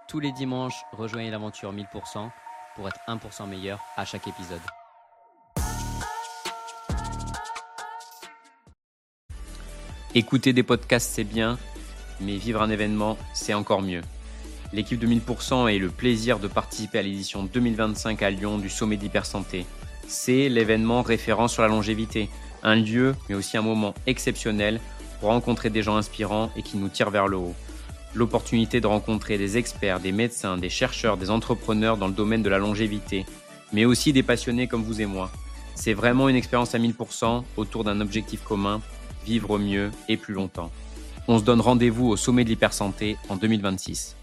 Tous les dimanches, rejoignez l'aventure 1000% pour être 1% meilleur à chaque épisode. Écouter des podcasts, c'est bien, mais vivre un événement, c'est encore mieux. L'équipe de 1000% a eu le plaisir de participer à l'édition 2025 à Lyon du Sommet d'Hypersanté. C'est l'événement référent sur la longévité, un lieu, mais aussi un moment exceptionnel pour rencontrer des gens inspirants et qui nous tirent vers le haut. L'opportunité de rencontrer des experts, des médecins, des chercheurs, des entrepreneurs dans le domaine de la longévité, mais aussi des passionnés comme vous et moi. C'est vraiment une expérience à 1000% autour d'un objectif commun, vivre mieux et plus longtemps. On se donne rendez-vous au sommet de l'hypersanté en 2026.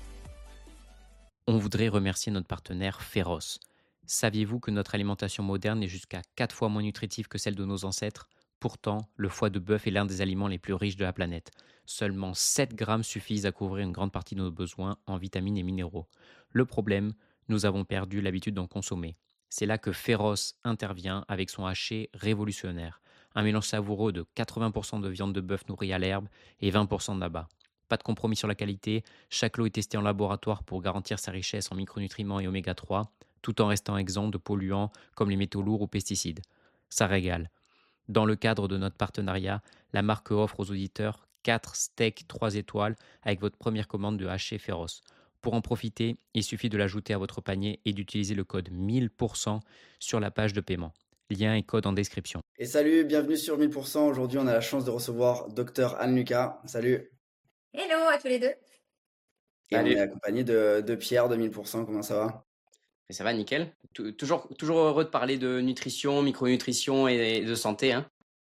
On voudrait remercier notre partenaire Phéros. Saviez-vous que notre alimentation moderne est jusqu'à 4 fois moins nutritive que celle de nos ancêtres ? Pourtant, le foie de bœuf est l'un des aliments les plus riches de la planète. Seulement 7 grammes suffisent à couvrir une grande partie de nos besoins en vitamines et minéraux. Le problème, nous avons perdu l'habitude d'en consommer. C'est là que Phéros intervient avec son haché révolutionnaire. Un mélange savoureux de 80% de viande de bœuf nourrie à l'herbe et 20% d'abat. Pas de compromis sur la qualité, chaque lot est testé en laboratoire pour garantir sa richesse en micronutriments et oméga 3, tout en restant exempt de polluants comme les métaux lourds ou pesticides. Ça régale. Dans le cadre de notre partenariat, la marque offre aux auditeurs 4 steaks 3 étoiles avec votre première commande de haché féroce. Pour en profiter, il suffit de l'ajouter à votre panier et d'utiliser le code 1000% sur la page de paiement. Lien et code en description. Et salut, bienvenue sur 1000%. Aujourd'hui, on a la chance de recevoir Dr Anne Lucas. Salut. Hello à tous les deux. Et on Salut. est accompagné de Pierre de 1000%. Comment ça va? Et ça va, nickel. Toujours heureux de parler de nutrition, micronutrition et de santé. Hein.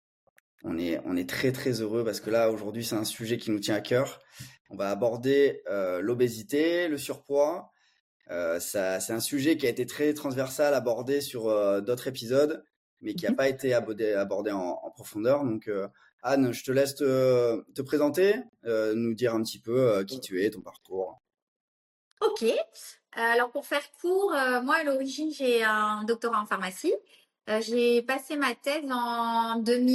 On est très très heureux parce que là, aujourd'hui, c'est un sujet qui nous tient à cœur. On va aborder l'obésité, le surpoids. C'est un sujet qui a été très transversal, abordé sur d'autres épisodes, mais qui n'a pas été abordé en profondeur. Donc, Anne, je te laisse te présenter, nous dire un petit peu qui tu es, ton parcours. Ok. Alors pour faire court, moi à l'origine j'ai un doctorat en pharmacie. J'ai passé ma thèse en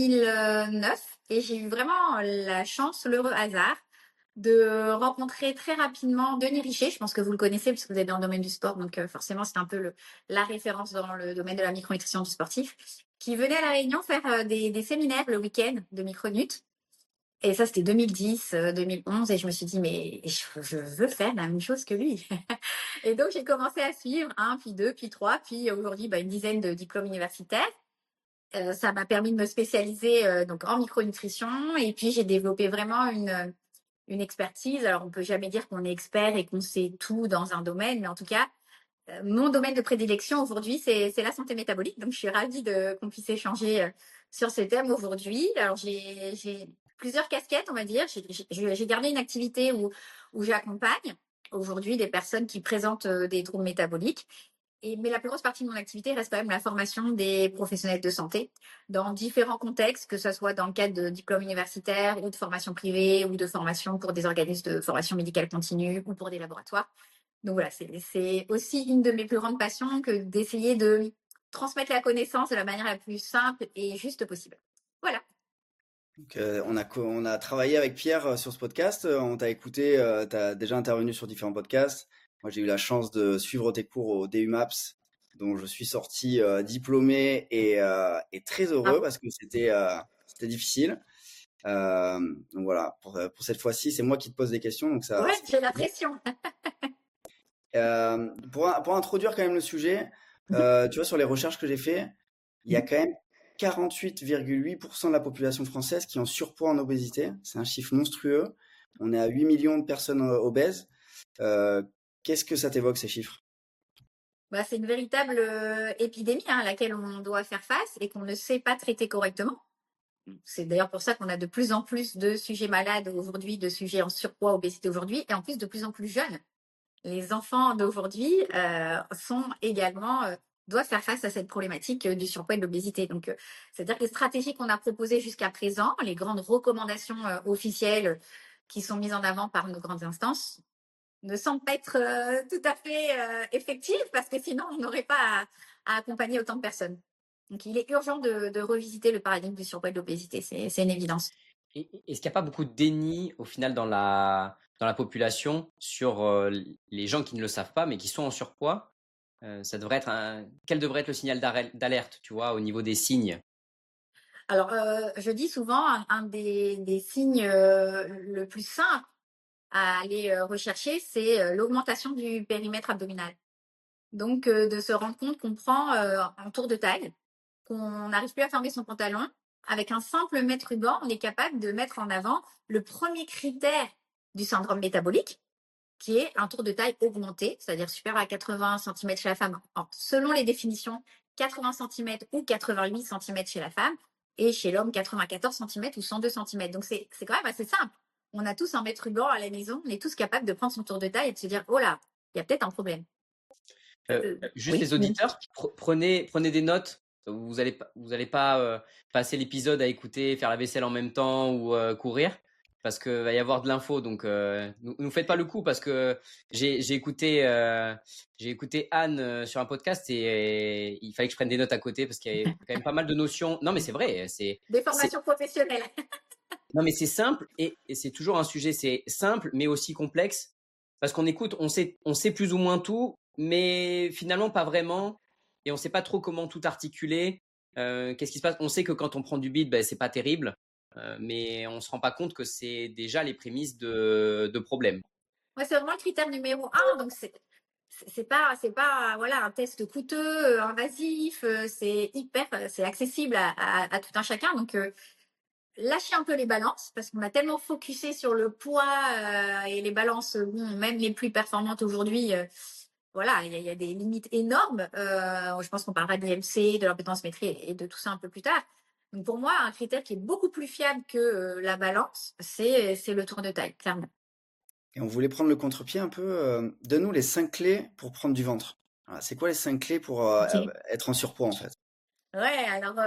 2009 et j'ai eu vraiment la chance, l'heureux hasard de rencontrer très rapidement Denis Richer. Je pense que vous le connaissez parce que vous êtes dans le domaine du sport, donc forcément c'est un peu la référence dans le domaine de la micronutrition du sportif, qui venait à La Réunion faire des séminaires le week-end de micronut. Et ça, c'était 2010, 2011. Et je me suis dit, mais je veux faire la même chose que lui. Et donc, j'ai commencé à suivre un, puis deux, puis trois, puis aujourd'hui, une dizaine de diplômes universitaires. Ça m'a permis de me spécialiser donc en micronutrition. Et puis, j'ai développé vraiment une expertise. Alors, on peut jamais dire qu'on est expert et qu'on sait tout dans un domaine, mais en tout cas, mon domaine de prédilection aujourd'hui, c'est la santé métabolique. Donc, je suis ravie qu'on puisse échanger sur ce thème aujourd'hui. Alors, j'ai plusieurs casquettes, on va dire. J'ai gardé une activité où j'accompagne aujourd'hui des personnes qui présentent des troubles métaboliques. Mais la plus grosse partie de mon activité reste quand même la formation des professionnels de santé dans différents contextes, que ce soit dans le cadre de diplômes universitaires ou de formation privée ou de formation pour des organismes de formation médicale continue ou pour des laboratoires. Donc voilà, c'est aussi une de mes plus grandes passions que d'essayer de transmettre la connaissance de la manière la plus simple et juste possible. Voilà. Donc, on a travaillé avec Pierre sur ce podcast. On t'a écouté, tu as déjà intervenu sur différents podcasts. Moi, j'ai eu la chance de suivre tes cours au DU MAPS, dont je suis sorti diplômé et très heureux parce que c'était difficile. Donc voilà, pour cette fois-ci, c'est moi qui te pose des questions. Donc ça, Ouais, j'ai la pression. pour introduire quand même le sujet, tu vois, sur les recherches que j'ai fait, il y a quand même 48,8% de la population française qui est en surpoids, en obésité. C'est un chiffre monstrueux. On est à 8 millions de personnes obèses. Qu'est-ce que ça t'évoque, ces chiffres? C'est une véritable épidémie à laquelle on doit faire face et qu'on ne sait pas traiter correctement. C'est d'ailleurs pour ça qu'on a de plus en plus de sujets malades aujourd'hui, de sujets en surpoids, obésité aujourd'hui, et en plus de plus en plus jeunes. Les enfants d'aujourd'hui sont également doivent faire face à cette problématique du surpoids et de l'obésité. Donc, c'est-à-dire que les stratégies qu'on a proposées jusqu'à présent, les grandes recommandations officielles qui sont mises en avant par nos grandes instances, ne semblent pas être tout à fait effectives parce que sinon, on n'aurait pas à accompagner autant de personnes. Donc, il est urgent de revisiter le paradigme du surpoids et de l'obésité. C'est une évidence. Est-ce qu'il n'y a pas beaucoup de déni au final dans dans la population sur les gens qui ne le savent pas, mais qui sont en surpoids. Ça devrait être quel devrait être le signal d'alerte, tu vois, au niveau des signes? Alors, je dis souvent, un des signes le plus simple à aller rechercher, c'est l'augmentation du périmètre abdominal. Donc, de se rendre compte qu'on prend un tour de taille, qu'on n'arrive plus à fermer son pantalon. Avec un simple mètre ruban, on est capable de mettre en avant le premier critère du syndrome métabolique, qui est un tour de taille augmenté, c'est-à-dire supérieur à 80 cm chez la femme. Alors, selon les définitions, 80 cm ou 88 cm chez la femme, et chez l'homme, 94 cm ou 102 cm. Donc, c'est quand même assez simple. On a tous un mètre ruban à la maison, on est tous capables de prendre son tour de taille et de se dire, oh là, il y a peut-être un problème. Juste Oui. les auditeurs, prenez des notes. Vous allez pas passer l'épisode à écouter, faire la vaisselle en même temps ou courir, parce que va y avoir de l'info. Donc, nous faites pas le coup, parce que j'ai écouté Anne sur un podcast et il fallait que je prenne des notes à côté parce qu'il y avait quand même pas mal de notions. Non, mais c'est vrai. Des formations professionnelles. Non, mais c'est simple et c'est toujours un sujet. C'est simple, mais aussi complexe, parce qu'on écoute, on sait plus ou moins tout, mais finalement pas vraiment, et on sait pas trop comment tout articuler. Qu'est-ce qui se passe? On sait que quand on prend du bide, ben, c'est pas terrible, mais on se rend pas compte que c'est déjà les prémices de problèmes. Ouais, c'est vraiment le critère numéro un. Donc, c'est pas voilà, un test coûteux, invasif. C'est accessible à tout un chacun. Donc, lâcher un peu les balances parce qu'on a tellement focusé sur le poids et les balances, bon, même les plus performantes aujourd'hui. Voilà, il y a des limites énormes. Je pense qu'on parlera de l'IMC, de l'impédance métrique et de tout ça un peu plus tard. Donc pour moi, un critère qui est beaucoup plus fiable que la balance, c'est le tour de taille, clairement. Et on voulait prendre le contre-pied un peu. Donne-nous les 5 clés pour prendre du ventre. Voilà, c'est quoi les 5 clés pour Ok. être en surpoids en fait? Ouais, alors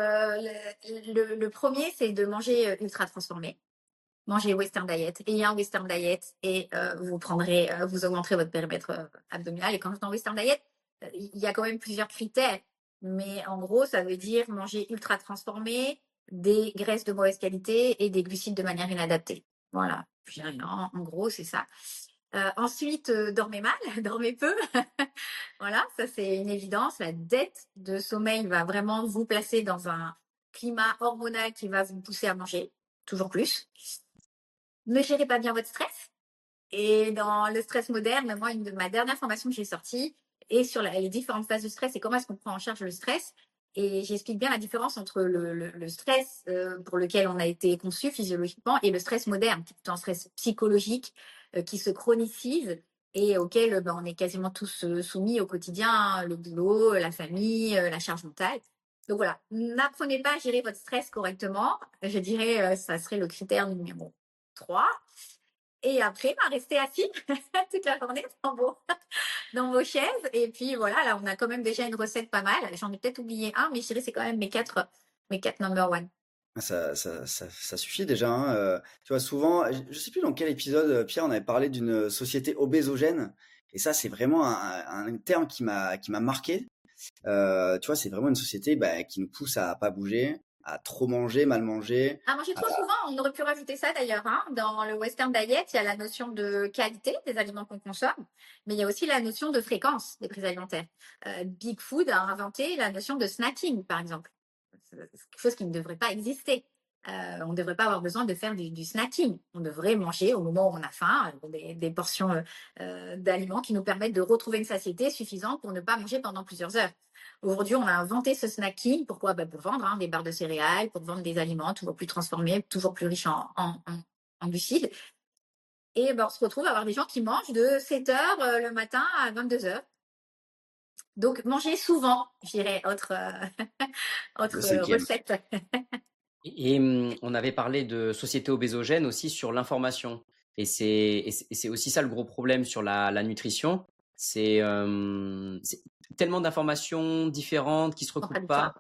le premier, c'est de manger ultra transformé. Manger Western Diet. Ayez un Western Diet et vous augmenterez votre périmètre abdominal. Et quand je dis Western Diet, il y a quand même plusieurs critères. Mais en gros, ça veut dire manger ultra transformé, des graisses de mauvaise qualité et des glucides de manière inadaptée. Voilà. En gros, c'est ça. Ensuite, dormez mal, dormez peu. Voilà, ça c'est une évidence. La dette de sommeil va vraiment vous placer dans un climat hormonal qui va vous pousser à manger toujours plus. Ne gérez pas bien votre stress. Et dans le stress moderne, moi, une de ma dernière formation que j'ai sortie est sur les différentes phases de stress et comment est-ce qu'on prend en charge le stress. Et j'explique bien la différence entre le stress pour lequel on a été conçu physiologiquement et le stress moderne, qui est un stress psychologique qui se chronicise et auquel on est quasiment tous soumis au quotidien, hein, le boulot, la famille, la charge mentale. Donc voilà, n'apprenez pas à gérer votre stress correctement. Je dirais, ça serait le critère numéro 3. Et après, restez assis toute la journée dans vos chaises. Et puis voilà, là, on a quand même déjà une recette pas mal. J'en ai peut-être oublié un, mais je dirais c'est quand même mes quatre number one. Ça suffit déjà, hein. Tu vois, souvent, je sais plus dans quel épisode, Pierre, on avait parlé d'une société obésogène. Et ça, c'est vraiment un terme qui m'a marqué. Tu vois, c'est vraiment une société qui nous pousse à pas bouger, à trop manger, mal manger. À manger trop souvent, on aurait pu rajouter ça d'ailleurs, hein. Dans le Western Diet, il y a la notion de qualité des aliments qu'on consomme, mais il y a aussi la notion de fréquence des prises alimentaires. Big Food a inventé la notion de snacking, par exemple. C'est quelque chose qui ne devrait pas exister. On ne devrait pas avoir besoin de faire du snacking. On devrait manger au moment où on a faim, des portions d'aliments qui nous permettent de retrouver une satiété suffisante pour ne pas manger pendant plusieurs heures. Aujourd'hui, on a inventé ce snacking. Pourquoi? Pour vendre des barres de céréales, pour vendre des aliments toujours plus transformés, toujours plus riches en glucides. Et on se retrouve à avoir des gens qui mangent de 7 heures le matin à 22 heures. Donc, manger souvent, je dirais, autre Le cinquième. recette. Et on avait parlé de société obésogène aussi sur l'information. Et c'est aussi ça le gros problème sur la nutrition. C'est tellement d'informations différentes qui se recoupent pas.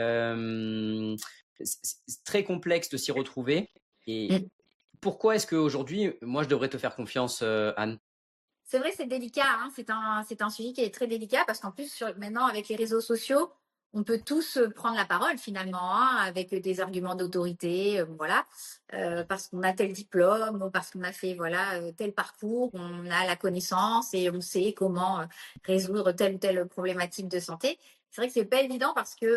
C'est très complexe de s'y retrouver. Et pourquoi est-ce qu'aujourd'hui, moi, je devrais te faire confiance, Anne? C'est vrai, c'est délicat, hein. C'est un sujet qui est très délicat parce qu'en plus, maintenant, avec les réseaux sociaux, on peut tous prendre la parole finalement, hein, avec des arguments d'autorité, voilà, parce qu'on a tel diplôme ou parce qu'on a fait voilà tel parcours, on a la connaissance et on sait comment résoudre telle ou telle problématique de santé. C'est vrai que c'est pas évident parce que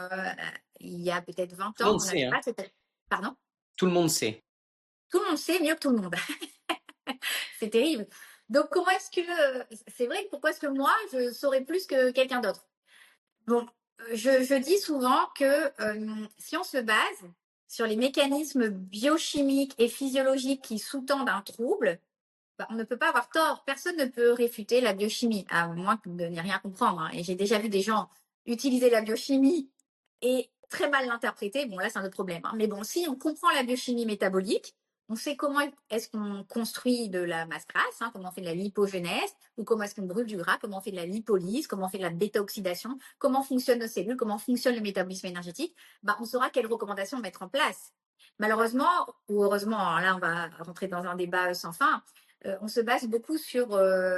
il y a peut-être 20 Tout le ans, monde on sait, n'avait hein. pas cette... Pardon? Tout le monde sait. Tout le monde sait mieux que tout le monde. C'est terrible. Donc, comment est-ce que... C'est vrai que pourquoi est-ce que moi, je saurais plus que quelqu'un d'autre? Bon, je dis souvent que si on se base sur les mécanismes biochimiques et physiologiques qui sous-tendent un trouble, on ne peut pas avoir tort. Personne ne peut réfuter la biochimie, à moins de n'y rien comprendre, hein. Et j'ai déjà vu des gens utiliser la biochimie et très mal l'interpréter. Bon, là, c'est un autre problème, hein. Mais bon, si on comprend la biochimie métabolique, on sait comment est-ce qu'on construit de la masse grasse, hein, comment on fait de la lipogenèse, ou comment est-ce qu'on brûle du gras, comment on fait de la lipolyse, comment on fait de la bêta-oxydation, comment fonctionnent nos cellules, comment fonctionne le métabolisme énergétique, on saura quelles recommandations mettre en place. Malheureusement, ou heureusement, alors là, on va rentrer dans un débat sans fin, on se base beaucoup sur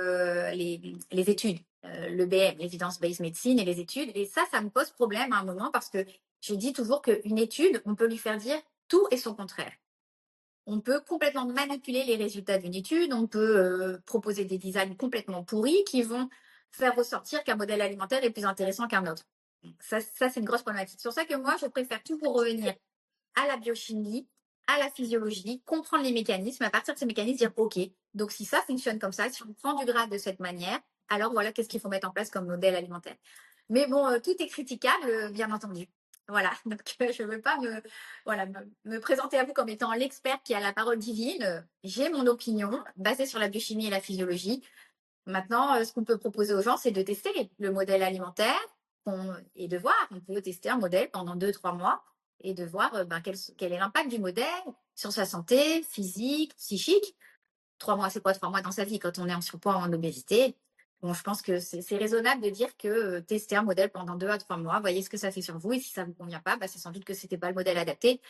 les études, l'EBM, l'Evidence-Based Medicine et les études. Et ça me pose problème à un moment parce que je dis toujours qu'une étude, on peut lui faire dire tout et son contraire. On peut complètement manipuler les résultats d'une étude, on peut proposer des designs complètement pourris qui vont faire ressortir qu'un modèle alimentaire est plus intéressant qu'un autre. Ça c'est une grosse problématique. C'est pour ça que moi, je préfère toujours revenir à la biochimie, à la physiologie, comprendre les mécanismes, à partir de ces mécanismes, dire OK, donc si ça fonctionne comme ça, si on prend du gras de cette manière, alors voilà, qu'est-ce qu'il faut mettre en place comme modèle alimentaire. Mais bon, tout est critiquable, bien entendu. Voilà, donc je ne veux pas me présenter à vous comme étant l'expert qui a la parole divine. J'ai mon opinion basée sur la biochimie et la physiologie. Maintenant, ce qu'on peut proposer aux gens, c'est de tester le modèle alimentaire et de voir. On peut tester un modèle pendant 2-3 mois et de voir quel est l'impact du modèle sur sa santé physique, psychique. 3 mois, c'est quoi 3 mois dans sa vie quand on est en surpoids ou en obésité? Bon, je pense que c'est raisonnable de dire que tester un modèle pendant 2 à 3 mois, voyez ce que ça fait sur vous. Et si ça ne vous convient pas, c'est sans doute que ce n'était pas le modèle adapté.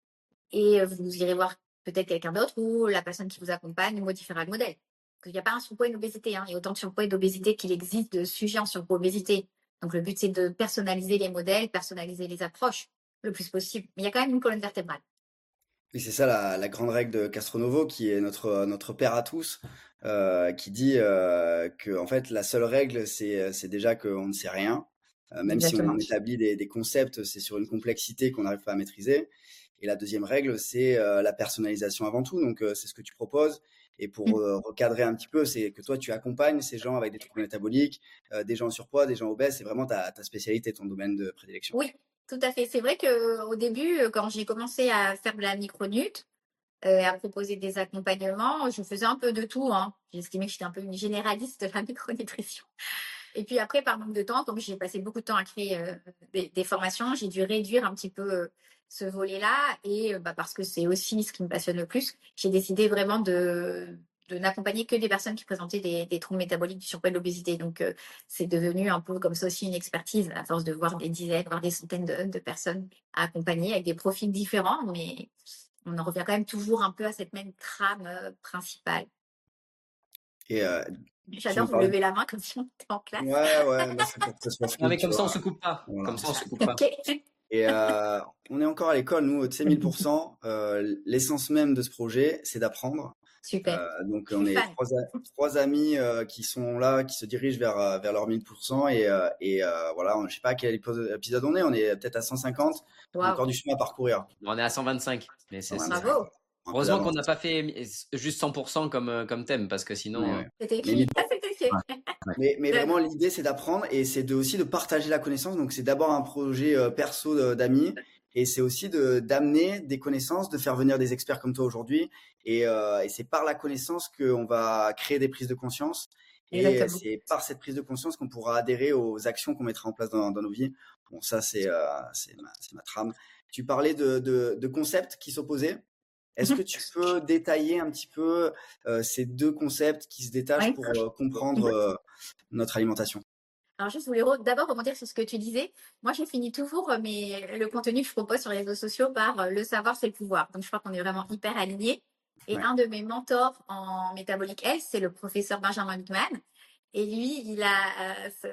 Et vous irez voir peut-être quelqu'un d'autre ou la personne qui vous accompagne modifiera le modèle. Il n'y a pas un surpoids et une obésité, hein. Il y a autant de surpoids et d'obésité qu'il existe de sujets en surpoids obésité. Donc le but, c'est de personnaliser les modèles, personnaliser les approches le plus possible. Mais il y a quand même une colonne vertébrale. Et c'est ça la grande règle de Castronovo, qui est notre père à tous, qui dit que en fait la seule règle c'est déjà qu'on ne sait rien, même si Exactement. on établit des concepts, c'est sur une complexité qu'on n'arrive pas à maîtriser. Et la deuxième règle, c'est la personnalisation avant tout. Donc c'est ce que tu proposes. Et pour recadrer un petit peu, c'est que toi tu accompagnes ces gens avec des troubles métaboliques, des gens en surpoids, des gens obèses. C'est vraiment ta spécialité, ton domaine de prédilection. Oui, tout à fait. C'est vrai qu'au début, quand j'ai commencé à faire de la micronut, à proposer des accompagnements, je faisais un peu de tout, hein. J'estimais que j'étais un peu une généraliste de la micronutrition. Et puis après, par manque de temps, comme j'ai passé beaucoup de temps à créer des formations, j'ai dû réduire un petit peu ce volet-là. Et parce que c'est aussi ce qui me passionne le plus, j'ai décidé vraiment de n'accompagner que des personnes qui présentaient des troubles métaboliques, du surpoids et de l'obésité. Donc, c'est devenu un peu comme ça aussi une expertise, à force de voir des dizaines, voire des centaines de personnes à accompagner avec des profils différents. Mais on en revient quand même toujours un peu à cette même trame principale. Et J'adore vous lever la main comme si on était en classe. Ouais, c'est pour que ce soit Non, fluide, mais tu comme ça, on vois. se coupe pas. Voilà. Comme ça, on se coupe pas. Ok. Et on est encore à l'école, nous, tu sais, 1000%. L'essence même de ce projet, c'est d'apprendre. Super. Donc, Je on suis est fan. trois amis qui sont là, qui se dirigent vers leur 1000%. Et voilà, je sais pas à quel épisode on est peut-être à 150. On a Waouh. encore du chemin à parcurrir. On est à 125. Mais c'est 125. Bravo. Un peu heureusement qu'on d'avance. n'a pas fait juste 100% comme thème, parce que sinon, Ouais, ouais. C'était Mais écrit. Ah, c'était écrit. Mais vraiment, l'idée, c'est d'apprendre et c'est aussi de partager la connaissance. Donc, c'est d'abord un projet perso d'amis et c'est aussi d'amener des connaissances, de faire venir des experts comme toi aujourd'hui. Et c'est par la connaissance qu'on va créer des prises de conscience. Et Exactement. c'est par cette prise de conscience qu'on pourra adhérer aux actions qu'on mettra en place dans nos vies. Bon, ça, c'est ma trame. Tu parlais de concepts qui s'opposaient. Est-ce que tu peux détailler un petit peu ces deux concepts qui se détachent Ouais. pour comprendre notre alimentation? Alors, juste, je voulais d'abord rebondir sur ce que tu disais. Moi, j'ai fini toujours le contenu que je propose sur les réseaux sociaux par le savoir, c'est le pouvoir. Donc, je crois qu'on est vraiment hyper alignés. Et Ouais. un de mes mentors en Metabolic Health, c'est le professeur Benjamin Bigman. Et lui, il a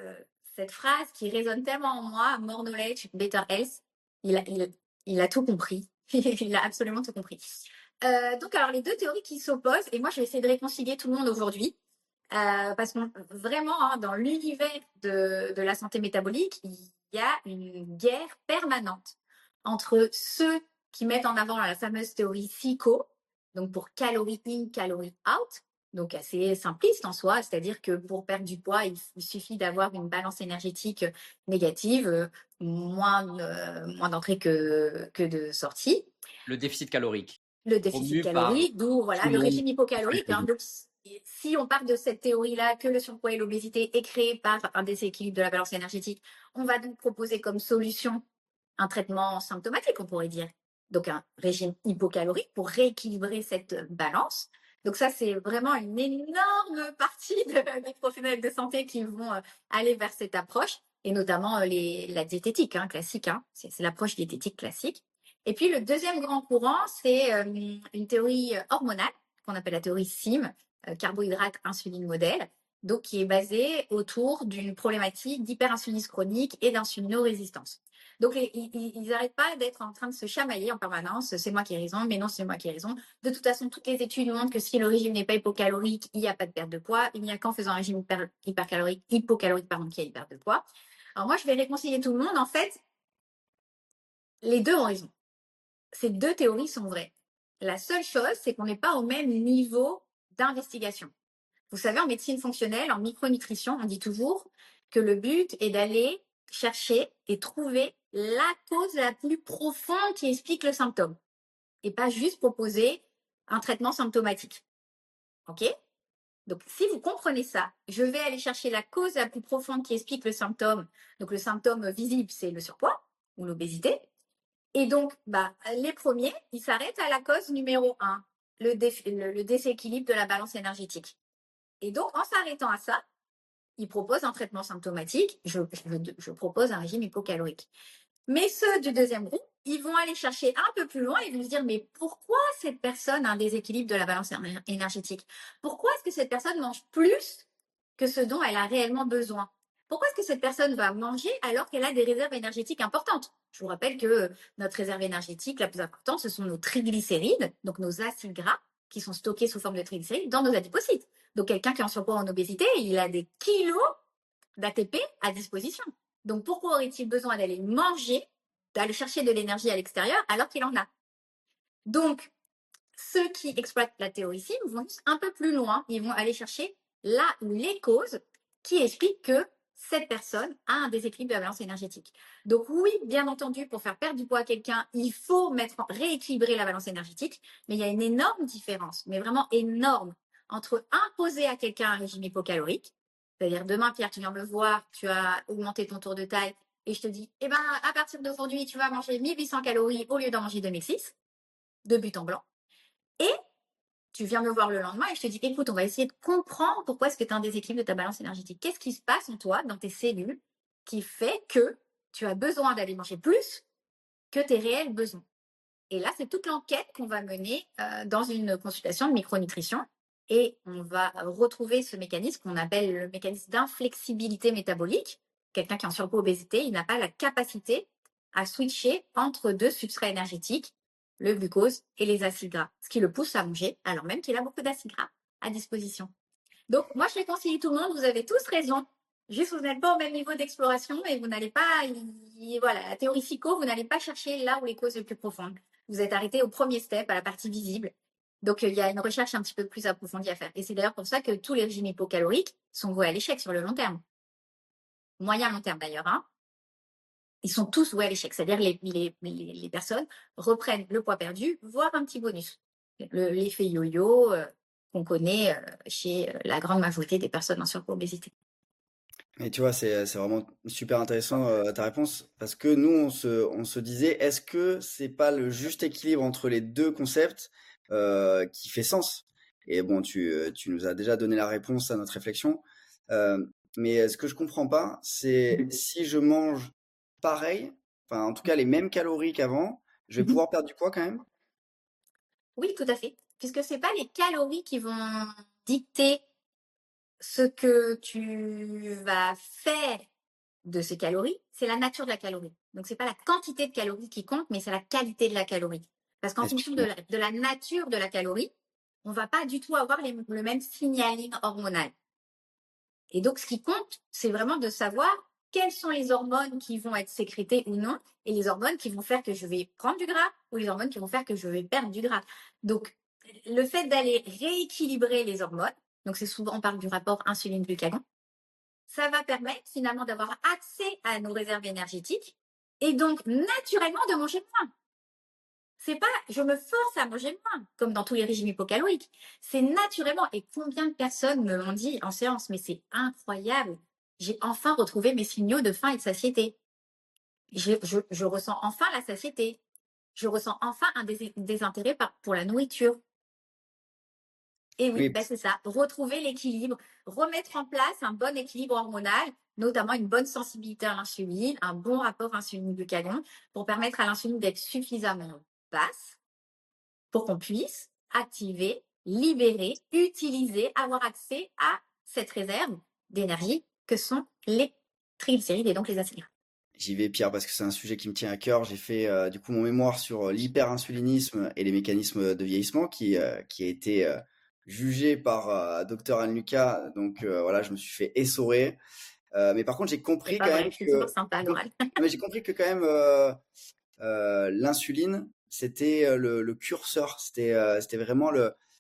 cette phrase qui résonne tellement en moi, more knowledge, better health, il a tout compris. Il a absolument tout compris. Donc, alors, les deux théories qui s'opposent, et moi, je vais essayer de réconcilier tout le monde aujourd'hui, parce que vraiment, hein, dans l'univers de la santé métabolique, il y a une guerre permanente entre ceux qui mettent en avant la fameuse théorie FICO, donc pour calorie in, calorie out, donc assez simpliste en soi, c'est-à-dire que pour perdre du poids, il suffit d'avoir une balance énergétique négative, moins d'entrée que de sortie. Le déficit calorique, Le déficit promu par calorique, d'où tout voilà, le le monde régime tous les hypocalorique. Hein. pays. Donc, si on part de cette théorie-là que le surpoids et l'obésité est créé par un déséquilibre de la balance énergétique, on va donc proposer comme solution un traitement symptomatique, on pourrait dire. Donc, un régime hypocalorique pour rééquilibrer cette balance. Donc, ça, c'est vraiment une énorme partie des professionnels de santé qui vont aller vers cette approche, et notamment la diététique classique. C'est l'approche diététique classique. Et puis, le deuxième grand courant, c'est une théorie hormonale qu'on appelle la théorie SIM, carbohydrate, insuline, modèle, donc qui est basée autour d'une problématique d'hyperinsulinisme chronique et d'insulinorésistance. Donc, ils n'arrêtent pas d'être en train de se chamailler en permanence. C'est moi qui ai raison, mais non, c'est moi qui ai raison. De toute façon, toutes les études montrent que si le régime n'est pas hypocalorique, il n'y a pas de perte de poids. Il n'y a qu'en faisant un régime hypocalorique, qu'il y a une perte de poids. Alors moi, je vais réconcilier tout le monde. En fait, les deux ont raison. Ces deux théories sont vraies. La seule chose, c'est qu'on n'est pas au même niveau d'investigation. Vous savez, en médecine fonctionnelle, en micronutrition, on dit toujours que le but est d'aller chercher et trouver la cause la plus profonde qui explique le symptôme et pas juste proposer un traitement symptomatique. OK? Donc, si vous comprenez ça, je vais aller chercher la cause la plus profonde qui explique le symptôme. Donc, le symptôme visible, c'est le surpoids ou l'obésité. Et donc, les premiers, ils s'arrêtent à la cause numéro 1, le déséquilibre de la balance énergétique. Et donc, en s'arrêtant à ça, ils proposent un traitement symptomatique. Je propose un régime hypocalorique. Mais ceux du deuxième groupe, ils vont aller chercher un peu plus loin et vont se dire, mais pourquoi cette personne a un déséquilibre de la balance énergétique? Pourquoi est-ce que cette personne mange plus que ce dont elle a réellement besoin? Pourquoi est-ce que cette personne va manger alors qu'elle a des réserves énergétiques importantes? Je vous rappelle que notre réserve énergétique la plus importante, ce sont nos triglycérides, donc nos acides gras, qui sont stockés sous forme de triglycérides dans nos adipocytes. Donc quelqu'un qui est en surpoids ou en obésité, il a des kilos d'ATP à disposition. Donc pourquoi aurait-il besoin d'aller manger, d'aller chercher de l'énergie à l'extérieur alors qu'il en a? Donc, ceux qui exploitent la théorie SIM vont un peu plus loin. Ils vont aller chercher là où les causes qui expliquent que cette personne a un déséquilibre de la balance énergétique. Donc oui, bien entendu, pour faire perdre du poids à quelqu'un, il faut rééquilibrer la balance énergétique, mais il y a une énorme différence, mais vraiment énorme, entre imposer à quelqu'un un régime hypocalorique, c'est-à-dire demain, Pierre, tu viens me voir, tu as augmenté ton tour de taille, et je te dis, à partir d'aujourd'hui, tu vas manger 1800 calories au lieu d'en manger 2006, de but en blanc. Et tu viens me voir le lendemain et je te dis, écoute, on va essayer de comprendre pourquoi est-ce que tu as un déséquilibre de ta balance énergétique. Qu'est-ce qui se passe en toi, dans tes cellules, qui fait que tu as besoin d'aller manger plus que tes réels besoins? Et là, c'est toute l'enquête qu'on va mener dans une consultation de micronutrition. Et on va retrouver ce mécanisme qu'on appelle le mécanisme d'inflexibilité métabolique. Quelqu'un qui est en surpoids obésité, il n'a pas la capacité à switcher entre deux substrats énergétiques, le glucose et les acides gras, ce qui le pousse à manger alors même qu'il a beaucoup d'acides gras à disposition. Donc, moi, je réconcilie tout le monde, vous avez tous raison. Juste, vous n'êtes pas au même niveau d'exploration et vous n'allez pas, voilà, la théorie psycho, vous n'allez pas chercher là où les causes les plus profondes. Vous êtes arrêté au premier step, à la partie visible. Donc, il y a une recherche un petit peu plus approfondie à faire. Et c'est d'ailleurs pour ça que tous les régimes hypocaloriques sont voués à l'échec sur le long terme. Moyen long terme d'ailleurs, Ils sont tous voués à l'échec. C'est-à-dire les personnes reprennent le poids perdu, voire un petit bonus. L'effet yo-yo qu'on connaît chez la grande majorité des personnes en surpoids obésité. Et tu vois, c'est vraiment super intéressant ta réponse parce que nous, on se disait, est-ce que c'est pas le juste équilibre entre les deux concepts qui fait sens? Et bon, tu nous as déjà donné la réponse à notre réflexion. Mais ce que je comprends pas, c'est si je mange pareil, enfin en tout cas les mêmes calories qu'avant, je vais pouvoir perdre du poids quand même? Oui, tout à fait. Puisque c'est pas les calories qui vont dicter ce que tu vas faire de ces calories, c'est la nature de la calorie. Donc, c'est pas la quantité de calories qui compte, mais c'est la qualité de la calorie. Parce qu'en fonction de la nature de la calorie, on va pas du tout avoir le même signaling hormonal. Et donc, ce qui compte, c'est vraiment de savoir quelles sont les hormones qui vont être sécrétées ou non, et les hormones qui vont faire que je vais prendre du gras, ou les hormones qui vont faire que je vais perdre du gras. Donc, le fait d'aller rééquilibrer les hormones, donc c'est souvent, on parle du rapport insuline-glucagon, ça va permettre finalement d'avoir accès à nos réserves énergétiques, et donc naturellement de manger moins. C'est pas je me force à manger moins, comme dans tous les régimes hypocaloriques. C'est naturellement. Et combien de personnes me l'ont dit en séance, mais c'est incroyable. J'ai enfin retrouvé mes signaux de faim et de satiété. Je ressens enfin la satiété. Je ressens enfin un désintérêt pour la nourriture. Et oui, ben c'est ça. Retrouver l'équilibre, remettre en place un bon équilibre hormonal, notamment une bonne sensibilité à l'insuline, un bon rapport insuline-glucagon, pour permettre à l'insuline d'être suffisamment basse pour qu'on puisse activer, libérer, utiliser, avoir accès à cette réserve d'énergie que sont les triglycérides et donc les acides gras. J'y vais, Pierre, parce que c'est un sujet qui me tient à cœur. J'ai fait du coup mon mémoire sur l'hyperinsulinisme et les mécanismes de vieillissement qui a été jugé par Dr Anne Lucas. Donc voilà, je me suis fait essorer. Mais par contre, j'ai compris quand même c'est toujours sympa à l'oral. mais j'ai compris que quand même l'insuline, c'était le curseur. C'était vraiment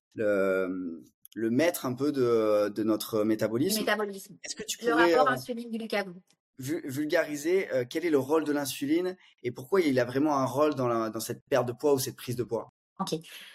le maître un peu de notre métabolisme. Le métabolisme. Est-ce que tu le pourrais rapport insuline-glucagon. vulgariser quel est le rôle de l'insuline et pourquoi il a vraiment un rôle dans cette perte de poids ou cette prise de poids? Ok.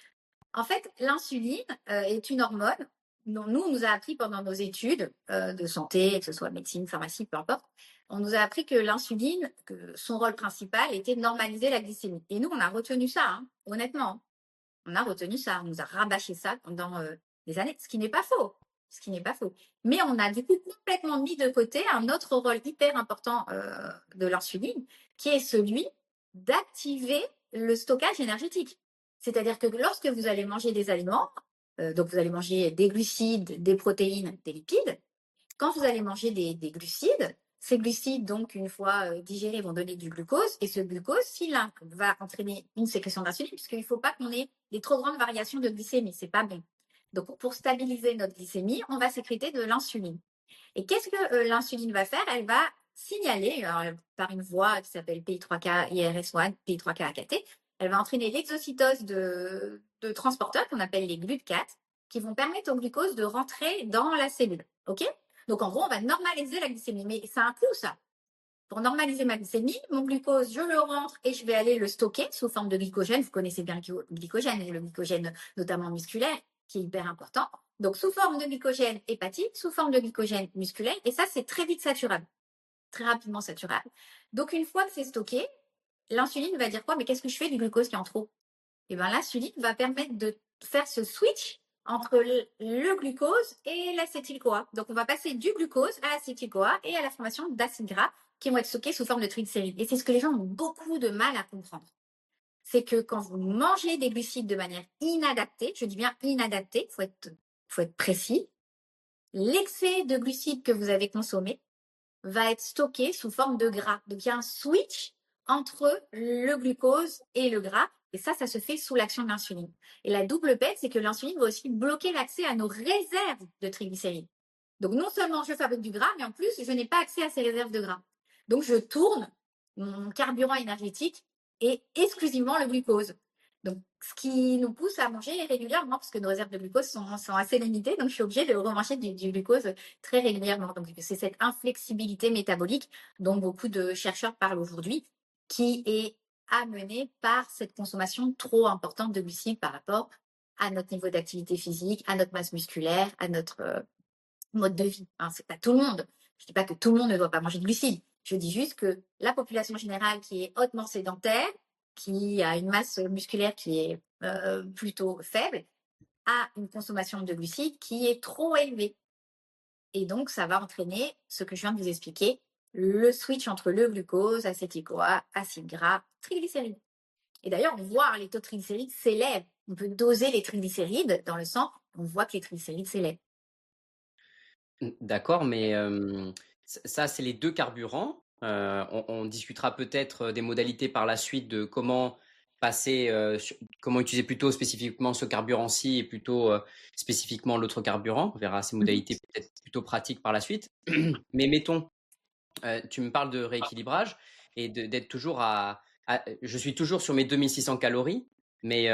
En fait, l'insuline est une hormone dont nous, on nous a appris pendant nos études de santé, que ce soit médecine, pharmacie, peu importe. On nous a appris que l'insuline, que son rôle principal était de normaliser la glycémie. Et nous, on a retenu ça, hein, honnêtement. On a retenu ça, on nous a rabâché ça pendant des années, ce qui n'est pas faux. Ce qui n'est pas faux. Mais on a du coup complètement mis de côté un autre rôle hyper important de l'insuline, qui est celui d'activer le stockage énergétique. C'est-à-dire que lorsque vous allez manger des aliments, donc vous allez manger des glucides, des protéines, des lipides, quand vous allez manger des glucides, ces glucides, donc, une fois digérés, vont donner du glucose. Et ce glucose, s'il va entraîner une sécrétion d'insuline, puisqu'il ne faut pas qu'on ait des trop grandes variations de glycémie. C'est pas bon. Donc, pour stabiliser notre glycémie, on va sécréter de l'insuline. Et qu'est-ce que l'insuline va faire? Elle va signaler par une voie qui s'appelle PI3K, IRS1, PI3K, AKT. Elle va entraîner l'exocytose de transporteurs qu'on appelle les GLUT4, qui vont permettre au glucose de rentrer dans la cellule. OK? Donc, en gros, on va normaliser la glycémie. Mais c'est un coût, ça. Pour normaliser ma glycémie, mon glucose, je le rentre et je vais aller le stocker sous forme de glycogène. Vous connaissez bien le glycogène notamment musculaire, qui est hyper important. Donc, sous forme de glycogène hépatique, sous forme de glycogène musculaire. Et ça, c'est très vite saturable. Très rapidement saturable. Donc, une fois que c'est stocké, l'insuline va dire quoi? Mais qu'est-ce que je fais du glucose qui est en trop? Et bien, l'insuline va permettre de faire ce switch entre le glucose et l'acétyl-CoA. Donc, on va passer du glucose à l'acétyl-CoA et à la formation d'acides gras qui vont être stockés sous forme de triglycérides. Et c'est ce que les gens ont beaucoup de mal à comprendre. C'est que quand vous mangez des glucides de manière inadaptée, je dis bien inadaptée, faut être précis, l'excès de glucides que vous avez consommé va être stocké sous forme de gras. Donc, il y a un switch entre le glucose et le gras. Et ça se fait sous l'action de l'insuline. Et la double peine, c'est que l'insuline va aussi bloquer l'accès à nos réserves de triglycérides. Donc, non seulement je fabrique du gras, mais en plus, je n'ai pas accès à ces réserves de gras. Donc, je tourne mon carburant énergétique et exclusivement le glucose. Donc, ce qui nous pousse à manger régulièrement, parce que nos réserves de glucose sont assez limitées, donc je suis obligée de remanger du glucose très régulièrement. Donc, c'est cette inflexibilité métabolique dont beaucoup de chercheurs parlent aujourd'hui, qui est amenée par cette consommation trop importante de glucides par rapport à notre niveau d'activité physique, à notre masse musculaire, à notre mode de vie. Hein, c'est pas tout le monde. Je ne dis pas que tout le monde ne doit pas manger de glucides. Je dis juste que la population générale qui est hautement sédentaire, qui a une masse musculaire qui est plutôt faible, a une consommation de glucides qui est trop élevée. Et donc, ça va entraîner ce que je viens de vous expliquer, le switch entre le glucose, acétyl-CoA, acides gras, triglycérides. Et d'ailleurs, on voit les taux de triglycérides s'élèvent. On peut doser les triglycérides dans le sang, on voit que les triglycérides s'élèvent. D'accord, mais Ça, c'est les deux carburants. On discutera peut-être des modalités par la suite de comment passer, comment utiliser plutôt spécifiquement ce carburant-ci et plutôt spécifiquement l'autre carburant. On verra ces Mhm. modalités peut-être plutôt pratiques par la suite. Mais mettons, tu me parles de rééquilibrage et d'être toujours je suis toujours sur mes 2600 calories, mais,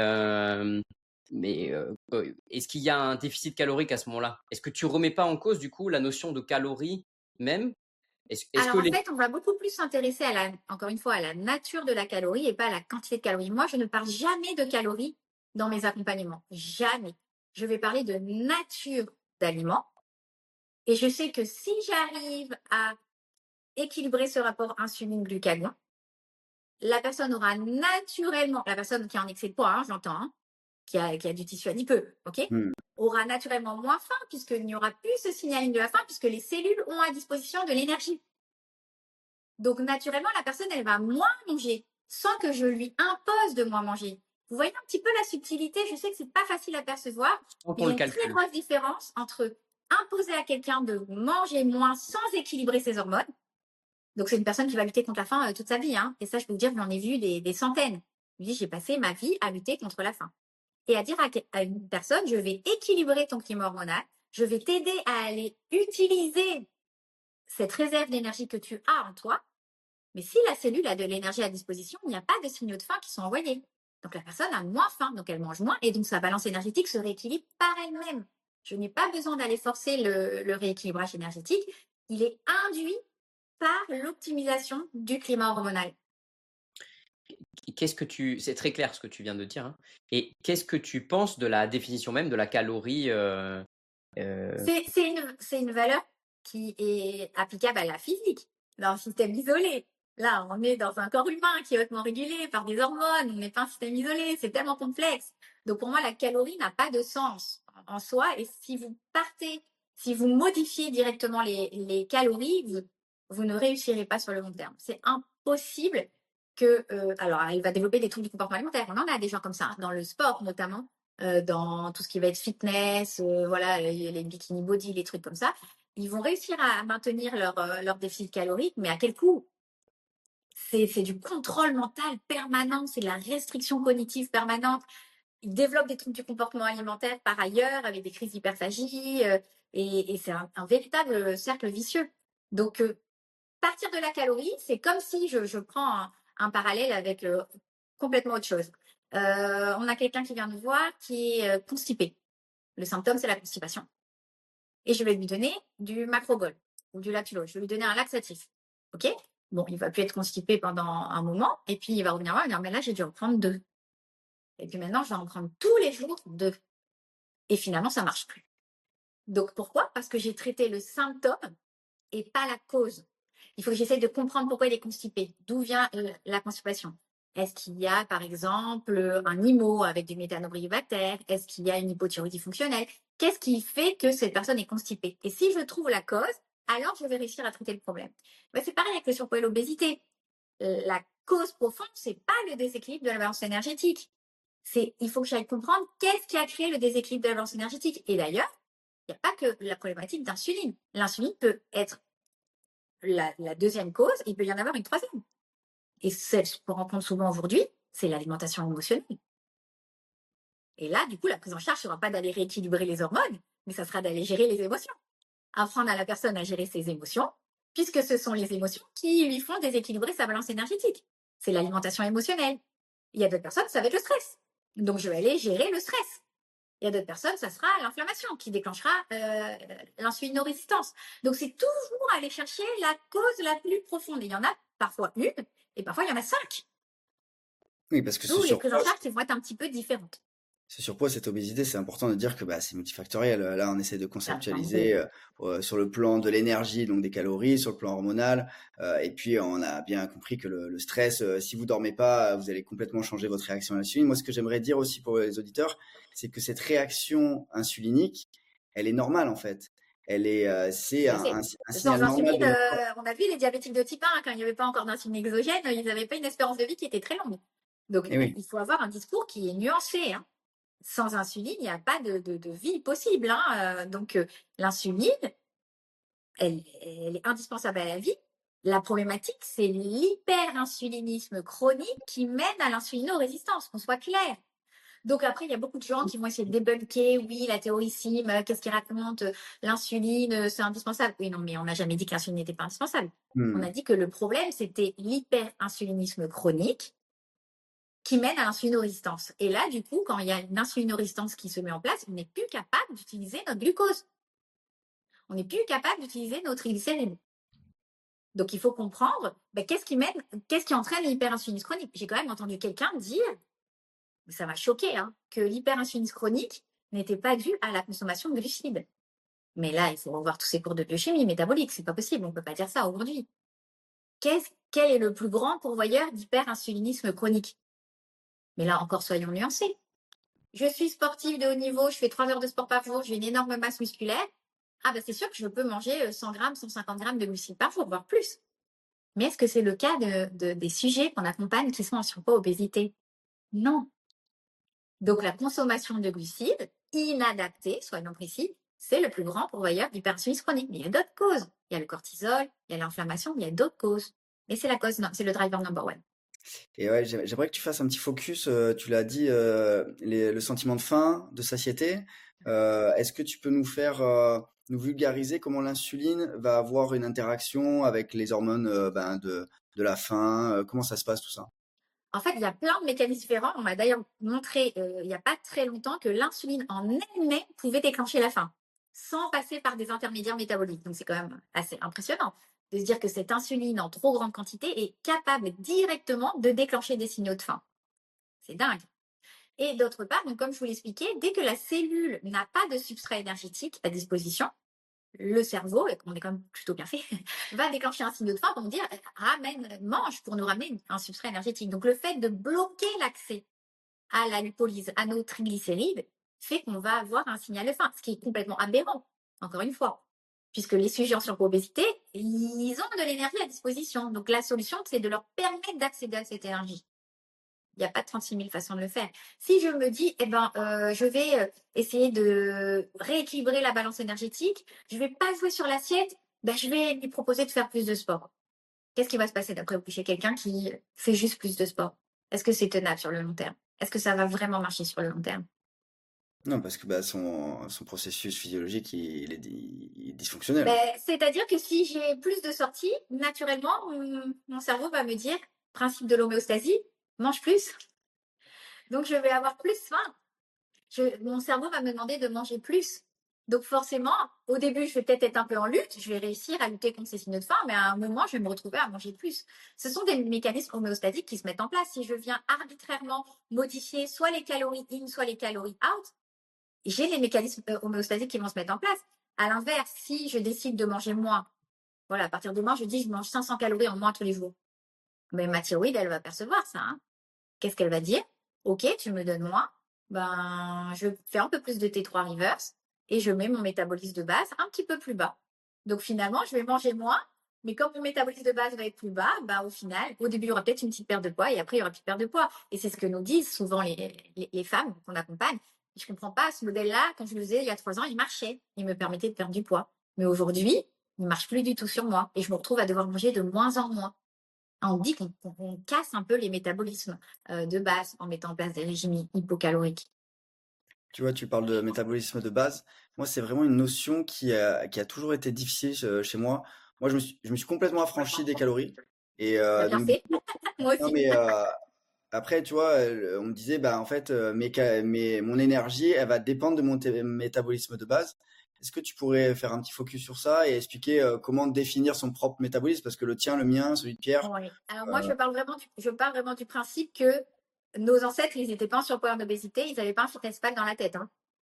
est-ce qu'il y a un déficit calorique à ce moment-là? Est-ce que tu remets pas en cause du coup la notion de calories même? Est-ce que Alors en fait, on va beaucoup plus s'intéresser encore une fois, à la nature de la calorie et pas à la quantité de calories. Moi, je ne parle jamais de calories dans mes accompagnements. Jamais. Je vais parler de nature d'aliments. Et je sais que si j'arrive à équilibrer ce rapport insuline-glucagon, la personne aura naturellement, la personne qui est en excès de poids, hein, j'entends, hein, qui a du tissu adipeux, ok, aura naturellement moins faim puisqu'il n'y aura plus ce signaling de la faim puisque les cellules ont à disposition de l'énergie. Donc naturellement, la personne, elle va moins manger sans que je lui impose de moins manger. Vous voyez un petit peu la subtilité. Je sais que c'est pas facile à percevoir, sans mais qu'on il y le a une très calcule? grosse différence entre imposer à quelqu'un de manger moins sans équilibrer ses hormones. Donc c'est une personne qui va lutter contre la faim toute sa vie, hein. Et ça, je peux vous dire, j'en ai vu des centaines. Je dis, j'ai passé ma vie à lutter contre la faim. Et à dire à une personne, je vais équilibrer ton climat hormonal, je vais t'aider à aller utiliser cette réserve d'énergie que tu as en toi. Mais si la cellule a de l'énergie à disposition, il n'y a pas de signaux de faim qui sont envoyés. Donc la personne a moins faim, donc elle mange moins, et donc sa balance énergétique se rééquilibre par elle-même. Je n'ai pas besoin d'aller forcer le rééquilibrage énergétique. Il est induit par l'optimisation du climat hormonal. C'est très clair ce que tu viens de dire, hein. Et qu'est-ce que tu penses de la définition même de la calorie C'est une valeur qui est applicable à la physique, dans un système isolé. Là, on est dans un corps humain qui est hautement régulé par des hormones, on n'est pas un système isolé, c'est tellement complexe. Donc pour moi, la calorie n'a pas de sens en soi. Et si vous modifiez directement les calories, vous ne réussirez pas sur le long terme. C'est impossible alors elle va développer des troubles du comportement alimentaire. On en a des gens comme ça, hein, dans le sport notamment. Dans tout ce qui va être fitness, voilà, les bikini body, les trucs comme ça, ils vont réussir à maintenir leur déficit calorique, mais à quel coût? C'est du contrôle mental permanent, c'est de la restriction cognitive permanente. Ils développent des troubles du comportement alimentaire par ailleurs, avec des crises d'hyperphagie, et c'est un véritable cercle vicieux. Donc, partir de la calorie, c'est comme si je prends un parallèle avec complètement autre chose. On a quelqu'un qui vient nous voir qui est constipé. Le symptôme, c'est la constipation. Et je vais lui donner du macrobol ou du lactulose. Je vais lui donner un laxatif. OK? Bon, il va plus être constipé pendant un moment. Et puis, il va revenir voir et dire, mais là, j'ai dû en prendre 2. Et puis maintenant, je vais en prendre tous les jours 2. Et finalement, ça marche plus. Donc, pourquoi? Parce que j'ai traité le symptôme et pas la cause. Il faut que j'essaie de comprendre pourquoi il est constipé. D'où vient la constipation? Est-ce qu'il y a, par exemple, un IMO avec du méthanobrivactère? Est-ce qu'il y a une hypothyroïdie fonctionnelle? Qu'est-ce qui fait que cette personne est constipée? Et si je trouve la cause, alors je vais réussir à traiter le problème. C'est pareil avec le surpoids et l'obésité. La cause profonde, c'est pas le déséquilibre de la balance énergétique. Il faut que j'aille comprendre qu'est-ce qui a créé le déséquilibre de la balance énergétique. Et d'ailleurs, il n'y a pas que la problématique d'insuline. L'insuline peut être la deuxième cause, il peut y en avoir une troisième. Et celle qu'on rencontre souvent aujourd'hui, c'est l'alimentation émotionnelle. Et là, du coup, la prise en charge ne sera pas d'aller rééquilibrer les hormones, mais ça sera d'aller gérer les émotions. Apprendre à la personne à gérer ses émotions, puisque ce sont les émotions qui lui font déséquilibrer sa balance énergétique. C'est l'alimentation émotionnelle. Il y a d'autres personnes, ça va être le stress. Donc, je vais aller gérer le stress. Il y a d'autres personnes, ça sera l'inflammation qui déclenchera l'insulinorésistance. Donc, c'est toujours aller chercher la cause la plus profonde. Il y en a parfois une, et parfois il y en a 5. Oui, parce que D'où les prises en charge qui vont être un petit peu différentes. ce surpoids, cette obésité, c'est important de dire que c'est multifactoriel. Là, on essaie de conceptualiser sur le plan de l'énergie, donc des calories, sur le plan hormonal. Et puis, on a bien compris que le stress, si vous dormez pas, vous allez complètement changer votre réaction à l'insuline. Moi, ce que j'aimerais dire aussi pour les auditeurs, c'est que cette réaction insulinique, elle est normale en fait. Elle est, c'est un signal normal de notre corps. On a vu les diabétiques de type 1, quand il n'y avait pas encore d'insuline exogène, ils n'avaient pas une espérance de vie qui était très longue. Donc, Oui. il faut avoir un discours qui est nuancé, hein. Sans insuline, il n'y a pas de vie possible, hein. Donc, l'insuline, elle est indispensable à la vie. La problématique, c'est l'hyperinsulinisme chronique qui mène à l'insulinorésistance, qu'on soit clair. Donc après, il y a beaucoup de gens qui vont essayer de débunker, oui, la théorie SIM, qu'est-ce qu'ils racontent, l'insuline, c'est indispensable. Oui, non, mais on n'a jamais dit que l'insuline n'était pas indispensable. On a dit que le problème, c'était l'hyperinsulinisme chronique qui mène à l'insulinorésistance. Et là, du coup, quand il y a une insulinorésistance qui se met en place, on n'est plus capable d'utiliser notre glucose. On n'est plus capable d'utiliser nos triglycérides. Donc, il faut comprendre qu'est-ce qui entraîne l'hyperinsulinisme chronique. J'ai quand même entendu quelqu'un dire, ça m'a choqué, que l'hyperinsulinisme chronique n'était pas due à la consommation de glucides. Mais là, il faut revoir tous ces cours de biochimie métabolique. C'est pas possible, on ne peut pas dire ça aujourd'hui. Quel est le plus grand pourvoyeur d'hyperinsulinisme chronique? Mais là encore, soyons nuancés. Je suis sportive de haut niveau, je fais 3 heures de sport par jour, j'ai une énorme masse musculaire. C'est sûr que je peux manger 100 grammes, 150 grammes de glucides par jour, voire plus. Mais est-ce que c'est le cas des sujets qu'on accompagne qui sont en surpoids, obésité? Non. Donc la consommation de glucides inadaptée, soyons précis, c'est le plus grand pourvoyeur d'hypersuisse chronique. Mais il y a d'autres causes. Il y a le cortisol, il y a l'inflammation, il y a d'autres causes. Mais c'est la cause, non, c'est le driver number one. Et ouais, j'aimerais que tu fasses un petit focus, tu l'as dit, le sentiment de faim, de satiété. Est-ce que tu peux nous vulgariser comment l'insuline va avoir une interaction avec les hormones de la faim, comment ça se passe tout ça? En fait, il y a plein de mécanismes différents. On m'a d'ailleurs montré il n'y a pas très longtemps que l'insuline en elle-même pouvait déclencher la faim sans passer par des intermédiaires métaboliques. Donc, c'est quand même assez impressionnant de se dire que cette insuline en trop grande quantité est capable directement de déclencher des signaux de faim. C'est dingue. Et d'autre part, donc, comme je vous l'expliquais, dès que la cellule n'a pas de substrat énergétique à disposition, le cerveau, et qu'on est quand même plutôt bien fait, va déclencher un signal de faim pour nous dire mange pour nous ramener un substrat énergétique. Donc le fait de bloquer l'accès à la lipolyse, à nos triglycérides, fait qu'on va avoir un signal de faim, ce qui est complètement aberrant, encore une fois, puisque les sujets en surpoids-obésité, ils ont de l'énergie à disposition. Donc la solution, c'est de leur permettre d'accéder à cette énergie. Il n'y a pas 36 000 façons de le faire. Si je me dis, je vais essayer de rééquilibrer la balance énergétique, je ne vais pas jouer sur l'assiette, je vais lui proposer de faire plus de sport. Qu'est-ce qui va se passer d'après vous chez quelqu'un qui fait juste plus de sport? Est-ce que c'est tenable sur le long terme? Est-ce que ça va vraiment marcher sur le long terme? Non, parce que son processus physiologique, il est dysfonctionnel. C'est-à-dire que si j'ai plus de sorties, naturellement, mon cerveau va me dire, principe de l'homéostasie, mange plus. Donc, je vais avoir plus faim. Mon cerveau va me demander de manger plus. Donc forcément, au début, je vais peut-être être un peu en lutte, je vais réussir à lutter contre ces signaux de faim, mais à un moment, je vais me retrouver à manger plus. Ce sont des mécanismes homéostatiques qui se mettent en place. Si je viens arbitrairement modifier soit les calories in, soit les calories out, j'ai les mécanismes homéostatiques qui vont se mettre en place. À l'inverse, si je décide de manger moins, voilà, à partir de demain, je dis je mange 500 calories en moins tous les jours. Mais ma thyroïde, elle va percevoir ça. Qu'est-ce qu'elle va dire? Ok, tu me donnes moins, je fais un peu plus de T3 reverse et je mets mon métabolisme de base un petit peu plus bas. Donc finalement, je vais manger moins, mais comme mon métabolisme de base va être plus bas, au final, au début, il y aura peut-être une petite perte de poids et après, il y aura plus de perte de poids. Et c'est ce que nous disent souvent les femmes qu'on accompagne. Je comprends pas ce modèle-là. Quand je le faisais il y a 3 ans, il marchait. Il me permettait de perdre du poids. Mais aujourd'hui, il marche plus du tout sur moi et je me retrouve à devoir manger de moins en moins. On dit qu'on casse un peu les métabolismes de base en mettant en place des régimes hypocaloriques. Tu vois, tu parles de métabolisme de base. Moi, c'est vraiment une notion qui a toujours été difficile chez moi. Moi, je me suis complètement affranchi des calories. Et Bien fait. Moi non, aussi. mais après, tu vois, on me disait, en fait, mon énergie, elle va dépendre de mon métabolisme de base. Est-ce que tu pourrais faire un petit focus sur ça et expliquer comment définir son propre métabolisme? Parce que le tien, le mien, celui de Pierre. Oui. Alors moi, je parle vraiment du principe que nos ancêtres, ils n'étaient pas en surpoids et en obésité, ils n'avaient pas un fitness pal dans la tête.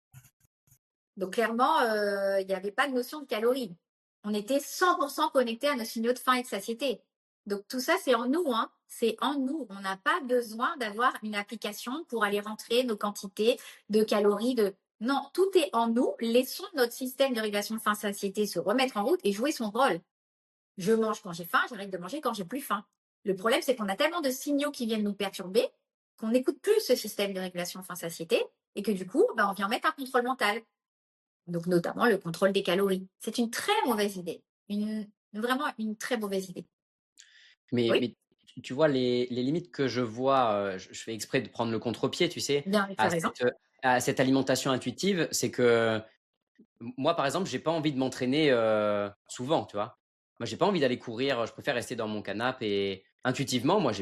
Donc clairement, il n'y avait pas de notion de calories. On était 100% connectés à nos signaux de faim et de satiété. Donc tout ça, c'est en nous. C'est en nous. On n'a pas besoin d'avoir une application pour aller rentrer nos quantités de calories. Non, tout est en nous. Laissons notre système de régulation de faim-satiété se remettre en route et jouer son rôle. Je mange quand j'ai faim, j'arrête de manger quand j'ai plus faim. Le problème, c'est qu'on a tellement de signaux qui viennent nous perturber qu'on n'écoute plus ce système de régulation faim-satiété et que du coup, on vient mettre un contrôle mental. Donc notamment le contrôle des calories. C'est une très mauvaise idée. vraiment une très mauvaise idée. Mais, Oui, mais tu vois, les limites que je vois, je fais exprès de prendre le contre-pied, tu sais, bien, tu as raison. à cette alimentation intuitive, c'est que moi, par exemple, j'ai pas envie de m'entraîner souvent, tu vois. Moi, j'ai pas envie d'aller courir, je préfère rester dans mon canapé et intuitivement, moi,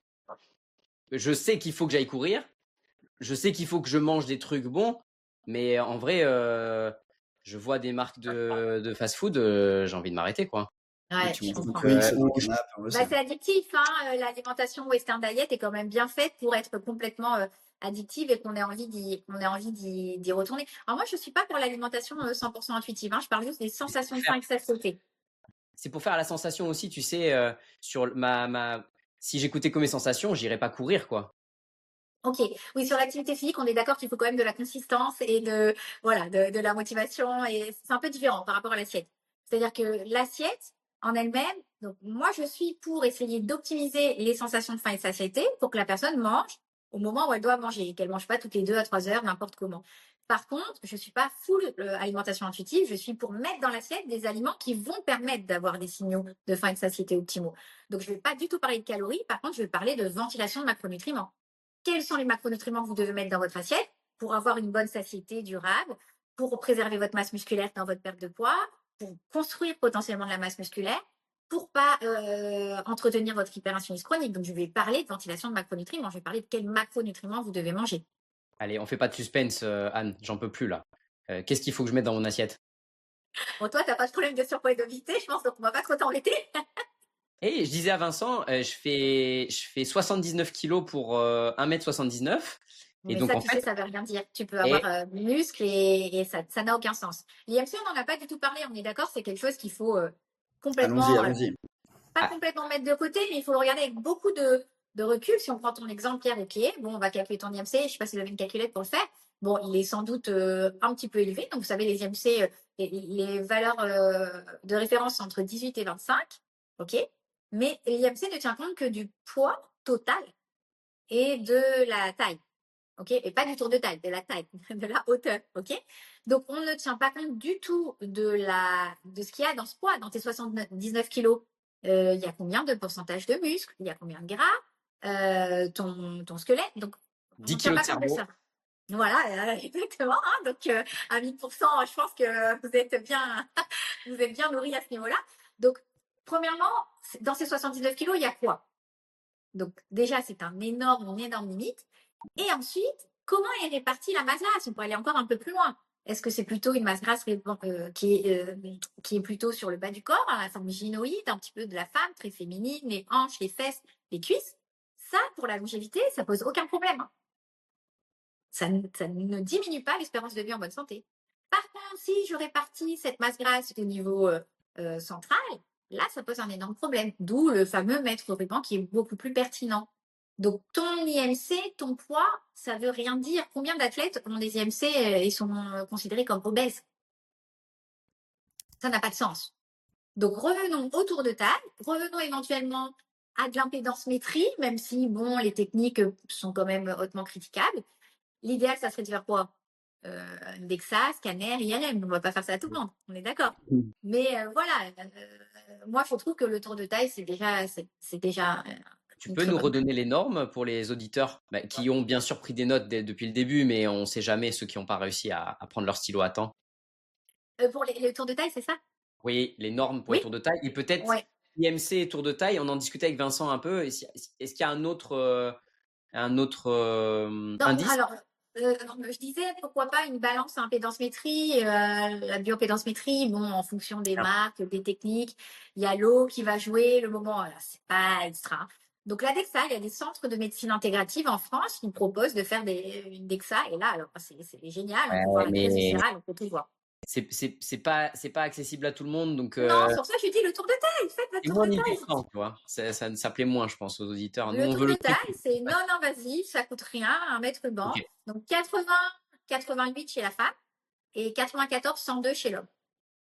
je sais qu'il faut que j'aille courir, je sais qu'il faut que je mange des trucs bons, mais en vrai, je vois des marques de fast-food, j'ai envie de m'arrêter, quoi. Oui, Ouais, tu je manges du comprends. Twix dans le canapé, on le Bah, sait. c'est addictif, hein. L'alimentation Western Diet est quand même bien faite pour être complètement addictive et qu'on ait envie d'y retourner. Alors moi, je suis pas pour l'alimentation 100% intuitive, hein. Je parle juste des sensations de faim et de satiété. C'est pour faire la sensation aussi, tu sais, sur si j'écoutais que mes sensations, j'irais pas courir, quoi. Ok, oui, sur l'activité physique, on est d'accord qu'il faut quand même de la consistance et voilà, de la motivation et c'est un peu différent par rapport à l'assiette. C'est-à-dire que l'assiette en elle-même, donc moi je suis pour essayer d'optimiser les sensations de faim et de satiété pour que la personne mange au moment où elle doit manger et qu'elle mange pas toutes les 2 à 3 heures, n'importe comment. Par contre, je suis pas full alimentation intuitive, je suis pour mettre dans l'assiette des aliments qui vont permettre d'avoir des signaux de faim et de satiété optimaux. Donc je vais pas du tout parler de calories, par contre je vais parler de ventilation de macronutriments. Quels sont les macronutriments que vous devez mettre dans votre assiette pour avoir une bonne satiété durable, pour préserver votre masse musculaire dans votre perte de poids, pour construire potentiellement de la masse musculaire, pour pas entretenir votre hyperinsulinisme chronique. Donc, je vais parler de ventilation de macronutriments. Je vais parler de quels macronutriments vous devez manger. Allez, on fait pas de suspense, Anne, j'en peux plus là. Qu'est-ce qu'il faut que je mette dans mon assiette? Bon, toi, t'as pas de problème de surpoids et d'obésité, je pense, donc on va pas trop t'embêter. Et je disais à Vincent, je fais 79 kilos pour 1m79. Et Mais donc, ça, en tu sais, fait, ça veut rien dire. Tu peux et avoir muscles et ça n'a aucun sens. L'IMC, on n'en a pas du tout parlé, on est d'accord, c'est quelque chose qu'il faut Allons-y, complètement allons-y. pas ah, complètement mettre de côté, mais il faut le regarder avec beaucoup de recul. Si on prend ton exemple, Pierre, ok, bon, on va calculer ton IMC. Je sais pas si vous avez une calculette pour le faire. Bon, il est sans doute un petit peu élevé. Donc, vous savez, les IMC, les valeurs de référence entre 18 et 25. Ok. Mais l'IMC ne tient compte que du poids total et de la taille. Ok. Et pas du tour de taille, de la taille, de la hauteur. Ok. Donc, on ne tient pas compte du tout de ce qu'il y a dans ce poids, dans tes 79 kilos. Il y a combien de pourcentage de muscles, il y a combien de gras, ton squelette. Donc, on 10 ne tient kilos de pas compte de cerveau. ça. Voilà, exactement. Hein, donc, à 1000%, je pense que vous êtes bien nourri à ce niveau-là. Donc, premièrement, dans ces 79 kilos, il y a quoi? Donc, déjà, c'est une énorme limite. Et ensuite, comment est répartie la masse grasse? On peut aller encore un peu plus loin. Est-ce que c'est plutôt une masse grasse qui est plutôt sur le bas du corps, à la forme gynoïde, un petit peu de la femme, très féminine, les hanches, les fesses, les cuisses? Ça, pour la longévité, ça pose aucun problème, hein. Ça ne diminue pas l'espérance de vie en bonne santé. Par contre, si je répartis cette masse grasse au niveau central, là, ça pose un énorme problème. D'où le fameux maître ruban qui est beaucoup plus pertinent. Donc, ton IMC, ton poids, ça veut rien dire. Combien d'athlètes ont des IMC et sont considérés comme obèses? Ça n'a pas de sens. Donc, revenons au tour de taille. Revenons éventuellement à de l'impédance métrie, même si, bon, les techniques sont quand même hautement critiquables. L'idéal, ça serait de faire quoi? DEXA, scanner, IRM. On ne va pas faire ça à tout le monde, on est d'accord. Mais voilà, moi je trouve que le tour de taille, c'est déjà Tu une peux très nous bonne. redonner les normes pour les auditeurs qui ont bien sûr pris des notes depuis le début, mais on ne sait jamais ceux qui n'ont pas réussi à prendre leur stylo à temps. Pour les tours de taille, c'est ça? Oui, les normes pour les Oui? tours de taille. Et peut-être Ouais. IMC et tour de taille, on en discutait avec Vincent un peu. Est-ce qu'il y a un autre Non, indice? alors, je disais pourquoi pas une balance à impédance-métrie, la bioimpédance-métrie, bon, en fonction des marques, des techniques, il y a l'eau qui va jouer, le moment, là, c'est pas extra. Donc la DEXA, il y a des centres de médecine intégrative en France qui proposent de faire une DEXA, et là, alors, c'est génial, on peut voir Ouais, la graisse mais viscérale, on peut tout voir. c'est pas accessible à tout le monde, donc Non, c'est pour ça que je dis le tour de taille, faites votre c'est tour moins de taille. impactant, tu vois. Ça plaît moins, je pense, aux auditeurs. Nous, Le on tour veut de le truc. taille, c'est non invasif, ça coûte rien, 1 mètre ruban. Ok. Donc 80, 88 chez la femme et 94, 102 chez l'homme.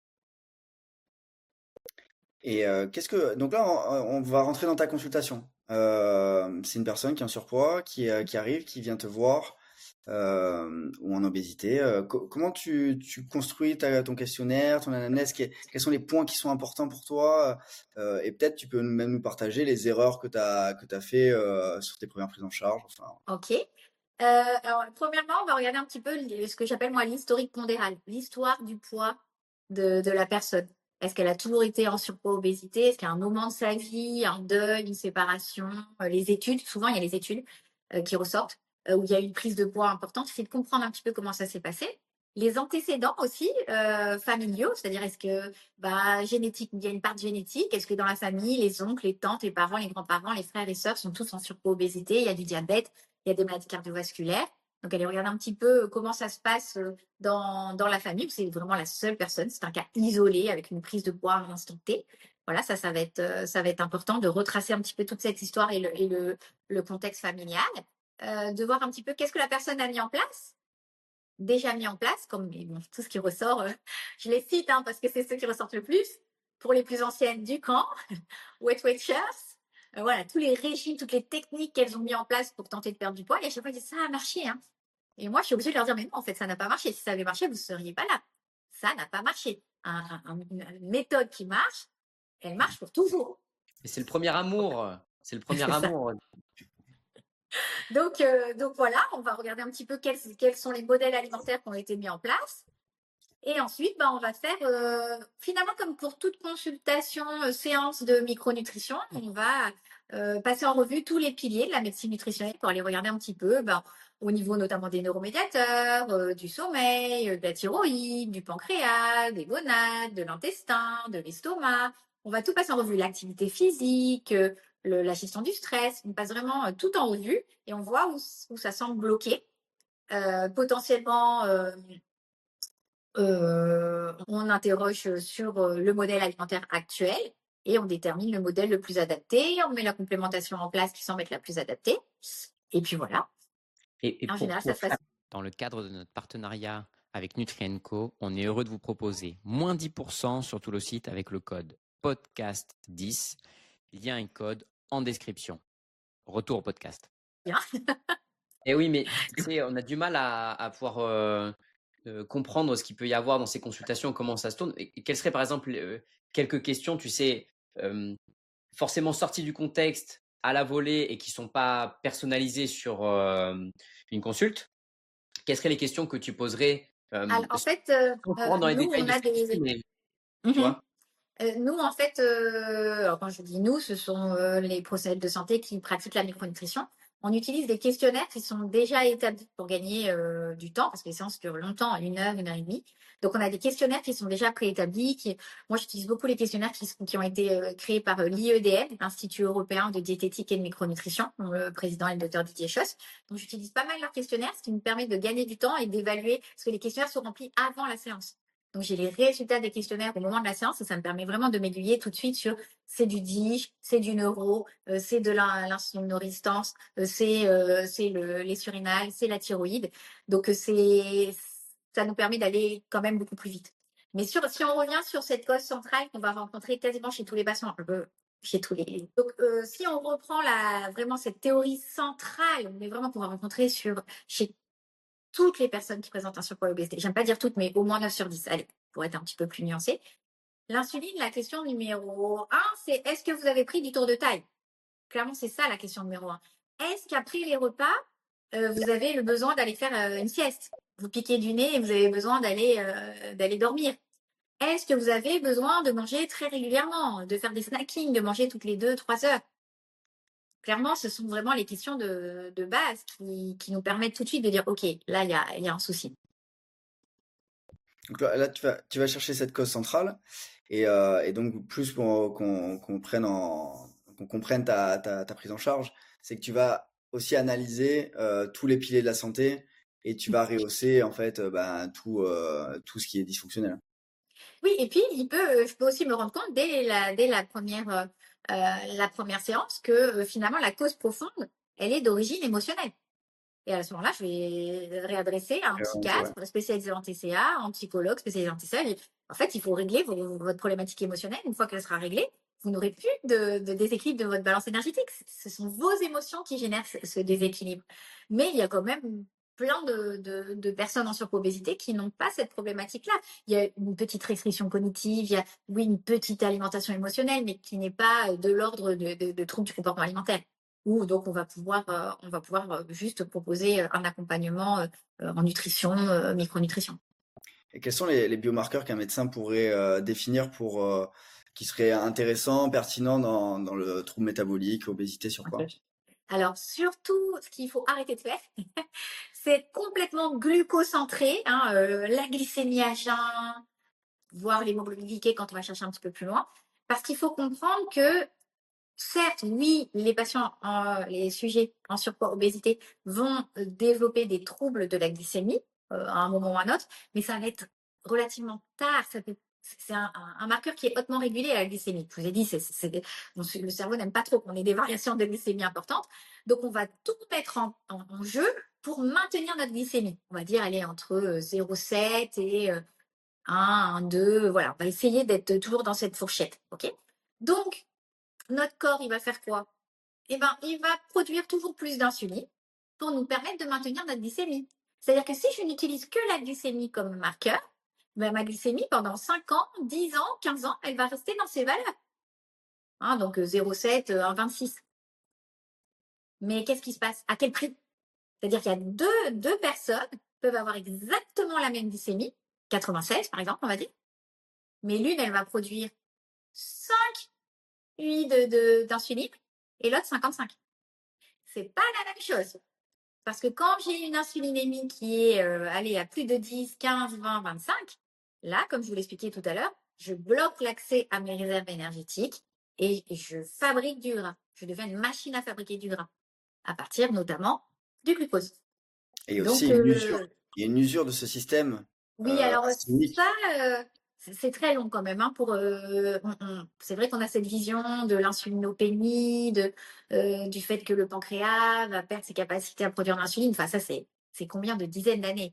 Et donc là, on va rentrer dans ta consultation. C'est une personne qui est en surpoids, qui arrive, qui vient te voir. ou en obésité. Comment tu construis ton questionnaire, ton anamnèse, quels sont les points qui sont importants pour toi? Et peut-être tu peux même nous partager les erreurs que tu as fait sur tes premières prises en charge. Enfin, Ok. Alors, premièrement, on va regarder un petit peu ce que j'appelle moi l'historique pondéral, l'histoire du poids de la personne. Est-ce qu'elle a toujours été en surpoids obésité? Est-ce qu'il y a un moment de sa vie, un deuil, une séparation? Les études, souvent il y a les études qui ressortent, où il y a une prise de poids importante. C'est de comprendre un petit peu comment ça s'est passé. Les antécédents aussi familiaux, c'est-à-dire est-ce que génétique, il y a une part de génétique, est-ce que dans la famille, les oncles, les tantes, les parents, les grands-parents, les frères et sœurs sont tous en surpoids obésité, il y a du diabète, il y a des maladies cardiovasculaires. Donc, aller regarder un petit peu comment ça se passe dans la famille. C'est vraiment la seule personne. C'est un cas isolé avec une prise de poids à l'instant T. Voilà, ça va être important de retracer un petit peu toute cette histoire et le contexte familial. De voir un petit peu qu'est-ce que la personne a mis en place, déjà mis en place, comme tout ce qui ressort. Je les cite parce que c'est ceux qui ressortent le plus. Pour les plus anciennes, du camp, Weight Watchers. Voilà, tous les régimes, toutes les techniques qu'elles ont mis en place pour tenter de perdre du poids. Et à chaque fois, elles disent ça a marché. Et moi, je suis obligée de leur dire, mais non, en fait, ça n'a pas marché. Si ça avait marché, vous ne seriez pas là. Ça n'a pas marché. Une méthode qui marche, elle marche pour toujours. Et c'est le premier amour. C'est le premier C'est ça. amour. Donc voilà, on va regarder un petit peu quels sont les modèles alimentaires qui ont été mis en place. Et ensuite, on va faire, finalement, comme pour toute consultation, séance de micronutrition, on va passer en revue tous les piliers de la médecine nutritionnelle pour aller regarder un petit peu, au niveau notamment des neuromédiateurs, du sommeil, de la thyroïde, du pancréas, des gonades, de l'intestin, de l'estomac. On va tout passer en revue, l'activité physique, la gestion du stress. On passe vraiment tout en revue et on voit où ça semble bloquer. Potentiellement, on interroge sur le modèle alimentaire actuel et on détermine le modèle le plus adapté. On met la complémentation en place qui semble être la plus adaptée. Et puis voilà. Et En pour général, ça se passe. dans le cadre de notre partenariat avec Nutri&Co, on est heureux de vous proposer moins 10% sur tout le site avec le code podcast10, lien et code en description. Retour au podcast. Bien. Et oui, mais tu sais, on a du mal à pouvoir comprendre ce qu'il peut y avoir dans ces consultations, comment ça se tourne. Et quelles seraient par exemple quelques questions, tu sais, forcément sorties du contexte à la volée et qui sont pas personnalisées sur une consulte? Quelles seraient les questions que tu poserais Alors, en fait, sans rentrer dans les nous, détails on de a ce que tu fais, des. mais tu Mhm. vois? Nous, en fait, alors quand je dis nous, ce sont les professionnels de santé qui pratiquent la micronutrition. On utilise des questionnaires qui sont déjà établis pour gagner du temps, parce que les séances durent longtemps, 1 heure et demie. Donc, on a des questionnaires qui sont déjà préétablis. Moi, j'utilise beaucoup les questionnaires qui ont été créés par l'IEDM, l'Institut européen de diététique et de micronutrition, dont le président est le docteur Didier Schoss. Donc, j'utilise pas mal leurs questionnaires, ce qui me permet de gagner du temps et d'évaluer, parce que les questionnaires sont remplis avant la séance. Donc, j'ai les résultats des questionnaires au moment de la séance et ça me permet vraiment de m'aiguiller tout de suite sur c'est du DIGE, c'est du neuro, c'est de l'insulinorésistance, c'est les surrénales, c'est la thyroïde. Donc, ça nous permet d'aller quand même beaucoup plus vite. Mais si on revient sur cette cause centrale qu'on va rencontrer quasiment chez tous les patients, un peu chez tous les. Donc, si on reprend vraiment cette théorie centrale, mais vraiment qu'on va rencontrer chez toutes les personnes qui présentent un surpoids et obésité, j'aime pas dire toutes, mais au moins 9 sur 10, allez, pour être un petit peu plus nuancé. L'insuline, la question numéro 1, c'est est-ce que vous avez pris du tour de taille? Clairement, c'est ça la question numéro 1. Est-ce qu'après les repas, vous avez le besoin d'aller faire une sieste? Vous piquez du nez et vous avez besoin d'aller dormir. Est-ce que vous avez besoin de manger très régulièrement, de faire des snackings, de manger toutes les 2-3 heures? Clairement, ce sont vraiment les questions de base qui nous permettent tout de suite de dire, OK, là, il y a un souci. Donc là, tu vas chercher cette cause centrale et donc plus pour qu'on comprenne ta prise en charge, c'est que tu vas aussi analyser tous les piliers de la santé et tu vas rehausser en fait tout ce qui est dysfonctionnel. Oui, et puis je peux aussi me rendre compte dès la première séance que finalement la cause profonde, elle est d'origine émotionnelle. Et à ce moment-là, je vais réadresser à un psychiatre Ouais. spécialisé en TCA, un psychologue spécialisé en TCA. En fait, il faut régler votre problématique émotionnelle. Une fois qu'elle sera réglée, vous n'aurez plus de déséquilibre de votre balance énergétique. Ce sont vos émotions qui génèrent ce déséquilibre. Mais il y a quand même plein de personnes en surpoids-obésité qui n'ont pas cette problématique-là. Il y a une petite restriction cognitive, il y a, oui, une petite alimentation émotionnelle, mais qui n'est pas de l'ordre de troubles du comportement alimentaire. Ou donc on va pouvoir juste proposer un accompagnement en nutrition, micronutrition. Et quels sont les biomarqueurs qu'un médecin pourrait définir qui seraient intéressants, pertinents dans le trouble métabolique, obésité, surpoids? Alors surtout, ce qu'il faut arrêter de faire, c'est être complètement glucocentré, hein, la glycémie à jeun, voire l'hémoglobine glyquée quand on va chercher un petit peu plus loin, parce qu'il faut comprendre que certes, oui, les patients, les sujets en surpoids, obésité vont développer des troubles de la glycémie à un moment ou à un autre, mais ça va être relativement tard. C'est un marqueur qui est hautement régulé à la glycémie. Je vous ai dit, le cerveau n'aime pas trop qu'on ait des variations de glycémie importantes. Donc, on va tout mettre en jeu pour maintenir notre glycémie. On va dire, elle est entre 0,7 et 1, 2. Voilà, on va essayer d'être toujours dans cette fourchette. OK? Donc, notre corps, il va faire quoi? Eh ben, il va produire toujours plus d'insuline pour nous permettre de maintenir notre glycémie. C'est-à-dire que si je n'utilise que la glycémie comme marqueur, ben, ma glycémie, pendant 5 ans, 10 ans, 15 ans, elle va rester dans ces valeurs. Hein, donc 0,7, 1,26. Mais qu'est-ce qui se passe? À quel prix? C'est-à-dire qu'il y a deux personnes peuvent avoir exactement la même glycémie, 96 par exemple, on va dire, mais l'une, elle va produire 5 d'insuline et l'autre 55. C'est pas la même chose. Parce que quand j'ai une insulinémie qui est à plus de 10, 15, 20, 25, là, comme je vous l'expliquais tout à l'heure, je bloque l'accès à mes réserves énergétiques et je fabrique du gras. Je deviens une machine à fabriquer du gras, à partir notamment du glucose. Et il y a Donc, aussi une usure. Il y a une usure de ce système. oui, alors unique. ça, c'est très long quand même. Hein, c'est vrai qu'on a cette vision de l'insulinopénie, du fait que le pancréas va perdre ses capacités à produire de l'insuline. Enfin, ça, c'est combien de dizaines d'années.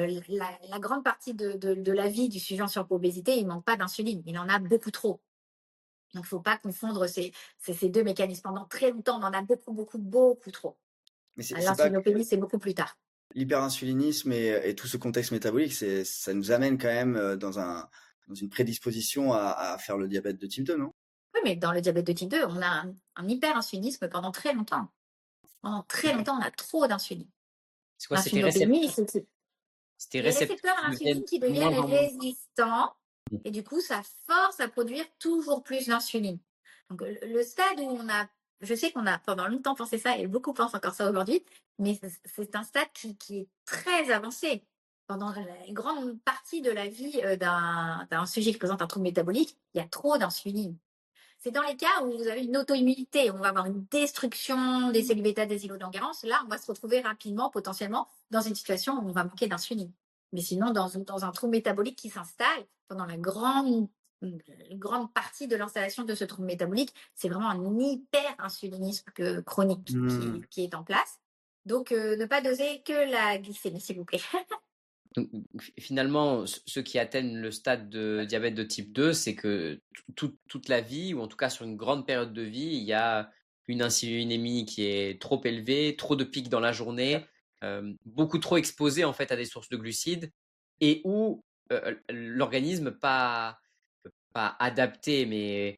La grande partie de la vie du sujet en surpoids-obésité, il ne manque pas d'insuline. Il en a beaucoup trop. Donc, il ne faut pas confondre ces deux mécanismes. Pendant très longtemps, on en a beaucoup, beaucoup, beaucoup trop. Mais c'est pas L'insulinopénie, c'est beaucoup plus tard. L'hyperinsulinisme et tout ce contexte métabolique, ça nous amène quand même dans une prédisposition à faire le diabète de type 2, non? Oui, mais dans le diabète de type 2, on a un hyperinsulinisme pendant très longtemps. Pendant très longtemps, on a trop d'insuline. C'est quoi? C'était L'insulinopénie, récepteur. C'était les récepteurs à l'insuline qui deviennent résistants. Et du coup, ça force à produire toujours plus d'insuline. Donc, le stade où je sais qu'on a pendant longtemps pensé ça, et beaucoup pensent encore ça aujourd'hui, mais c'est un stade qui est très avancé. Pendant une grande partie de la vie d'un sujet qui présente un trouble métabolique, il y a trop d'insuline. C'est dans les cas où vous avez une auto-immunité, on va avoir une destruction des cellules bêta des îlots de Langerhans. Là, on va se retrouver rapidement, potentiellement, dans une situation où on va manquer d'insuline. Mais sinon, dans un trouble métabolique qui s'installe, pendant la grande partie de l'installation de ce trouble métabolique, c'est vraiment un hyperinsulinisme chronique qui est en place. Donc, ne pas doser que la glycémie, s'il vous plaît. Donc, finalement, ceux qui atteignent le stade de diabète de type 2, c'est que toute la vie, ou en tout cas sur une grande période de vie, il y a une insulinémie qui est trop élevée, trop de pics dans la journée, beaucoup trop exposé en fait à des sources de glucides, et où l'organisme pas adapté, mais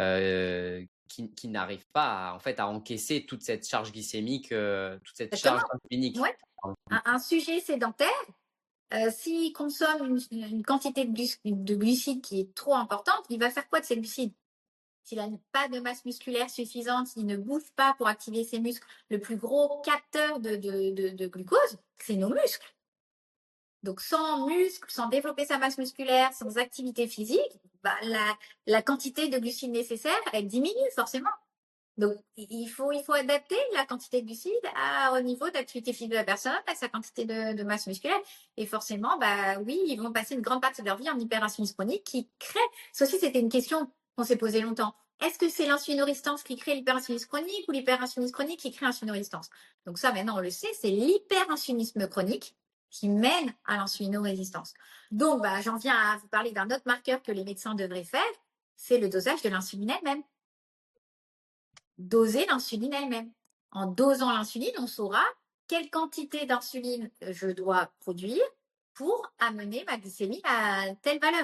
qui n'arrive pas à encaisser toute cette charge glycémique, toute cette charge insulinique. Ouais. Un sujet sédentaire, s'il consomme une quantité de glucides qui est trop importante, il va faire quoi de ces glucides? S'il n'a pas de masse musculaire suffisante, s'il ne bouge pas pour activer ses muscles, le plus gros capteur de glucose, c'est nos muscles. Donc, sans muscles, sans développer sa masse musculaire, sans activité physique, bah, la quantité de glucides nécessaire, elle diminue forcément. Donc, il faut adapter la quantité de glucides au niveau d'activité physique de la personne, à sa quantité de masse musculaire. Et forcément, bah oui, ils vont passer une grande partie de leur vie en hyperinsulinisme chronique qui crée. Ça aussi, c'était une question qu'on s'est posée longtemps. Est-ce que c'est l'insulinorésistance qui crée l'hyperinsulinisme chronique ou l'hyperinsulinisme chronique qui crée l'insulinorésistance? Donc ça, maintenant, on le sait, c'est l'hyperinsulinisme chronique qui mène à l'insulinorésistance. Donc, bah, j'en viens à vous parler d'un autre marqueur que les médecins devraient faire, c'est le dosage de l'insuline elle-même. Doser l'insuline elle-même. En dosant l'insuline, on saura quelle quantité d'insuline je dois produire pour amener ma glycémie à telle valeur.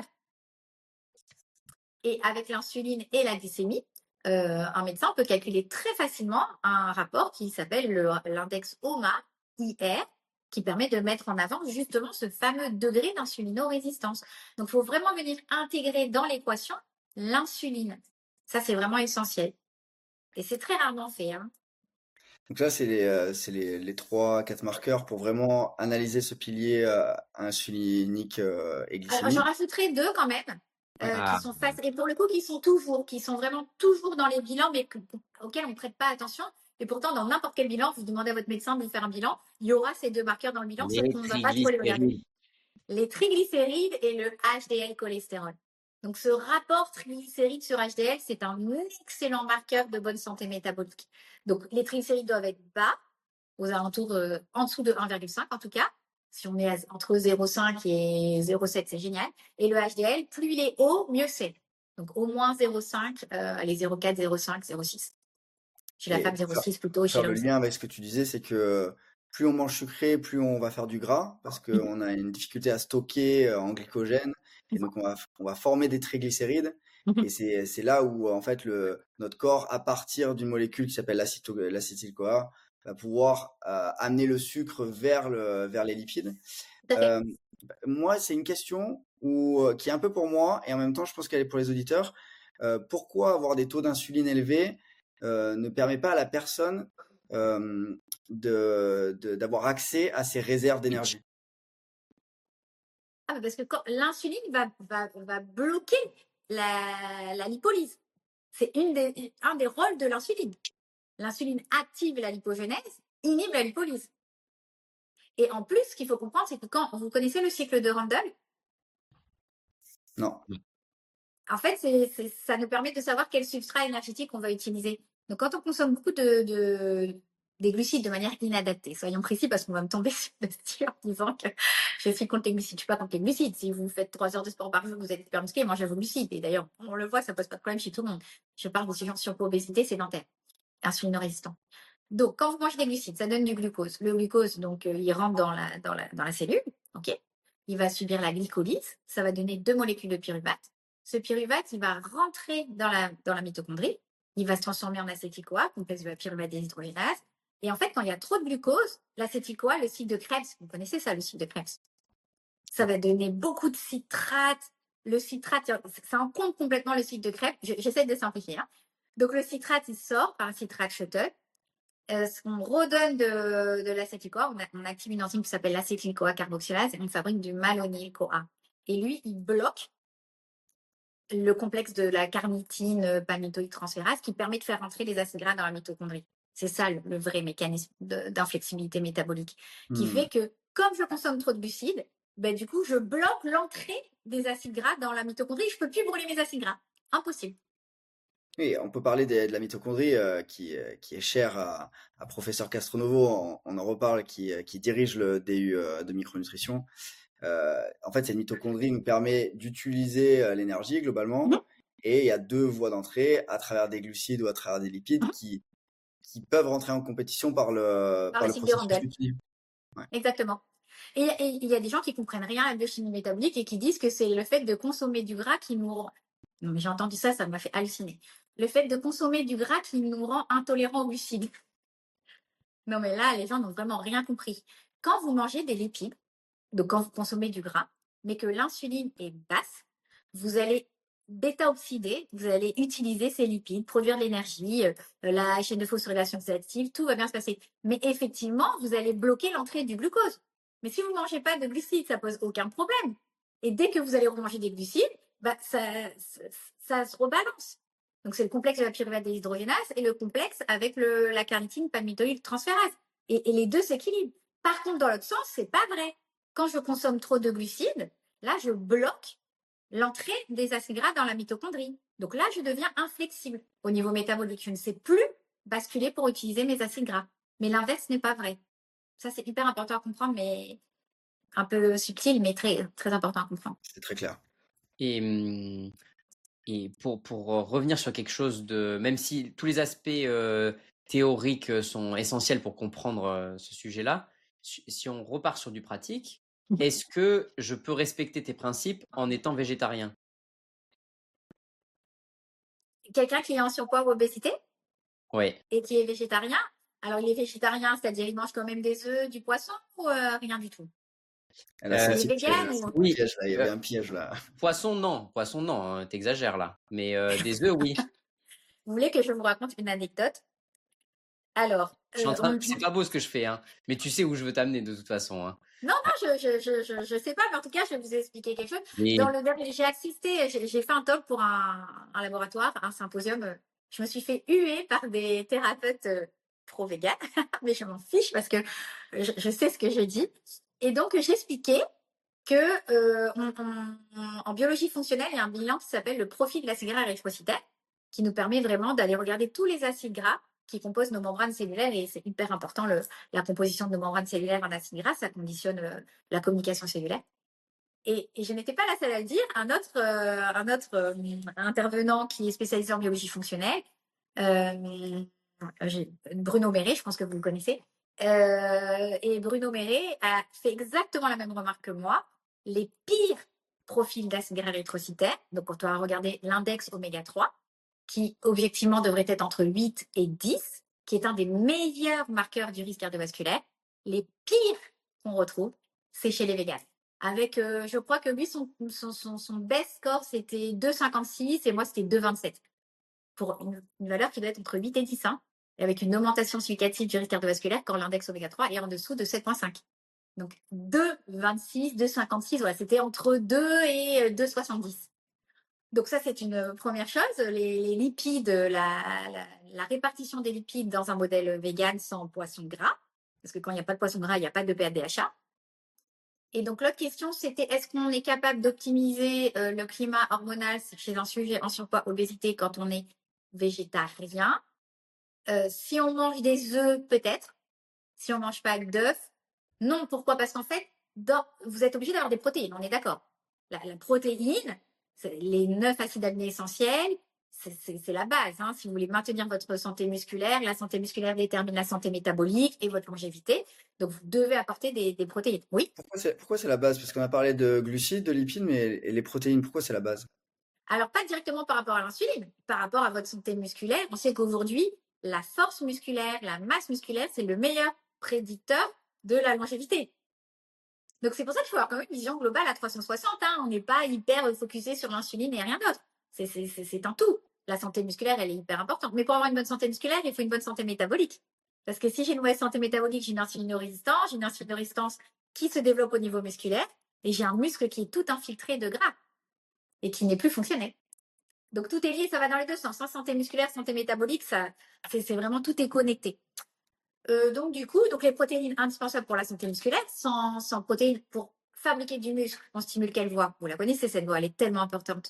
Et avec l'insuline et la glycémie, un médecin peut calculer très facilement un rapport qui s'appelle l'index OMA-IR, qui permet de mettre en avant justement ce fameux degré d'insulinorésistance. Donc, il faut vraiment venir intégrer dans l'équation l'insuline. Ça, c'est vraiment essentiel. Et c'est très rarement fait. Donc là, c'est les 3-4 marqueurs pour vraiment analyser ce pilier insulinique et Alors, glycémique. j'en rajouterai 2 quand même, Ouais. qui sont et pour le coup, qui sont vraiment toujours dans les bilans, mais auxquels on ne prête pas attention. Et pourtant, dans n'importe quel bilan, vous demandez à votre médecin de vous faire un bilan, il y aura ces 2 marqueurs dans le bilan, sauf Les qu'on ne va pas trop les regarder. triglycérides. Les triglycérides et le HDL cholestérol. Donc, ce rapport triglycérides sur HDL, c'est un excellent marqueur de bonne santé métabolique. Donc, les triglycérides doivent être bas, aux alentours, en dessous de 1,5 en tout cas. Si on est entre 0,5 et 0,7, c'est génial. Et le HDL, plus il est haut, mieux c'est. Donc, au moins 0,5, allez, 0,4, 0,5, 0,6. Chez la Et femme, pour 0,6 plutôt. Chez faire le l'homme, lien avec ce que tu disais, c'est que plus on mange sucré, plus on va faire du gras, parce qu'on a une difficulté à stocker en glycogène, et donc on va former des triglycérides. Et c'est là où en fait notre corps, à partir d'une molécule qui s'appelle l'acétyl-CoA, va pouvoir amener le sucre vers les lipides. Moi, c'est une question qui est un peu pour moi, et en même temps, je pense qu'elle est pour les auditeurs. Pourquoi avoir des taux d'insuline élevés ne permet pas à la personne d'avoir accès à ses réserves d'énergie? Parce que l'insuline va bloquer la lipolyse. C'est un des rôles de l'insuline. L'insuline active la lipogénèse, inhibe la lipolyse. Et en plus, ce qu'il faut comprendre, c'est que quand vous connaissez le cycle de Randle, Non. en fait, ça nous permet de savoir quel substrat énergétique on va utiliser. Donc, quand on consomme beaucoup des glucides de manière inadaptée, soyons précis parce qu'on va me tomber sur le stylo en disant que je suis contre les glucides. Je suis pas contre les glucides. Si vous faites 3 heures de sport par jour, vous êtes hyper musclé, mangez vos glucides. Et d'ailleurs, on le voit, ça pose pas de problème chez tout le monde. Je parle des gens surpoids, obésité, sédentaire, insulino-résistant. Donc, quand vous mangez des glucides, ça donne du glucose. Le glucose, donc, il rentre dans la cellule, ok. Il va subir la glycolyse. Ça va donner 2 molécules de pyruvate. Ce pyruvate, il va rentrer dans la mitochondrie. Il va se transformer en acétyl-CoA, complexe de la pyruvate déshydrogénase. Et en fait, quand il y a trop de glucose, l'acétyl-CoA, le cycle de Krebs, vous connaissez ça, le cycle de Krebs, ça va donner beaucoup de citrate. Le citrate, ça en compte complètement le cycle de Krebs. J'essaie de simplifier. Donc, le citrate, il sort par un citrate shuttle. On redonne de l'acétyl-CoA, on active une enzyme qui s'appelle l'acétyl-CoA carboxylase et on fabrique du malonyl-CoA. Et lui, il bloque le complexe de la carnitine palmitoïde transférase qui permet de faire rentrer les acides gras dans la mitochondrie. C'est ça le vrai mécanisme d'inflexibilité métabolique qui fait que comme je consomme trop de glucides, du coup, je bloque l'entrée des acides gras dans la mitochondrie. Je ne peux plus brûler mes acides gras. Impossible. Oui, on peut parler de la mitochondrie qui est chère à professeur Castronovo, on en reparle, qui dirige le DU de micronutrition. En fait, cette mitochondrie nous permet d'utiliser l'énergie globalement, et il y a 2 voies d'entrée, à travers des glucides ou à travers des lipides, qui peuvent rentrer en compétition par le cycle de processus Randle. utile. Ouais. Exactement. Et il y a des gens qui comprennent rien à la biochimie métabolique et qui disent que c'est le fait de consommer du gras qui nous rend... Non, mais j'ai entendu ça m'a fait halluciner. Le fait de consommer du gras qui nous rend intolérants aux glucides. Non, mais là, les gens n'ont vraiment rien compris. Quand vous mangez des lipides, donc quand vous consommez du gras, mais que l'insuline est basse, vous allez bêta-oxyder, vous allez utiliser ces lipides, produire de l'énergie, la chaîne de phosphorylation oxydative, tout va bien se passer. Mais effectivement, vous allez bloquer l'entrée du glucose. Mais si vous ne mangez pas de glucides, ça pose aucun problème. Et dès que vous allez remanger des glucides, ça se rebalance. Donc, c'est le complexe de la pyruvate déshydrogénase et le complexe avec la carnitine palmitoïde transférase. Et les deux s'équilibrent. Par contre, dans l'autre sens, c'est pas vrai. Quand je consomme trop de glucides, là, je bloque l'entrée des acides gras dans la mitochondrie. Donc là, je deviens inflexible au niveau métabolique. Je ne sais plus basculer pour utiliser mes acides gras. Mais l'inverse n'est pas vrai. Ça, c'est hyper important à comprendre, mais un peu subtil, mais très, très important à comprendre. C'est très clair. Et pour revenir sur quelque chose même si tous les aspects théoriques sont essentielles pour comprendre ce sujet-là. Si on repart sur du pratique, est-ce que je peux respecter tes principes en étant végétarien? Quelqu'un qui est en surpoids ou obésité Oui. et qui est végétarien, alors il est végétarien, c'est-à-dire il mange quand même des œufs, du poisson ou rien du tout? Elle a Il est senti vegan le ou... Oui. piège là. Il y avait un piège là. Poisson, non. Poisson, non. Hein, t'exagères là. Mais des œufs, oui. Vous voulez que je vous raconte une anecdote? Alors, C'est pas beau ce que je fais, hein. Mais tu sais où je veux t'amener de toute façon. Hein. non, je sais pas, mais en tout cas, je vais vous expliquer quelque chose. Dans Mais le dernier, j'ai assisté, j'ai fait un talk pour un laboratoire, un symposium. Je me suis fait huer par des thérapeutes pro-vegan, mais je m'en fiche parce que je sais ce que je dis. Et donc, j'expliquais que en biologie fonctionnelle, il y a un bilan qui s'appelle le profil de l'acide gras érythrocytaire, qui nous permet vraiment d'aller regarder tous les acides gras qui composent nos membranes cellulaires, et c'est hyper important, la composition de nos membranes cellulaires en acides gras, ça conditionne la communication cellulaire. Et je n'étais pas la seule à le dire, un autre intervenant qui est spécialisé en biologie fonctionnelle, Bruno Méré, je pense que vous le connaissez, et Bruno Méré a fait exactement la même remarque que moi. Les pires profils d'acide gras érythrocytaire, donc quand on va regarder l'index oméga 3, qui objectivement devrait être entre 8 et 10, qui est un des meilleurs marqueurs du risque cardiovasculaire, les pires qu'on retrouve, c'est chez les végans. Avec, je crois que lui, son best score, c'était 2,56 et moi, c'était 2,27. Pour une valeur qui doit être entre 8 et 10, hein, et avec une augmentation significative du risque cardiovasculaire quand l'index oméga 3 est en dessous de 7,5. Donc 2,26, 2,56, voilà, c'était entre 2 et 2,70. Donc ça, c'est une première chose. Les lipides, la répartition des lipides dans un modèle vegan sans poisson gras, parce que quand il n'y a pas de poisson gras, il n'y a pas de PADHA. Et donc l'autre question, c'était est-ce qu'on est capable d'optimiser le climat hormonal chez un sujet en surpoids, obésité, quand on est végétarien? Si on mange des œufs, peut-être. Si on mange pas d'œufs, non. Pourquoi? Parce qu'en fait, vous êtes obligé d'avoir des protéines, on est d'accord. La protéine, les 9 acides aminés essentiels, c'est la base. Hein. Si vous voulez maintenir votre santé musculaire, la santé musculaire détermine la santé métabolique et votre longévité. Donc, vous devez apporter des protéines. Oui. Pourquoi c'est la base? Parce qu'on a parlé de glucides, de lipides, mais les protéines, pourquoi c'est la base? Alors, pas directement par rapport à l'insuline, par rapport à votre santé musculaire. On sait qu'aujourd'hui, la force musculaire, la masse musculaire, c'est le meilleur prédicteur de la longévité. Donc, c'est pour ça qu'il faut avoir quand même une vision globale à 360. Hein. On n'est pas hyper focusé sur l'insuline et rien d'autre. C'est un tout. La santé musculaire, elle est hyper importante. Mais pour avoir une bonne santé musculaire, il faut une bonne santé métabolique. Parce que si j'ai une mauvaise santé métabolique, j'ai une insulinorésistance qui se développe au niveau musculaire et j'ai un muscle qui est tout infiltré de gras et qui n'est plus fonctionnel. Donc, tout est lié, ça va dans les deux sens. Hein. Santé musculaire, santé métabolique, c'est vraiment tout est connecté. Donc, du coup, les protéines indispensables pour la santé musculaire, sans protéines pour fabriquer du muscle, on stimule quelle voie? Vous la connaissez, cette voie, elle est tellement importante.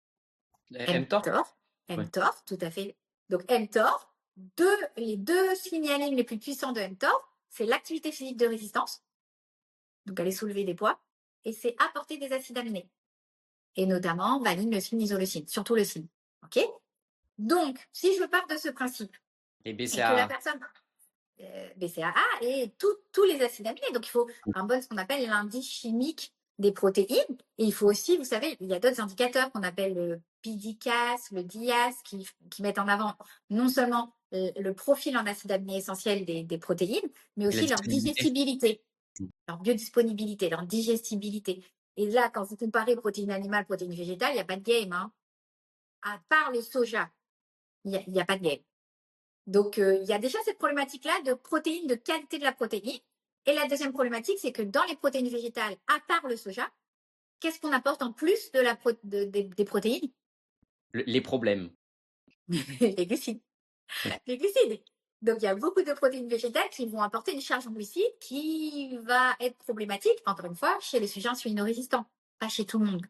mTOR. mTOR, tout à fait. Donc, mTOR, les deux signalines les plus puissants de mTOR, c'est l'activité physique de résistance, donc aller soulever des poids, et c'est apporter des acides aminés, et notamment valine, leucine, isoleucine, surtout leucine. OK? Donc, si je pars de ce principe, et que la personne... BCAA et tous les acides aminés. Donc, il faut ce qu'on appelle l'indice chimique des protéines. Et il faut aussi, vous savez, il y a d'autres indicateurs qu'on appelle le PDCAAS, le DIAS, qui mettent en avant non seulement le profil en acides aminés essentiels des protéines, mais aussi leur digestibilité, leur biodisponibilité, leur digestibilité. Et là, quand vous comparez protéines animales, protéines végétales, il n'y a pas de game. Hein. À part le soja, il n'y a pas de game. Donc, il y a déjà cette problématique-là de protéines, de qualité de la protéine. Et la deuxième problématique, c'est que dans les protéines végétales, à part le soja, qu'est-ce qu'on apporte en plus des protéines? Les problèmes. Les glucides. Les glucides. Donc, il y a beaucoup de protéines végétales qui vont apporter une charge en glucides qui va être problématique, encore une fois, chez les sujets insulino-résistants, pas chez tout le monde.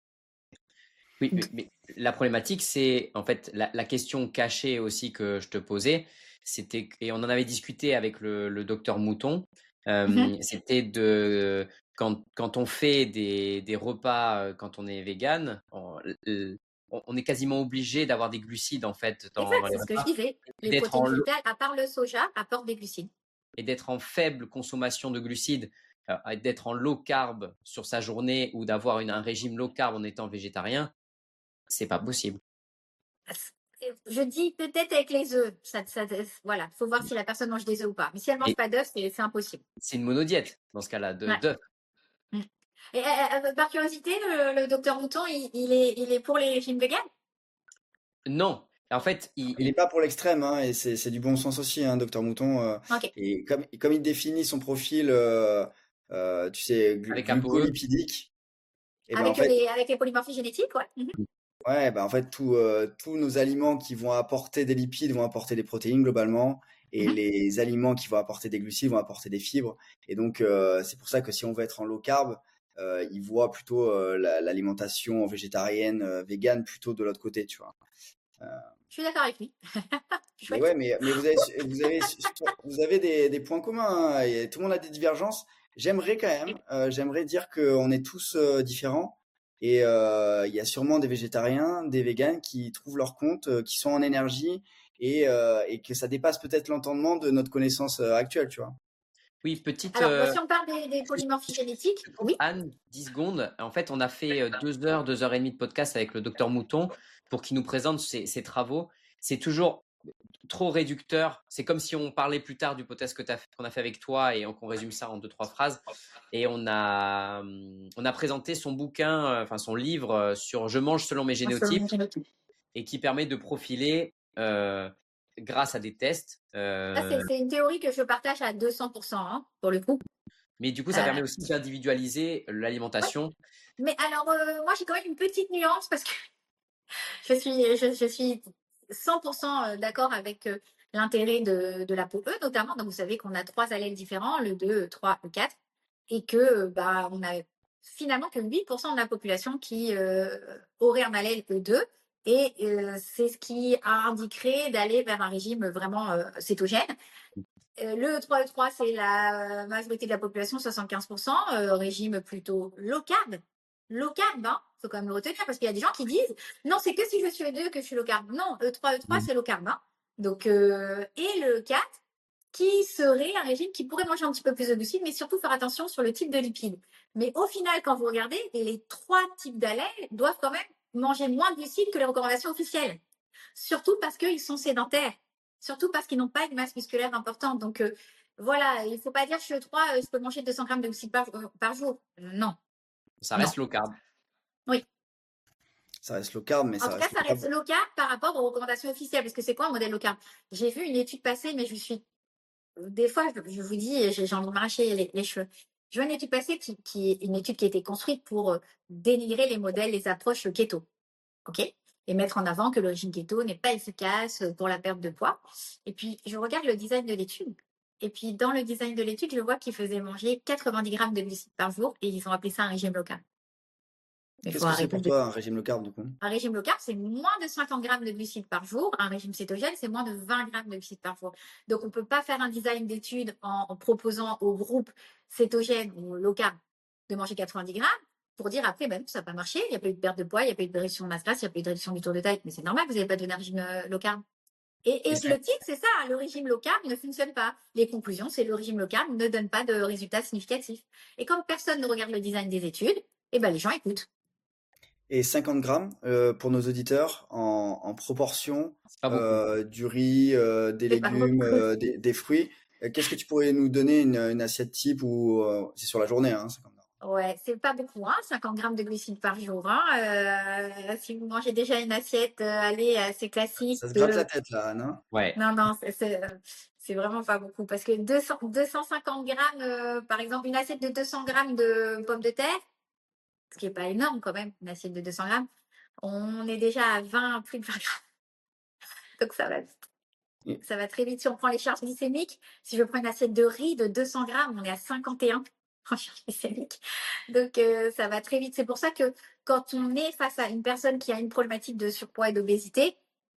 Oui, mais la problématique, c'est en fait la question cachée aussi que je te posais, c'était, et on en avait discuté avec le docteur Mouton, c'était quand on fait des repas, quand on est vegan, on est quasiment obligé d'avoir des glucides en fait dans Exact, les c'est ce que je repas disais. et Les protéines végétales, à part le soja, apportent des glucides. et d'être en faible consommation de glucides, d'être en low carb sur sa journée ou d'avoir un régime low carb en étant végétarien, c'est pas possible. Je dis peut-être avec les œufs. Voilà, faut voir si la personne mange des œufs ou pas. Mais si elle mange Et pas d'œufs, c'est impossible. c'est une monodiète dans ce cas-là Ouais. d'œufs. Mm. Et par curiosité, le docteur Mouton, il est pour les régimes véganes? Non, en fait, Il n'est pas pour l'extrême, hein, et c'est du bon sens aussi, hein, Docteur Mouton. Ok. Et comme il définit son profil, tu sais, avec un peu glucolipidique, et ben en fait, Avec les polymorphies génétiques, ouais. ouais, ben en fait, tous nos aliments qui vont apporter des lipides vont apporter des protéines globalement, et Mhm. les aliments qui vont apporter des glucides vont apporter des fibres. Et donc, c'est pour ça que si on veut être en low carb, il voit plutôt l'alimentation végétarienne, végane, plutôt de l'autre côté, tu vois. Je suis d'accord avec lui. Mais Chouette. ouais, mais vous avez des points communs, hein, et tout le monde a des divergences. J'aimerais quand même, j'aimerais dire qu'on est tous différents, et il y a sûrement des végétariens, des véganes qui trouvent leur compte, qui sont en énergie, et que ça dépasse peut-être l'entendement de notre connaissance actuelle, tu vois. Oui, petite. Alors, si on parle des polymorphies génétiques, oui. Anne, 10 secondes. En fait, on a fait 2 heures et demie de podcast avec le docteur Mouton pour qu'il nous présente ses travaux. C'est toujours trop réducteur. C'est comme si on parlait plus tard du podcast qu'on a fait avec toi et qu'on résume ça en 2-3 phrases. Et on a présenté son bouquin, enfin son livre sur Je mange selon mes génotypes et qui permet de profiler grâce à des tests. C'est une théorie que je partage à 200%, hein, pour le coup. Mais du coup, ça permet aussi d'individualiser l'alimentation. Ouais. Mais alors, moi, j'ai quand même une petite nuance parce que je suis 100% d'accord avec l'intérêt de la peau E, notamment. Donc, vous savez qu'on a 3 allèles différents, le 2, le 3, le 4, et que bah, on a finalement que 8% de la population qui aurait un allèle E2. Et c'est ce qui indiquerait d'aller vers un régime vraiment cétogène. Le E3, c'est la majorité de la population, 75%, régime plutôt low carb. Low carb, hein, faut quand même le retenir, parce qu'il y a des gens qui disent non, c'est que si je suis E2 que je suis low carb. Non, E3, c'est low carb. Hein. Donc, et le 4, qui serait un régime qui pourrait manger un petit peu plus de glucides, mais surtout faire attention sur le type de lipides. Mais au final, quand vous regardez, les 3 types d'allèles doivent quand même manger moins de glucides que les recommandations officielles. Surtout parce qu'ils sont sédentaires. Surtout parce qu'ils n'ont pas une masse musculaire importante. Donc, voilà, il ne faut pas dire je suis E3, je peux manger 200 grammes de glucides par jour. Non. Ça reste low carb. Oui. Ça reste low carb, mais en tout cas, ça reste low carb par rapport aux recommandations officielles. Parce que c'est quoi un modèle low carb? J'ai vu une étude passer, mais je suis. Des fois, je vous dis, j'ai envie de m'arracher les cheveux. Je vois une étude passer qui est une étude qui a été construite pour dénigrer les modèles, les approches keto. OK? Et mettre en avant que le régime keto n'est pas efficace pour la perte de poids. Et puis, je regarde le design de l'étude. Et puis, dans le design de l'étude, je vois qu'ils faisaient manger 90 grammes de glucides par jour et ils ont appelé ça un régime low carb. Qu'est-ce que c'est pour toi un régime low carb, du coup? Un régime low carb, c'est moins de 50 grammes de glucides par jour. Un régime cétogène, c'est moins de 20 grammes de glucides par jour. Donc, on ne peut pas faire un design d'étude en proposant au groupe cétogène ou low carb de manger 90 grammes pour dire après, ben, ça n'a pas marché, il n'y a pas eu de perte de poids, il n'y a pas eu de réduction de masse grasse, il n'y a pas eu de réduction du tour de taille. Mais c'est normal, vous n'avez pas donné un régime low carb. Et le titre, c'est ça, le régime low carb ne fonctionne pas. Les conclusions, c'est le régime low carb ne donne pas de résultats significatifs. Et comme personne ne regarde le design des études, eh ben, les gens écoutent. Et 50 grammes pour nos auditeurs en proportion du riz, des légumes, des fruits. Qu'est-ce que tu pourrais nous donner une assiette type ou c'est sur la journée, hein, 50 grammes. Ouais, c'est pas beaucoup, hein, 50 grammes de glucides par jour. Hein. Si vous mangez déjà une assiette, allez, assez classique. Ça se gratte la tête là, Anne. Hein. Ouais. Non, c'est vraiment pas beaucoup. Parce que 250 grammes, par exemple, une assiette de 200 grammes de pommes de terre, ce qui n'est pas énorme quand même, une assiette de 200 grammes, on est déjà à 20, plus de 20 grammes. Donc ça va très vite. Si on prend les charges glycémiques, si je prends une assiette de riz de 200 grammes, on est à 51 en charge glycémique. Donc ça va très vite. C'est pour ça que quand on est face à une personne qui a une problématique de surpoids et d'obésité,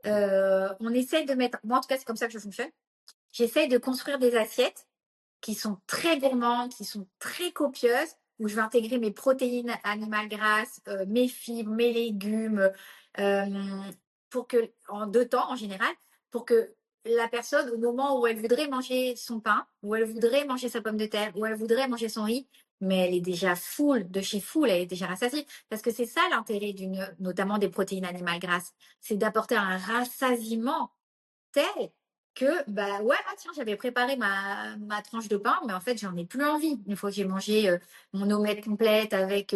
on essaie de mettre, moi en tout cas c'est comme ça que je fonctionne, j'essaie de construire des assiettes qui sont très gourmandes, qui sont très copieuses, où je vais intégrer mes protéines animales grasses, mes fibres, mes légumes, pour que, en 2 temps en général, pour que la personne, au moment où elle voudrait manger son pain, où elle voudrait manger sa pomme de terre, où elle voudrait manger son riz, mais elle est déjà full, de chez full, elle est déjà rassasiée. Parce que c'est ça l'intérêt notamment des protéines animales grasses, c'est d'apporter un rassasiement tel que, bah ouais, tiens, j'avais préparé ma tranche de pain, mais en fait, j'en ai plus envie. Une fois que j'ai mangé mon omelette complète avec,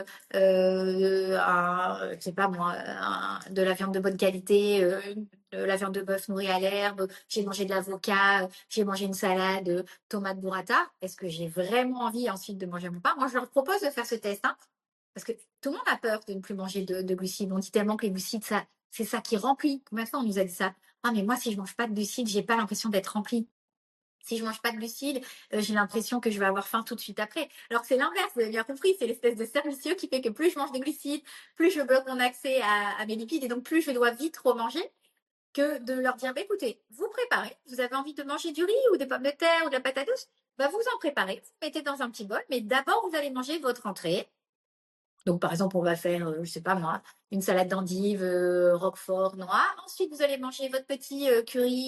je sais pas moi, de la viande de bonne qualité, de la viande de bœuf nourrie à l'herbe, j'ai mangé de l'avocat, j'ai mangé une salade, tomate burrata. Est-ce que j'ai vraiment envie ensuite de manger mon pain? Moi, je leur propose de faire ce test, hein, parce que tout le monde a peur de ne plus manger de glucides. On dit tellement que les glucides, c'est ça qui remplit. Combien de fois on nous a dit ça? Ah, mais moi, si je mange pas de glucides, j'ai pas l'impression d'être remplie. Si je mange pas de glucides, j'ai l'impression que je vais avoir faim tout de suite après. Alors que c'est l'inverse, vous avez bien compris, c'est l'espèce de cercle vicieux qui fait que plus je mange de glucides, plus je bloque mon accès à mes lipides et donc plus je dois vite remanger que de leur dire, bah, écoutez, vous préparez, vous avez envie de manger du riz ou des pommes de terre ou de la patate douce, bah, vous en préparez, vous mettez dans un petit bol, mais d'abord, vous allez manger votre entrée. Donc, par exemple, on va faire, je sais pas moi, une salade d'endives, roquefort, noix. Ensuite, vous allez manger votre petit curry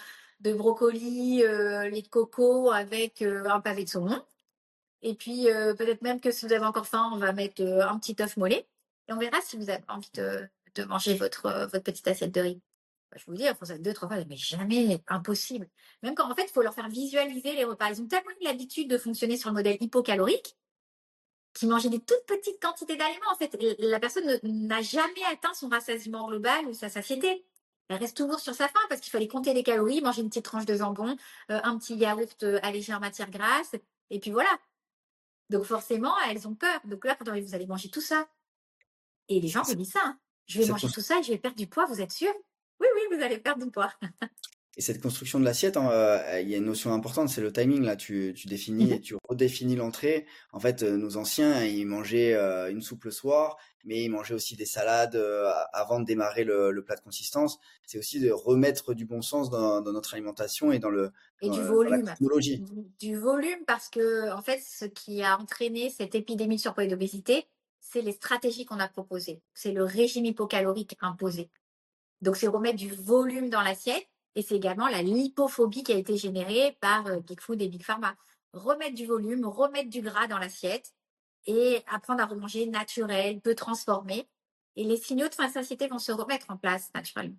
de brocoli, lait de coco avec un pavé de saumon. Et puis, peut-être même que si vous avez encore faim, on va mettre un petit œuf mollet. Et on verra si vous avez envie de manger votre petite assiette de riz. Bah, je vous dis, il faut ça 2, 3 fois, mais jamais, impossible. Même quand, en fait, il faut leur faire visualiser les repas. Ils ont tellement eu l'habitude de fonctionner sur le modèle hypocalorique qui mangeait des toutes petites quantités d'aliments. En fait, la personne n'a jamais atteint son rassasiement global ou sa satiété. Elle reste toujours sur sa faim parce qu'il fallait compter les calories, manger une petite tranche de jambon, un petit yaourt allégé en matière grasse, et puis voilà. Donc forcément, elles ont peur. Donc là, quand on dit, vous allez manger tout ça, et les gens me disent ça, hein. Je vais Cette, manger cons- tout ça et je vais perdre du poids, vous êtes sûr? Oui, oui, vous allez perdre du poids. et cette construction de l'assiette, hein, il y a une notion importante, c'est le timing. Là, tu définis et Mhm. tu redéfinis l'entrée. En fait, nos anciens, ils mangeaient une soupe le soir, mais ils mangeaient aussi des salades avant de démarrer le plat de consistance. C'est aussi de remettre du bon sens dans notre alimentation et Et du dans la volume. chronologie. Du volume parce que, en fait, ce qui a entraîné cette épidémie de surpoids et d'obésité, c'est les stratégies qu'on a proposées. C'est le régime hypocalorique imposé. Donc, c'est remettre du volume dans l'assiette et c'est également la lipophobie qui a été générée par Big Food et Big Pharma. Remettre du volume, remettre du gras dans l'assiette et apprendre à remanger naturel, peu transformé. Et les signaux de faim et satiété vont se remettre en place naturellement.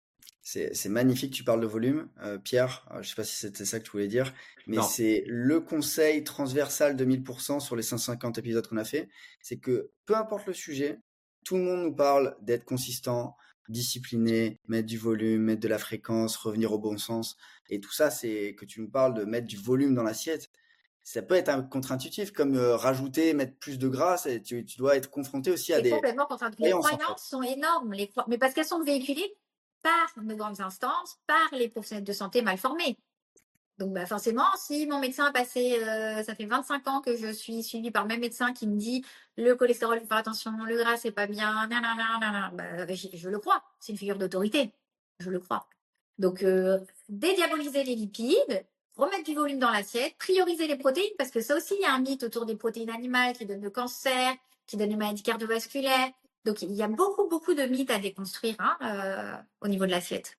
C'est magnifique, tu parles de volume, Pierre. Je sais pas si c'était ça que tu voulais dire, mais Non. c'est le conseil transversal de 1000% sur les 150 épisodes qu'on a fait. C'est que peu importe le sujet, tout le monde nous parle d'être consistant, discipliné, mettre du volume, mettre de la fréquence, revenir au bon sens. Et tout ça, c'est que tu nous parles de mettre du volume dans l'assiette. Ça peut être un contre-intuitif, comme rajouter, mettre plus de gras. Tu dois être confronté aussi à C'est des complètement contre. Les croyances, en fait. croyances sont énormes, mais parce qu'elles sont véhiculées par de grandes instances, par les professionnels de santé mal formés. Donc bah forcément, si mon médecin a passé, ça fait 25 ans que je suis suivie par le même médecin qui me dit le cholestérol, il faut faire attention, le gras, c'est pas bien, nanana, bah, je le crois. C'est une figure d'autorité. Je le crois. Donc, dédiaboliser les lipides, remettre du volume dans l'assiette, prioriser les protéines, parce que ça aussi, il y a un mythe autour des protéines animales qui donnent le cancer, qui donnent les maladies cardiovasculaires. Donc, il y a beaucoup, beaucoup de mythes à déconstruire hein, au niveau de l'assiette.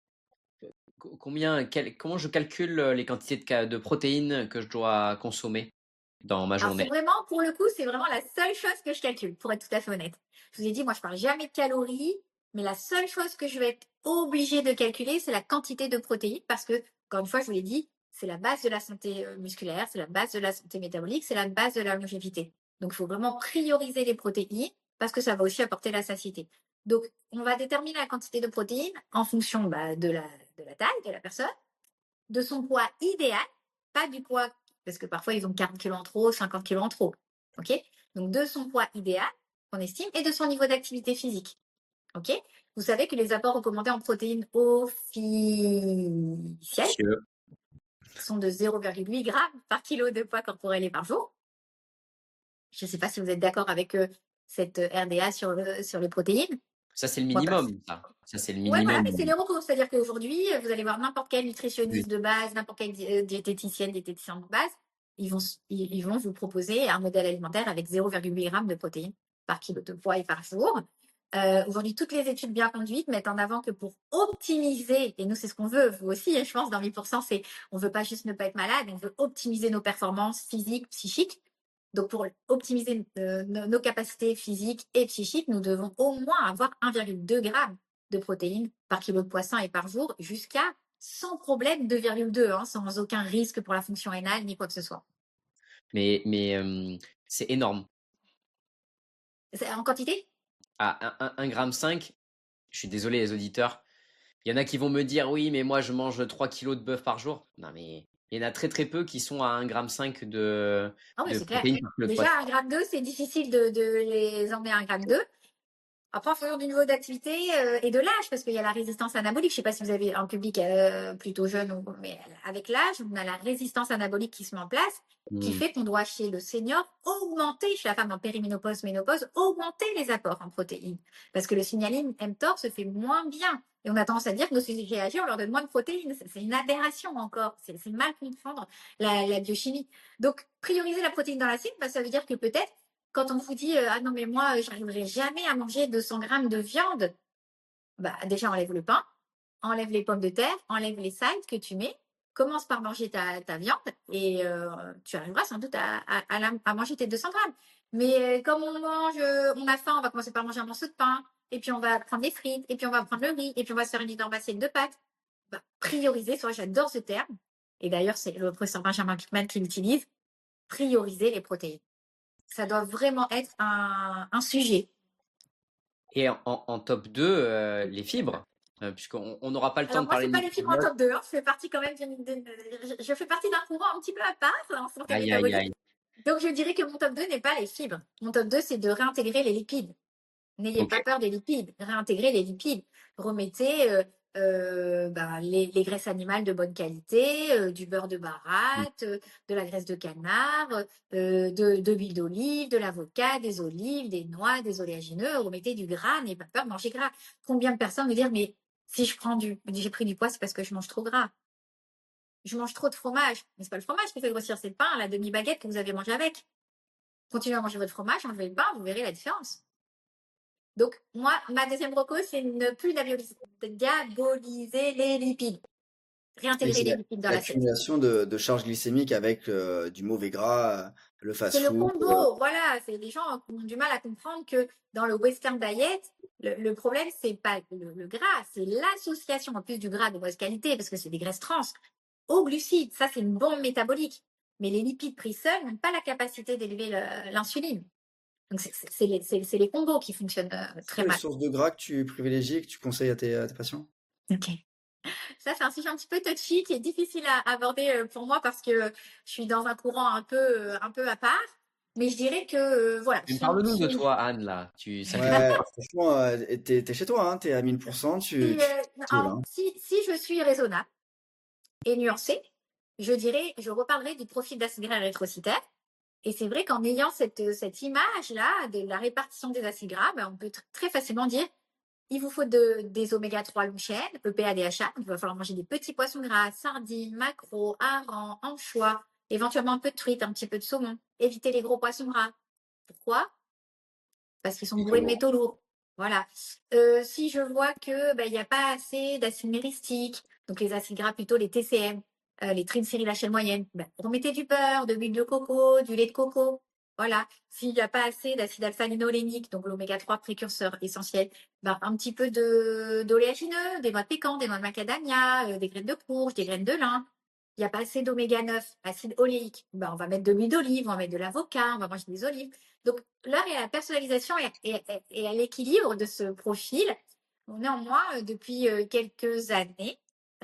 Comment je calcule les quantités de protéines que je dois consommer dans ma Alors, c'est journée? vraiment, pour le coup, c'est vraiment la seule chose que je calcule, pour être tout à fait honnête. Je vous ai dit, moi, je parle jamais de calories, mais la seule chose que je vais être obligée de calculer, c'est la quantité de protéines, parce que, encore une fois, je vous l'ai dit, c'est la base de la santé musculaire, c'est la base de la santé métabolique, c'est la base de la longévité. Donc, il faut vraiment prioriser les protéines, parce que ça va aussi apporter la satiété. Donc, on va déterminer la quantité de protéines en fonction bah, de la taille de la personne, de son poids idéal, pas du poids, parce que parfois ils ont 40 kilos en trop, 50 kilos en trop. OK? Donc de son poids idéal, qu'on estime, et de son niveau d'activité physique. OK? Vous savez que les apports recommandés en protéines officiels Monsieur. sont de 0,8 grammes par kilo de poids corporel et par jour. Je ne sais pas si vous êtes d'accord avec cette RDA sur les protéines. Ça, c'est le Moi, minimum, ça. Ça, c'est le ouais, voilà, minimum. mais c'est les recours. C'est-à-dire qu'aujourd'hui, vous allez voir n'importe quel Oui. nutritionniste de base, n'importe quelle diététicienne, diététicien de base, ils vont vous proposer un modèle alimentaire avec 0,8 grammes de protéines par kilo de poids et par jour. Aujourd'hui, toutes les études bien conduites mettent en avant que pour optimiser, et nous c'est ce qu'on veut, vous aussi, je pense, dans 1000%, c'est on veut pas juste ne pas être malade, on veut optimiser nos performances physiques, psychiques. Donc pour optimiser nos capacités physiques et psychiques, nous devons au moins avoir 1,2 g de protéines par kilo de poisson et par jour, jusqu'à sans problème 2,2, hein, sans aucun risque pour la fonction rénale ni quoi que ce soit. Mais c'est énorme. En quantité? À 1,5 g, je suis désolé les auditeurs, il y en a qui vont me dire oui, mais moi je mange 3 kilos de bœuf par jour. Non, mais il y en a très très peu qui sont à 1,5 g Ah oui, de c'est clair. protéines par kilo de Déjà, poisson. 1,2 g, c'est difficile de les emmener à 1,2 g. Après, en fonction du niveau d'activité et de l'âge, parce qu'il y a la résistance anabolique. Je ne sais pas si vous avez un public plutôt jeune, mais avec l'âge, on a la résistance anabolique qui se met en place, qui Hmm. fait qu'on doit, chez le senior, augmenter, chez la femme en périménopause, ménopause, augmenter les apports en protéines. Parce que le signaling mTOR se fait moins bien. Et on a tendance à dire que nos sujets réagissent, on leur donne moins de protéines. C'est une aberration encore. C'est mal comprendre la biochimie. Donc, prioriser la protéine dans l'acide, ça veut dire que peut-être, quand on vous dit ah non mais moi j'arriverai jamais à manger 200 grammes de viande, déjà enlève le pain, enlève les pommes de terre, enlève les sides que tu mets, commence par manger ta viande et tu arriveras sans doute à manger tes 200 grammes. Mais comme on a faim, on va commencer par manger un morceau de pain, et puis on va prendre des frites, et puis on va prendre le riz, et puis on va se faire une énorme assiette de pâtes. Prioriser, soit j'adore ce terme, et d'ailleurs c'est le professeur Benjamin Pickman qui l'utilise, prioriser les protéines. Ça doit vraiment être un sujet. Et en top 2, les fibres, puisqu'on n'aura pas le temps Alors de moi, parler c'est de pas les fibres en nutrition. top 2, hein. Je fais partie quand même je fais partie d'un courant un petit peu à part en santé Aïe, aïe, métabolique. aïe. Donc je dirais que mon top 2 n'est pas les fibres. Mon top 2, c'est de réintégrer les lipides. N'ayez Ok. pas peur des lipides. Réintégrer les lipides. Remettez les graisses animales de bonne qualité, du beurre de baratte, de la graisse de canard, de l'huile d'olive, de l'avocat, des olives, des noix, des oléagineux. Remettez du gras. N'ayez pas peur de manger gras. Combien de personnes me disent mais si j'ai pris du poids, c'est parce que je mange trop gras. Je mange trop de fromage. Mais c'est pas le fromage qui fait grossir, c'est le pain, la demi-baguette que vous avez mangé avec. Continuez à manger votre fromage, enlevez le pain, vous verrez la différence. Donc, moi, ma deuxième reco, c'est ne plus diaboliser les lipides. Oui, Réintégrer c'est les lipides dans l'assiette. l'accumulation de charges glycémiques avec du mauvais gras, le C'est le fast-food. combo, voilà. C'est les gens qui ont du mal à comprendre que dans le western diet, le problème, c'est pas le gras, c'est l'association, en plus du gras de mauvaise qualité, parce que c'est des graisses trans, aux glucides. Ça, c'est une bombe métabolique. Mais les lipides pris seuls n'ont pas la capacité d'élever l'insuline. Donc, c'est les combos qui fonctionnent C'est très quoi les mal. sources de gras que tu privilégies, que tu conseilles à tes patients? Ok. Ça, c'est un sujet un petit peu touchy qui est difficile à aborder pour moi parce que je suis dans un courant un peu à part. Mais je dirais que, voilà. Mais parle-nous de toi, Anne, là. Ça fait Ouais, franchement, t'es chez toi, hein, t'es à 1000%, cool, hein. Si je suis raisonnable et nuancée, je dirais, je reparlerai du profil d'acide gras érythrocytaire. Et c'est vrai qu'en ayant cette image-là de la répartition des acides gras, on peut très facilement dire il vous faut des oméga 3 longue chaîne, EPA, DHA. Il va falloir manger des petits poissons gras, sardines, maquereaux, harengs, anchois, éventuellement un peu de truite, un petit peu de saumon. Évitez les gros poissons gras. Pourquoi? Parce qu'ils sont bourrés de métaux lourds. Voilà. Si je vois que il n'y a pas assez d'acide myristique, donc les acides gras plutôt les TCM, les triglycérides moyenne, remettez du beurre, de l'huile de coco, du lait de coco. Voilà. S'il n'y a pas assez d'acide alpha-linolénique, donc l'oméga 3 précurseur essentiel, un petit peu d'oléagineux, des noix de pécan, des noix de macadamia, des graines de courge, des graines de lin. Il n'y a pas assez d'oméga 9, acide oléique. On va mettre de l'huile d'olive, on va mettre de l'avocat, on va manger des olives. Donc, l'heure est à la personnalisation et à l'équilibre de ce profil. Néanmoins, depuis quelques années,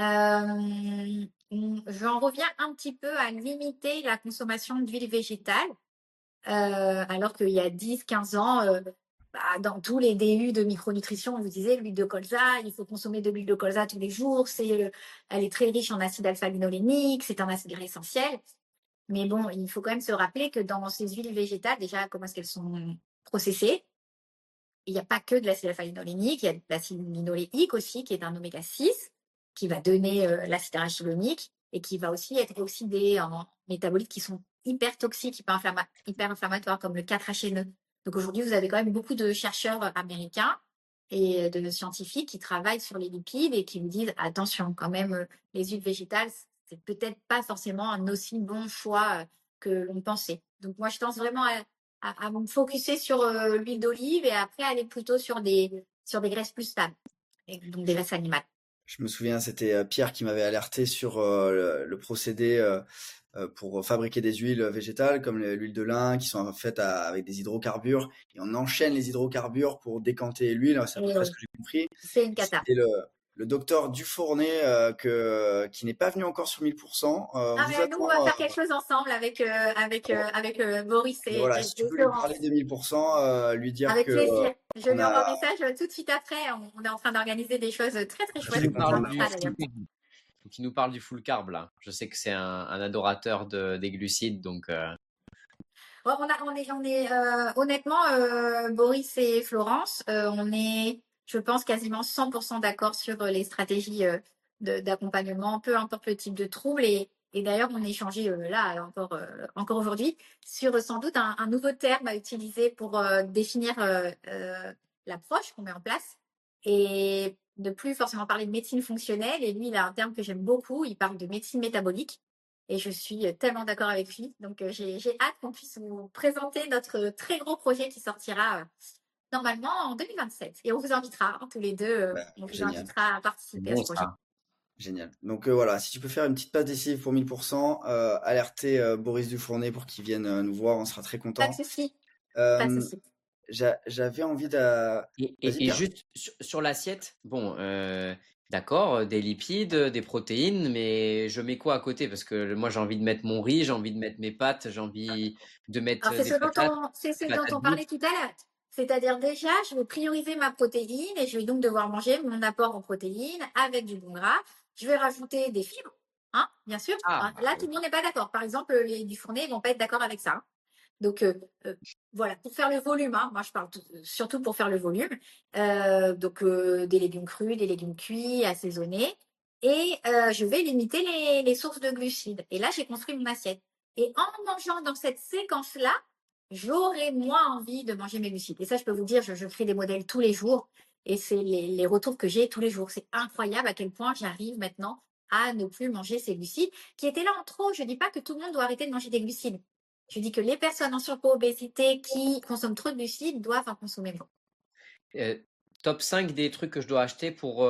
j'en reviens un petit peu à limiter la consommation d'huile végétale, alors qu'il y a 10-15 ans, dans tous les DU de micronutrition, on vous disait l'huile de colza, il faut consommer de l'huile de colza tous les jours, elle est très riche en acide alpha-linolénique, c'est un acide gras essentiel. Mais bon, il faut quand même se rappeler que dans ces huiles végétales, déjà, comment est-ce qu'elles sont processées? Il n'y a pas que de l'acide alpha-linolénique, il y a de l'acide linoléique aussi, qui est un oméga 6, qui va donner l'acide arachidonique et qui va aussi être oxydé en métabolites qui sont hyper toxiques, hyper inflammatoires, comme le 4-HNE. Donc aujourd'hui, vous avez quand même beaucoup de chercheurs américains et de scientifiques qui travaillent sur les lipides et qui me disent attention, quand même, les huiles végétales, c'est peut-être pas forcément un aussi bon choix que l'on pensait. Donc, moi, je pense vraiment à me focuser sur l'huile d'olive et après aller plutôt sur des graisses plus stables, et donc des graisses animales. Je me souviens, c'était Pierre qui m'avait alerté sur le procédé pour fabriquer des huiles végétales comme l'huile de lin qui sont faites avec des hydrocarbures et on enchaîne les hydrocarbures pour décanter l'huile. C'est à peu près ce que j'ai compris. C'est une cata. C'était le docteur Dufournet qui n'est pas venu encore sur 1000%. Ah, Vous mais nous, on va attend. faire quelque chose ensemble avec Boris Et et, voilà, et, si tu et peux lui Florence. parler de 1000%, lui dire Avec que plaisir. Je on lui envoie a. un message tout de suite après. On est en train d'organiser des choses très, très Je Qui serais chouettes. nous On content. parle va du faire ça d'ailleurs. qui nous parle du full carb là. Je sais que c'est un adorateur des glucides, donc Ouais, honnêtement, Boris et Florence, on est, je pense, quasiment 100% d'accord sur les stratégies d'accompagnement, peu importe le type de trouble. Et d'ailleurs, on a échangé là encore aujourd'hui sur sans doute un nouveau terme à utiliser pour définir l'approche qu'on met en place et ne plus forcément parler de médecine fonctionnelle. Et lui, il a un terme que j'aime beaucoup. Il parle de médecine métabolique. Et je suis tellement d'accord avec lui. Donc, j'ai hâte qu'on puisse vous présenter notre très gros projet qui sortira normalement en 2027. Et on vous invitera, tous les deux, Bah, on vous génial, invitera à c'est participer à bon ce projet. ça. génial. Donc voilà, si tu peux faire une petite passe décisive pour 1000%, alerter Boris Dufournet pour qu'il vienne nous voir, on sera très Pas de content. souci, pas de Euh, souci. J'avais envie de. Vas-y, Et Pierre. juste sur l'assiette, bon, d'accord, des lipides, des protéines, mais je mets quoi à côté? Parce que moi j'ai envie de mettre mon riz, j'ai envie de mettre mes pâtes, j'ai envie de mettre Alors, c'est des patates, ce dont patates on douces. parlait tout à l'heure. C'est-à-dire déjà, je vais prioriser ma protéine et je vais donc devoir manger mon apport en protéines avec du bon gras. Je vais rajouter des fibres, hein, bien sûr. Ah, Hein, bah là, tout oui. le monde n'est pas d'accord. Par exemple, les du Fournet ne vont pas être d'accord avec ça. Hein. Donc, voilà, pour faire le volume, hein, moi je parle surtout pour faire le volume. Donc, des légumes crus, des légumes cuits, assaisonnés. Et je vais limiter les sources de glucides. Et là, j'ai construit mon assiette. Et en mangeant dans cette séquence-là, j'aurai moins envie de manger mes glucides. Et ça, je peux vous dire, je crée des modèles tous les jours. Et c'est les retours que j'ai tous les jours. C'est incroyable à quel point j'arrive maintenant à ne plus manger ces glucides qui étaient là en trop. Je ne dis pas que tout le monde doit arrêter de manger des glucides. Je dis que les personnes en surpoids, obésité qui consomment trop de glucides doivent en consommer moins. Euh, Top 5 des trucs que je dois acheter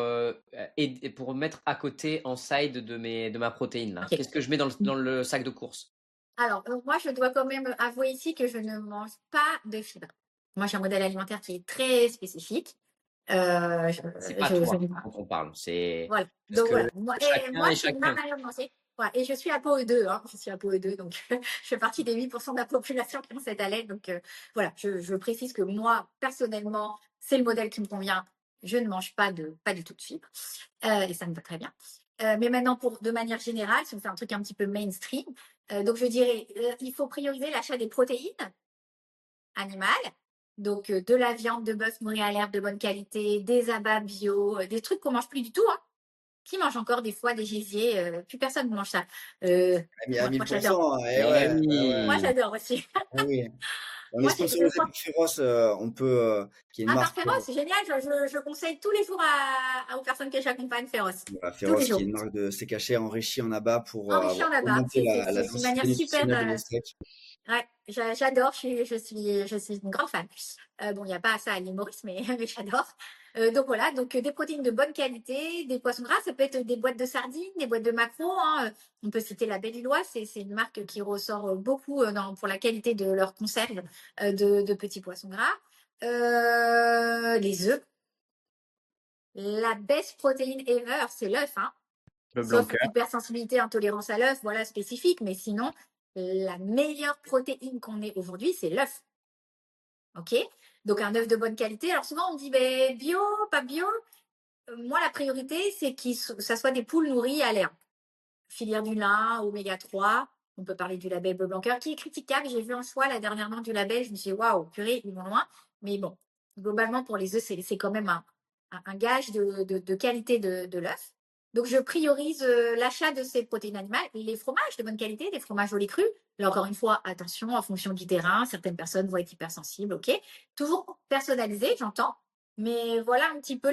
pour mettre à côté en side de ma protéine là. Ok. Qu'est-ce que je mets dans le sac de course? Alors, moi, je dois quand même avouer ici que je ne mange pas de fibres. Moi, j'ai un modèle alimentaire qui est très spécifique. C'est pas toi dont on parle, c'est Voilà. parce Donc, que voilà. Moi, chacun et c'est ma chacun. manière de manger. Voilà. Et je suis à ApoE2, hein. Je suis à ApoE2, donc je fais partie des 8% de la population qui ont cette allergie. Donc, voilà, je précise que moi, personnellement, c'est le modèle qui me convient. Je ne mange pas du tout de fibres. Et ça me va très bien. Mais maintenant, de manière générale, si on fait un truc un petit peu mainstream, donc je dirais, il faut prioriser l'achat des protéines animales. Donc, de la viande de bœuf nourrie à l'herbe de bonne qualité, des abats bio, des trucs qu'on mange plus du tout, hein. Qui mange encore des fois des gésiers? Plus personne ne mange ça. Mais à Moi, j'adore. 1000%, Eh ouais, Moi, oui. j'adore aussi. oui. On est Moi, sponsorisé par Féroce, on peut, qui est une à part marque, Féroce, c'est génial. Je conseille tous les jours aux personnes que j'accompagne Féroce. voilà, Tous les Féroce, qui est avoir une marque de steak haché enrichi en abat pour enrichi en là-bas. augmenter la C'est une manière densité super. nutritionnelle de vos steaks. Ouais, j'adore, je suis une grande fan. Bon, il n'y a pas ça à l'île Maurice, mais, mais j'adore. Donc voilà, donc des protéines de bonne qualité, des poissons gras, ça peut être des boîtes de sardines, des boîtes de maquereaux. Hein. On peut citer la Belle Îloise, c'est une marque qui ressort beaucoup pour la qualité de leurs conserves de petits poissons gras. Les œufs. La best protéine ever, c'est l'œuf, hein. Le blanc Sauf cœur. hypersensibilité, intolérance à l'œuf, voilà, spécifique. Mais sinon, la meilleure protéine qu'on ait aujourd'hui, c'est l'œuf. OK? Donc, un œuf de bonne qualité. Alors, souvent, on me dit, ben, bio, pas bio. Moi, la priorité, c'est que ça soit des poules nourries à l'herbe. Filière du lin, oméga 3. On peut parler du label Bleu Blanc Cœur, qui est critiquable. J'ai vu un choix là dernièrement du label. Je me suis dit, waouh, purée, ils vont loin. Mais bon, globalement, pour les œufs, c'est quand même un gage de qualité de l'œuf. Donc, je priorise l'achat de ces protéines animales. Les fromages de bonne qualité, des fromages au lait cru. Là, encore une fois, attention, en fonction du terrain, certaines personnes vont être hypersensibles, ok. Toujours personnalisé, j'entends. Mais voilà un petit peu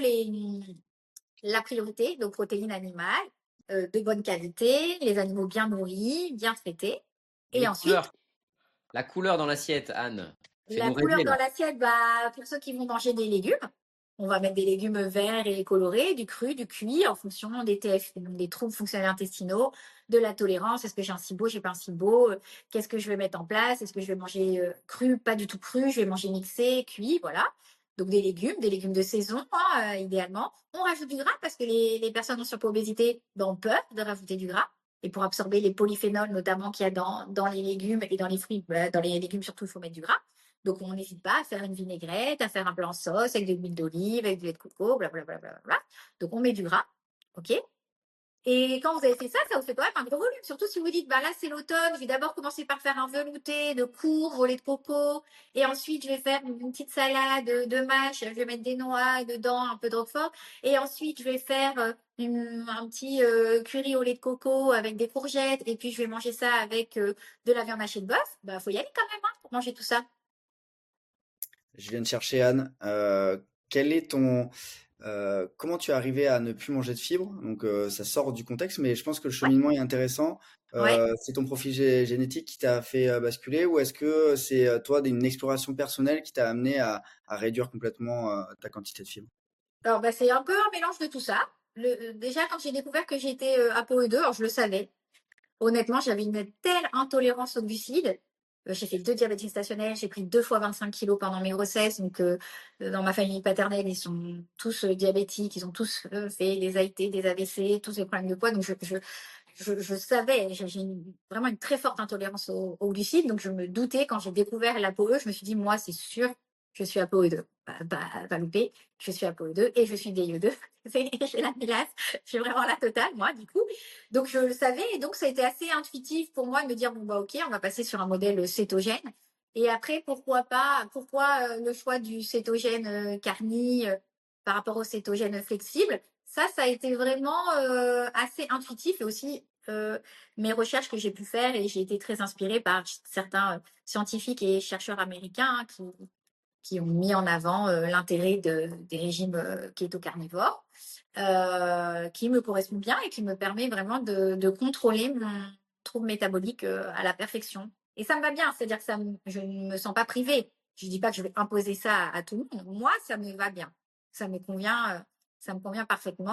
la priorité, donc protéines animales, de bonne qualité, les animaux bien nourris, bien traités. Et Et les ensuite, couleurs. La couleur dans l'assiette, Anne. la Fais-nous couleur rêver dans là. l'assiette, bah, pour ceux qui vont manger des légumes, on va mettre des légumes verts et colorés, du cru, du cuit, en fonction des TF, donc des troubles fonctionnels intestinaux, de la tolérance. Est-ce que j'ai un SIBO, j'ai pas un SIBO? Qu'est-ce que je vais mettre en place? Est-ce que je vais manger cru, pas du tout cru? Je vais manger mixé, cuit, voilà. Donc des légumes de saison, hein, idéalement. On rajoute du gras parce que les personnes en surpoids obésité ben, ont peur de rajouter du gras. Et pour absorber les polyphénols, notamment qu'il y a dans les légumes et dans les fruits, bah, dans les légumes surtout, il faut mettre du gras. Donc, on n'hésite pas à faire une vinaigrette, à faire un blanc sauce avec de l'huile d'olive, avec du lait de coco, blablabla. Bla, bla, bla. Donc, on met du gras. OK? Et quand vous avez fait ça, ça vous fait quand même un gros volume. Surtout si vous dites, bah là, c'est l'automne, je vais d'abord commencer par faire un velouté de courge au lait de coco. Et ensuite, je vais faire une petite salade de mâche. Je vais mettre des noix dedans, un peu de roquefort. Et ensuite, je vais faire un petit curry au lait de coco avec des courgettes. Et puis, je vais manger ça avec de la viande hachée de bœuf. Bah, faut y aller quand même, hein, pour manger tout ça. Je viens de chercher Anne. Quel est ton, comment tu es arrivé à ne plus manger de fibres? Donc ça sort du contexte, mais je pense que le Ouais, cheminement est intéressant. ouais. C'est ton profil génétique qui t'a fait basculer, ou est-ce que c'est toi une exploration personnelle qui t'a amené à réduire complètement ta quantité de fibres? Alors, bah, c'est un peu un mélange de tout ça. Déjà, quand j'ai découvert que j'étais ApoE2, alors je le savais. Honnêtement, j'avais une telle intolérance aux glucides. J'ai fait 2 diabètes gestationnels, j'ai pris 2 fois 25 kilos pendant mes grossesses. Donc, dans ma famille paternelle, ils sont tous diabétiques, ils ont tous fait des AIT, des AVC, tous ces problèmes de poids. Donc, je savais, vraiment une très forte intolérance aux glucides. Donc, je me doutais quand j'ai découvert l'ApoE, je me suis dit, moi, c'est sûr, je suis ApoE2. Pas loupé, je suis ApoE2 et je suis DIE2. J'ai la mélasse, j'ai vraiment la totale, moi, du coup. Donc, je le savais et donc, ça a été assez intuitif pour moi de me dire, bon, bah, ok, on va passer sur un modèle cétogène. Et après, pourquoi le choix du cétogène carni par rapport au cétogène flexible? Ça a été vraiment assez intuitif et aussi mes recherches que j'ai pu faire et j'ai été très inspirée par certains scientifiques et chercheurs américains hein, qui ont mis en avant l'intérêt des régimes kéto-carnivores, qui me correspond bien et qui me permet vraiment de contrôler mon trouble métabolique à la perfection. Et ça me va bien, c'est-à-dire que je ne me sens pas privée. Je ne dis pas que je vais imposer ça à tout le monde. Moi, ça me va bien. Ça me convient parfaitement.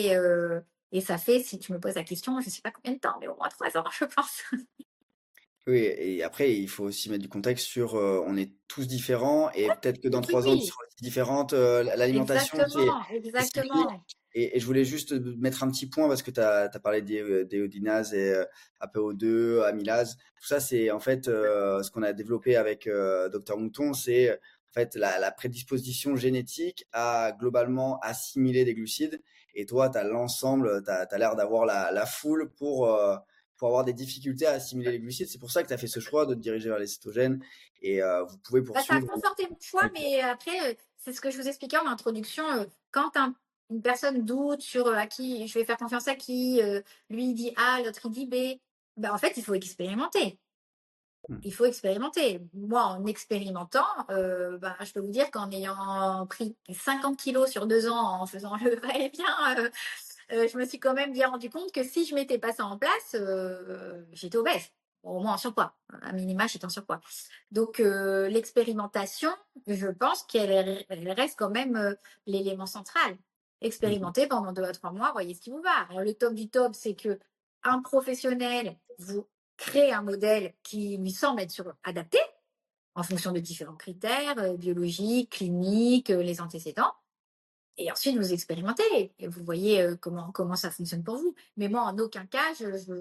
Et ça fait, si tu me poses la question, je ne sais pas combien de temps, mais au moins 3 ans, je pense. Oui, et après, il faut aussi mettre du contexte sur, on est tous différents et peut-être que dans Oui, oui, 3 ans, tu oui. seras aussi différente. L'alimentation, Exactement, c'est cyclique. exactement. Et je voulais juste mettre un petit point parce que tu as parlé d'éodinase et APO2, amylase. Tout ça, c'est en fait ce qu'on a développé avec Dr Mouton, c'est en fait la prédisposition génétique à globalement assimiler des glucides. Et toi, tu as l'ensemble, tu as l'air d'avoir la foule pour avoir des difficultés à assimiler les glucides. C'est pour ça que tu as fait ce choix de te diriger vers les cétogènes et vous pouvez Bah, ça a poursuivre. conforté mon choix, mais après, c'est ce que je vous expliquais en introduction. Quand une personne doute sur à qui je vais faire confiance à qui, lui il dit A, l'autre il dit B, bah, en fait, il faut expérimenter. Il faut expérimenter. Moi, en expérimentant, bah, je peux vous dire qu'en ayant pris 50 kilos sur 2 ans en faisant le va-et-vient, je me suis quand même bien rendu compte que si je mettais pas ça en place, j'étais obèse. Bon, au moins en surpoids. À minima, j'étais en surpoids. Donc, l'expérimentation, je pense elle reste quand même l'élément central. Expérimenter pendant 2 à 3 mois, voyez ce qui vous va. Alors, le top du top, c'est que un professionnel vous crée un modèle qui lui semble être adapté en fonction de différents critères biologiques, cliniques, les antécédents. Et ensuite, vous expérimentez et vous voyez comment ça fonctionne pour vous. Mais moi, en aucun cas,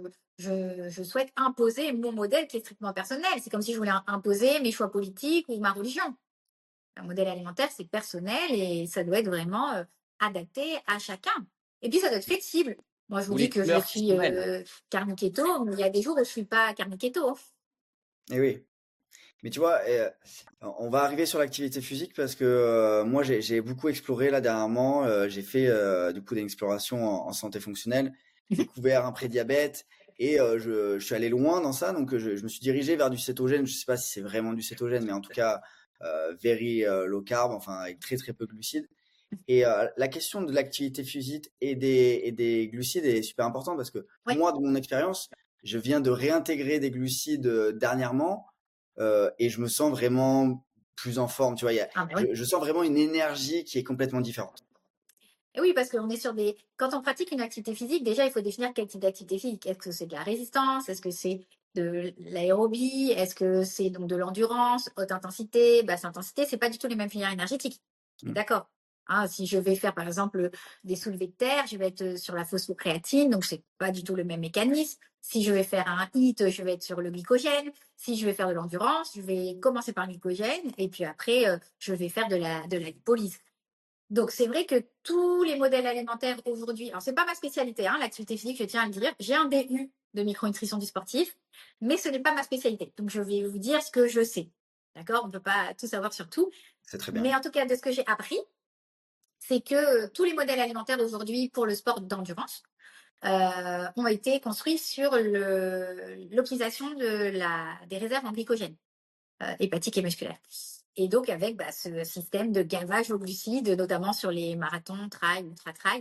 je souhaite imposer mon modèle qui est strictement personnel. C'est comme si je voulais imposer mes choix politiques ou ma religion. Un modèle alimentaire, c'est personnel et ça doit être vraiment adapté à chacun. Et puis, ça doit être flexible. Moi, je vous Ou dis les que je couleurs qui suis se mêlent. carni-keto, mais il y a des jours où je suis pas carni-keto. Et oui. Mais tu vois, on va arriver sur l'activité physique parce que moi j'ai beaucoup exploré là dernièrement. J'ai fait du coup des explorations en santé fonctionnelle, découvert un prédiabète et je suis allé loin dans ça. Donc je me suis dirigé vers du cétogène. Je sais pas si c'est vraiment du cétogène, mais en tout cas very low carb, enfin avec très très peu de glucides. Et la question de l'activité physique et des glucides est super importante parce que Oui. moi, de mon expérience, je viens de réintégrer des glucides dernièrement et je me sens vraiment plus en forme. Tu vois, je sens vraiment une énergie qui est complètement différente. Et oui, parce qu'on est sur des. Quand on pratique une activité physique, déjà, il faut définir quel type d'activité physique. Est-ce que c'est de la résistance? Est-ce que c'est de l'aérobie? Est-ce que c'est donc de l'endurance, haute intensité, basse intensité? C'est pas du tout les mêmes filières énergétiques. D'accord. Hein, si je vais faire, par exemple, des soulevés de terre, je vais être sur la phosphocréatine, donc c'est pas du tout le même mécanisme. Si je vais faire un HIIT, je vais être sur le glycogène. Si je vais faire de l'endurance, je vais commencer par le glycogène et puis après, je vais faire de la lipolyse. Donc, c'est vrai que tous les modèles alimentaires aujourd'hui, alors c'est pas ma spécialité, hein, l'activité physique, je tiens à le dire, j'ai un DU de micronutrition du sportif, mais ce n'est pas ma spécialité. Donc, je vais vous dire ce que je sais. D'accord? On ne peut pas tout savoir sur tout. C'est très bien. Mais en tout cas, de ce que j'ai appris, c'est que tous les modèles alimentaires aujourd'hui pour le sport d'endurance ont été construits sur l'optimisation des réserves en glycogène hépatique et musculaire. Et donc avec ce système de gavage aux glucides, notamment sur les marathons, trail, ultra-trail,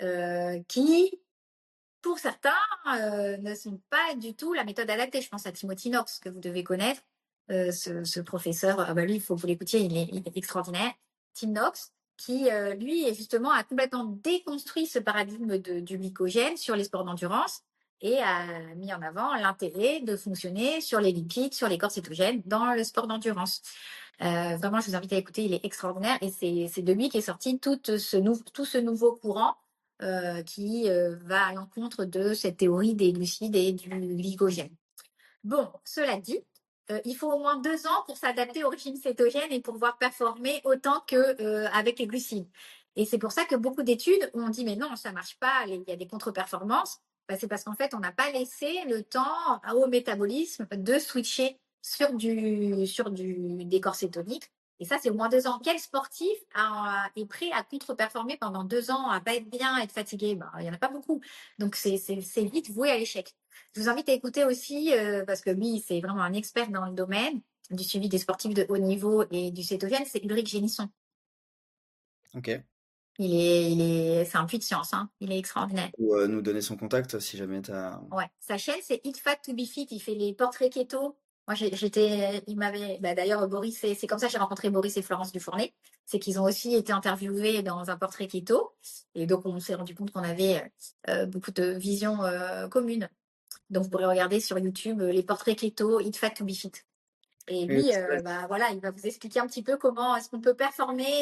qui, pour certains, ne sont pas du tout la méthode adaptée. Je pense à Timothy Knox, que vous devez connaître, ce professeur. Lui, il faut que vous l'écoutiez, il est extraordinaire. Tim Knox, qui, lui, justement, a complètement déconstruit ce paradigme du glycogène sur les sports d'endurance et a mis en avant l'intérêt de fonctionner sur les lipides, sur les corps cétogènes dans le sport d'endurance. Vraiment, je vous invite à écouter, il est extraordinaire et c'est de lui qu'est sorti tout ce nouveau courant qui va à l'encontre de cette théorie des glucides et du glycogène. Bon, cela dit, il faut au moins 2 ans pour s'adapter au régime cétogène et pour pouvoir performer autant qu'avec les glucides. Et c'est pour ça que beaucoup d'études ont dit mais non, ça marche pas, il y a des contre-performances. C'est parce qu'en fait, on n'a pas laissé le temps au métabolisme de switcher sur du décor cétonique. Et ça, c'est au moins 2 ans. Quel sportif est prêt à contre-performer pendant 2 ans, à pas être bien, à être fatigué? Il y en a pas beaucoup. Donc, c'est vite voué à l'échec. Je vous invite à écouter aussi, parce que lui, c'est vraiment un expert dans le domaine du suivi des sportifs de haut niveau et du cétogène, c'est Ulrich Génisson. Ok. C'est un puits de science, hein. Il est extraordinaire. Ou nous donner son contact si jamais tu as. Ouais, sa chaîne, c'est Eat Fat to Be Fit. Il fait les portraits keto. Moi, il m'avait, d'ailleurs, Boris, c'est comme ça que j'ai rencontré Boris et Florence Dufournet. C'est qu'ils ont aussi été interviewés dans un portrait keto. Et donc, on s'est rendu compte qu'on avait beaucoup de visions communes. Donc, vous pourrez regarder sur YouTube les portraits keto, Eat Fat to Be Fit. Et lui, voilà, il va vous expliquer un petit peu comment est-ce qu'on peut performer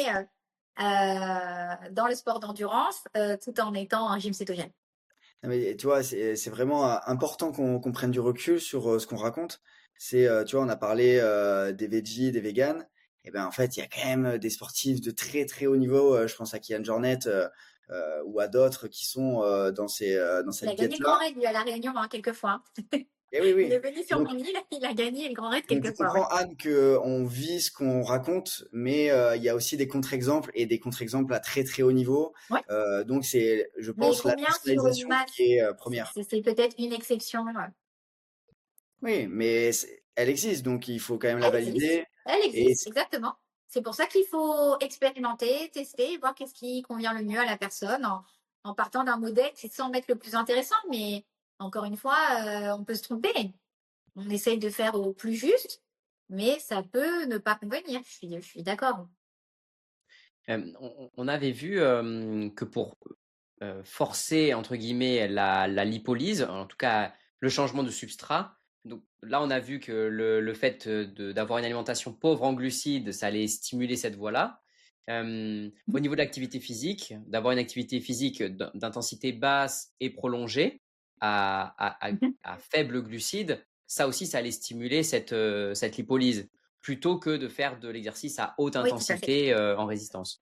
dans le sport d'endurance tout en étant un régime cétogène. Mais tu vois, c'est vraiment important qu'on prenne du recul sur ce qu'on raconte. Tu vois, on a parlé des veggies, des véganes. Et ben en fait, il y a quand même des sportifs de très très haut niveau. Je pense à Kylian Jornet ou à d'autres qui sont dans cette Il a gagné le Grand Raid, lui, à La Réunion, quelquefois. Et oui, Il est venu sur mon île, il a gagné le Grand Raid quelquefois. Tu comprends, Anne, qu'on vit ce qu'on raconte, mais il y a aussi des contre-exemples et des contre-exemples à très très haut niveau. Ouais. Donc c'est, je pense, la personnalisation qui est première. C'est peut-être une exception. Oui, mais elle existe, donc il faut quand même la valider. Elle existe, exactement. C'est pour ça qu'il faut expérimenter, tester, voir qu'est-ce qui convient le mieux à la personne en partant d'un modèle, c'est sans mettre le plus intéressant, mais encore une fois, on peut se tromper. On essaye de faire au plus juste, mais ça peut ne pas convenir. Je suis d'accord. On avait vu que pour forcer, entre guillemets, la lipolyse, en tout cas le changement de substrat, donc là on a vu que le fait d'avoir une alimentation pauvre en glucides, ça allait stimuler cette voie-là. Au niveau de l'activité physique, d'avoir une activité physique d'intensité basse et prolongée à faible glucides, ça aussi, ça allait stimuler cette lipolyse, plutôt que de faire de l'exercice à haute intensité en résistance.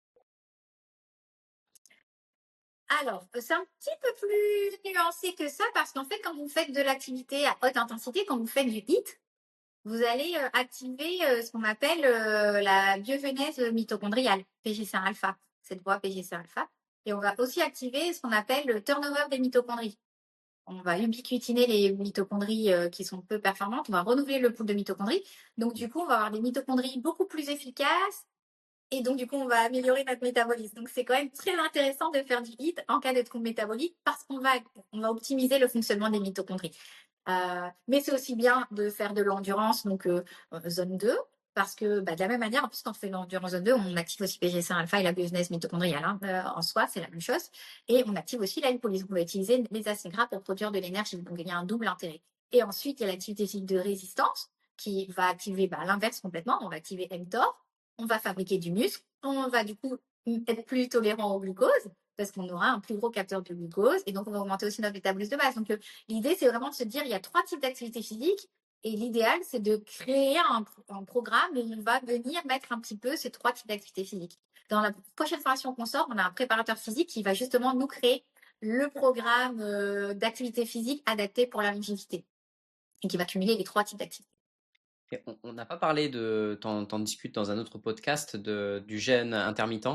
Alors, c'est un petit peu plus nuancé que ça, parce qu'en fait, quand vous faites de l'activité à haute intensité, quand vous faites du HIIT, vous allez activer ce qu'on appelle la biogenèse mitochondriale, PGC1-alpha, cette voie PGC1-alpha. Et on va aussi activer ce qu'on appelle le turnover des mitochondries. on va ubiquitiner les mitochondries qui sont peu performantes, on va renouveler le pool de mitochondries. Donc, du coup, on va avoir des mitochondries beaucoup plus efficaces et donc, du coup, on va améliorer notre métabolisme. Donc, c'est quand même très intéressant de faire du HIIT en cas de trouble métabolique parce qu'on va optimiser le fonctionnement des mitochondries. Mais c'est aussi bien de faire de l'endurance, donc zone 2, parce que de la même manière, en plus, quand on fait l'endurance zone 2, on active aussi PGC alpha et la biogenèse mitochondriale. En soi, c'est la même chose. Et on active aussi la lipolyse. On va utiliser les acides gras pour produire de l'énergie. Donc, il y a un double intérêt. Et ensuite, il y a l'activité physique de résistance qui va activer l'inverse complètement. On va activer mTOR. On va fabriquer du muscle. On va du coup être plus tolérant au glucose parce qu'on aura un plus gros capteur de glucose et donc on va augmenter aussi notre métabolisme de base. Donc l'idée, c'est vraiment de se dire il y a 3 types d'activités physiques et l'idéal, c'est de créer un programme où on va venir mettre un petit peu ces 3 types d'activités physiques. Dans la prochaine formation qu'on sort, on a un préparateur physique qui va justement nous créer le programme d'activité physique adapté pour la longévité et qui va cumuler les 3 types d'activités. On n'a pas parlé t'en discutes dans un autre podcast, du jeûne intermittent.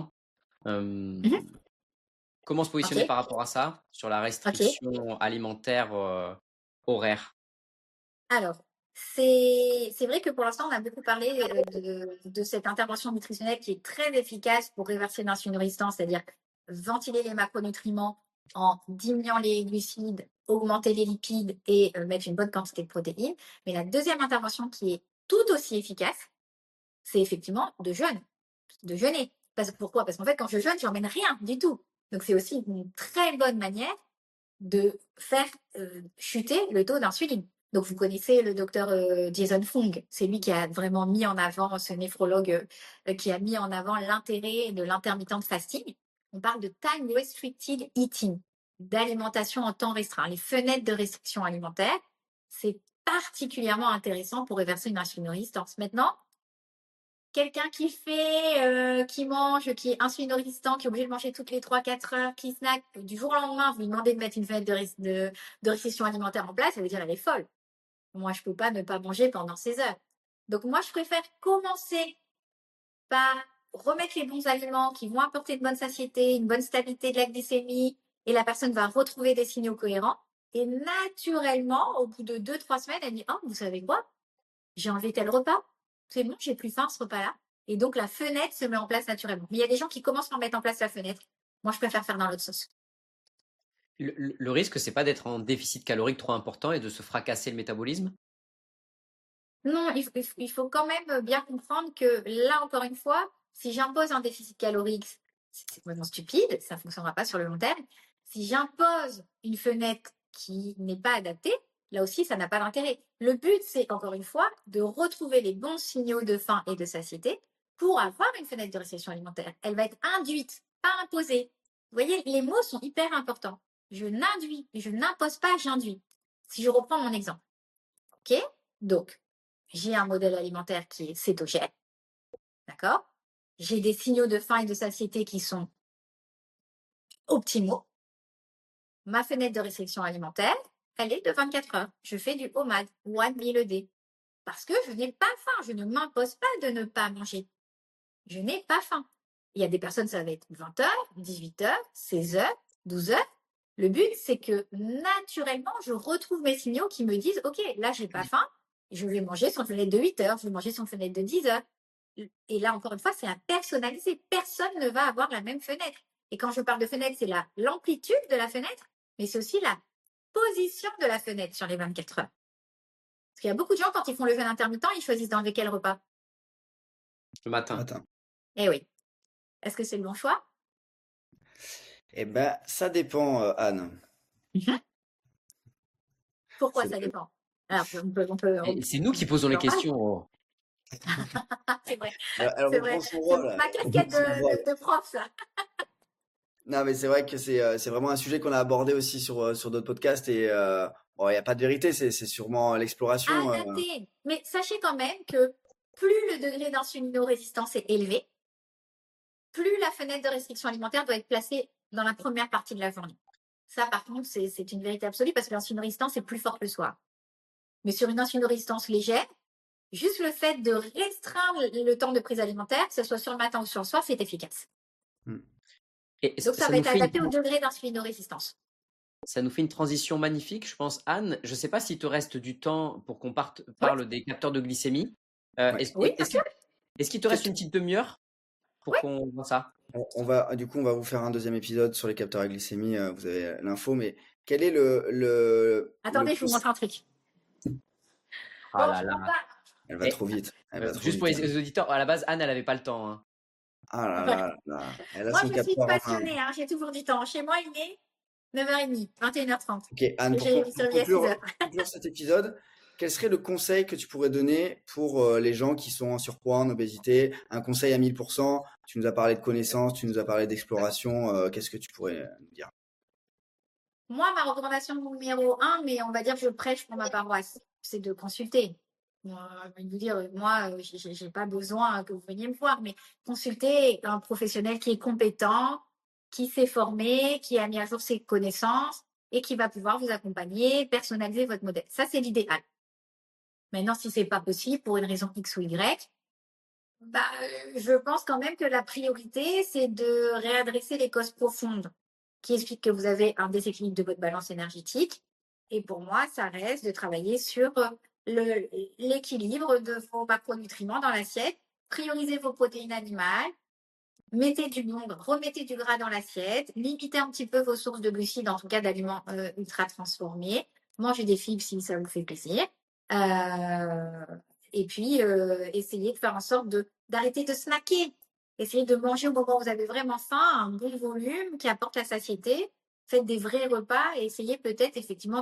Comment se positionner Ok. par rapport à ça, sur la restriction alimentaire horaire? Alors, c'est vrai que pour l'instant, on a beaucoup parlé de cette intervention nutritionnelle qui est très efficace pour réverser l'insuline résistance, c'est-à-dire ventiler les macronutriments en diminuant les glucides, augmenter les lipides et mettre une bonne quantité de protéines. Mais la deuxième intervention qui est tout aussi efficace, c'est effectivement de jeûner. Pourquoi? Parce qu'en fait, quand je jeûne, j'emmène rien du tout. Donc, c'est aussi une très bonne manière de faire chuter le taux d'insuline. Donc, vous connaissez le docteur Jason Fung. C'est lui qui a vraiment mis en avant, ce néphrologue qui a mis en avant l'intérêt de l'intermittent fasting. On parle de time restricted eating, d'alimentation en temps restreint. Les fenêtres de restriction alimentaire, c'est particulièrement intéressant pour réverser une insulinorésistance. Maintenant, quelqu'un qui mange, qui est insulino-résistant, qui est obligé de manger toutes les 3-4 heures, qui snack, du jour au lendemain, vous lui demandez de mettre une fenêtre de restriction alimentaire en place, ça veut dire elle est folle. Moi, je peux pas ne pas manger pendant ces heures. Donc, moi, je préfère commencer par remettre les bons aliments qui vont apporter une bonne satiété, une bonne stabilité de la glycémie, et la personne va retrouver des signaux cohérents. Et naturellement, au bout de 2-3 semaines, elle dit, oh, vous savez quoi? J'ai enlevé tel repas. C'est bon, j'ai plus faim ce repas-là. Et donc, la fenêtre se met en place naturellement. Mais il y a des gens qui commencent par mettre en place la fenêtre. Moi, je préfère faire dans l'autre sens. Le risque, c'est pas d'être en déficit calorique trop important et de se fracasser le métabolisme? Non, il faut quand même bien comprendre que là, encore une fois, si j'impose un déficit calorique, c'est complètement stupide, ça ne fonctionnera pas sur le long terme. Si j'impose une fenêtre qui n'est pas adaptée, là aussi, ça n'a pas d'intérêt. Le but, c'est encore une fois de retrouver les bons signaux de faim et de satiété pour avoir une fenêtre de restriction alimentaire. Elle va être induite, pas imposée. Vous voyez, les mots sont hyper importants. Je n'impose pas, j'induis. Si je reprends mon exemple. OK? Donc, j'ai un modèle alimentaire qui est cétogène, d'accord? J'ai des signaux de faim et de satiété qui sont optimaux. Ma fenêtre de restriction alimentaire, elle est de 24 heures. Je fais du OMAD, One Meal a Day, parce que je n'ai pas faim. Je ne m'impose pas de ne pas manger. Je n'ai pas faim. Il y a des personnes, ça va être 20 heures, 18 heures, 16 heures, 12 heures. Le but, c'est que naturellement, je retrouve mes signaux qui me disent, OK, là, j'ai pas faim. Je vais manger sur une fenêtre de 8 heures, je vais manger sur une fenêtre de 10 heures. Et là, encore une fois, c'est à personnaliser. Personne ne va avoir la même fenêtre. Et quand je parle de fenêtre, c'est l'amplitude de la fenêtre, mais c'est aussi la position de la fenêtre sur les 24 heures. Parce qu'il y a beaucoup de gens, quand ils font le jeûne intermittent, ils choisissent d'enlever quel repas? Le matin. Eh oui. Est-ce que c'est le bon choix? Eh ben, ça dépend, Anne. Pourquoi ça dépend? Alors, C'est nous qui posons les questions. C'est vrai. Elle C'est vrai. reprend son rôle. Ma casquette de prof, ça. Non, mais c'est vrai que c'est vraiment un sujet qu'on a abordé aussi sur d'autres podcasts et bon, il n'y a pas de vérité, c'est sûrement l'exploration. Adapté. Mais sachez quand même que plus le degré d'insulinorésistance est élevé, plus la fenêtre de restriction alimentaire doit être placée dans la première partie de la journée. Ça, par contre, c'est une vérité absolue parce que l'insulinorésistance est plus forte le soir. Mais sur une insulinorésistance légère, juste le fait de restreindre le temps de prise alimentaire, que ce soit sur le matin ou sur le soir, c'est efficace. Et Donc, ça va nous être fait adapté au degré d'insulinorésistance. Ça nous fait une transition magnifique, je pense, Anne. Je ne sais pas s'il te reste du temps pour qu'on Oui, parle des capteurs de glycémie. Ouais. oui, bien sûr. Est-ce qu'il te reste une petite demi-heure pour Oui. qu'on voit ça? Du coup, on va vous faire un deuxième épisode sur les capteurs à glycémie. Vous avez l'info, mais quel est le Attendez, je vous conseil? montre un truc. Ah Bon, là je là. prends pas. Elle va Et, trop vite. Elle va trop juste pour vite. les auditeurs, à la base, Anne, elle n'avait pas le temps, hein. Ah là là là. Elle a Moi, son je suis une capteur en main. passionnée, hein, j'ai toujours du temps. Chez moi, il est 9h30, 21h30. Ok, Anne, Et j'ai servi à 6h. pour conclure cet épisode, quel serait le conseil que tu pourrais donner pour les gens qui sont en surpoids, en obésité? Un conseil à 1000%. Tu nous as parlé de connaissances, tu nous as parlé d'exploration. Qu'est-ce que tu pourrais nous dire? Moi, ma recommandation numéro 1, mais on va dire que je prêche pour ma paroisse, c'est de consulter. Je vais vous dire, moi, j'ai pas besoin que vous veniez me voir, mais consulter un professionnel qui est compétent, qui s'est formé, qui a mis à jour ses connaissances et qui va pouvoir vous accompagner, personnaliser votre modèle. Ça, c'est l'idéal. Maintenant, si c'est pas possible pour une raison X ou Y, bah, je pense quand même que la priorité, c'est de réadresser les causes profondes qui expliquent que vous avez un déséquilibre de votre balance énergétique. Et pour moi, ça reste de travailler sur l'équilibre de vos macronutriments dans l'assiette. Priorisez vos protéines animales, mettez remettez du gras dans l'assiette, limitez un petit peu vos sources de glucides, en tout cas d'aliments ultra transformés. Mangez des fibres si ça vous fait plaisir. Euh, et puis, essayez de faire en sorte d'arrêter de snacker. Essayez de manger au moment où vous avez vraiment faim, un bon volume qui apporte la satiété. Faites des vrais repas et essayez peut-être effectivement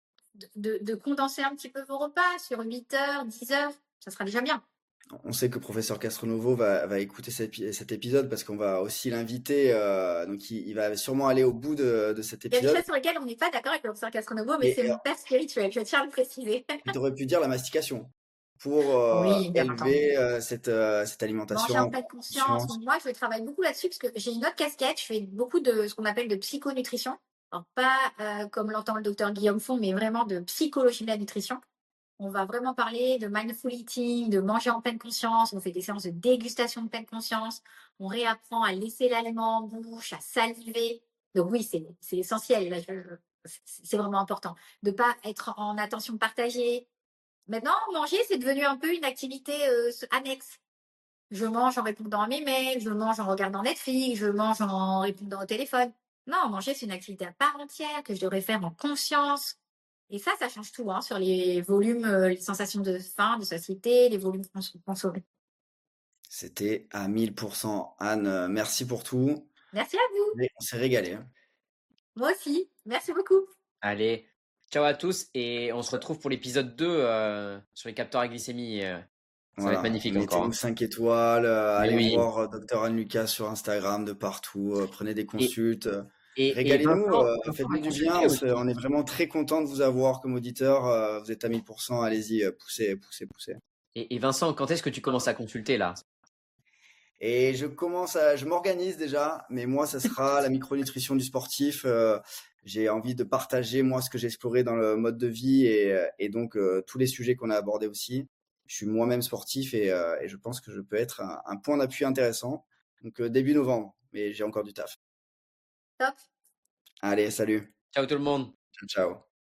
de condenser un petit peu vos repas sur 8 heures, 10 heures. Ça sera déjà bien. On sait que professeur Castronovo va écouter cet épisode parce qu'on va aussi l'inviter. Donc, il va sûrement aller au bout de cet Il y a des épisode. choses sur lesquelles on n'est pas d'accord avec le professeur Castronovo, mais Et c'est mon père spirituel, je tiens à le préciser. tu aurais pu dire la mastication pour Oui, bien entendu. élever cette Manger en alimentation, pleine conscience. conscience. Moi, je travaille beaucoup là-dessus parce que j'ai une autre casquette. Je fais beaucoup de ce qu'on appelle de psychonutrition. Alors, pas comme l'entend le docteur Guillaume Font, mais vraiment de psychologie de la nutrition. On va vraiment parler de mindful eating, de manger en pleine conscience. On fait des séances de dégustation de pleine conscience. On réapprend à laisser l'aliment en bouche, à saliver. Donc oui, c'est essentiel. Là, c'est vraiment important de pas être en attention partagée. Maintenant, manger, c'est devenu un peu une activité annexe. Je mange en répondant à mes mails, je mange en regardant Netflix, je mange en répondant au téléphone. Non, manger, c'est une activité à part entière que je devrais faire en conscience. Et ça change tout, hein, sur les volumes, les sensations de faim, de satiété, les volumes consommés. C'était à 1000%. Anne, merci pour tout. Merci à vous. On s'est régalé. Hein. Moi aussi. Merci beaucoup. Allez, ciao à tous et on se retrouve pour l'épisode 2 sur les capteurs à glycémie. Ça va être Voilà, magnifique encore, mettez-nous hein. 5 étoiles, Mais allez oui. voir Dr Anne Lucas sur Instagram, de partout, prenez des Et, consultes, et régalez-nous, Vincent a faites-nous du bien, consulté aussi. on est vraiment très content de vous avoir comme auditeur, vous êtes à 1000%, allez-y, poussez, poussez, poussez. Et Vincent, quand est-ce que tu commences à consulter là? Et je m'organise déjà, mais moi, ça sera la micronutrition du sportif. J'ai envie de partager moi ce que j'ai exploré dans le mode de vie et donc tous les sujets qu'on a abordés aussi. Je suis moi-même sportif et je pense que je peux être un point d'appui intéressant. Donc début novembre, mais j'ai encore du taf. Top. Allez, salut, Ciao tout le monde. ciao, ciao.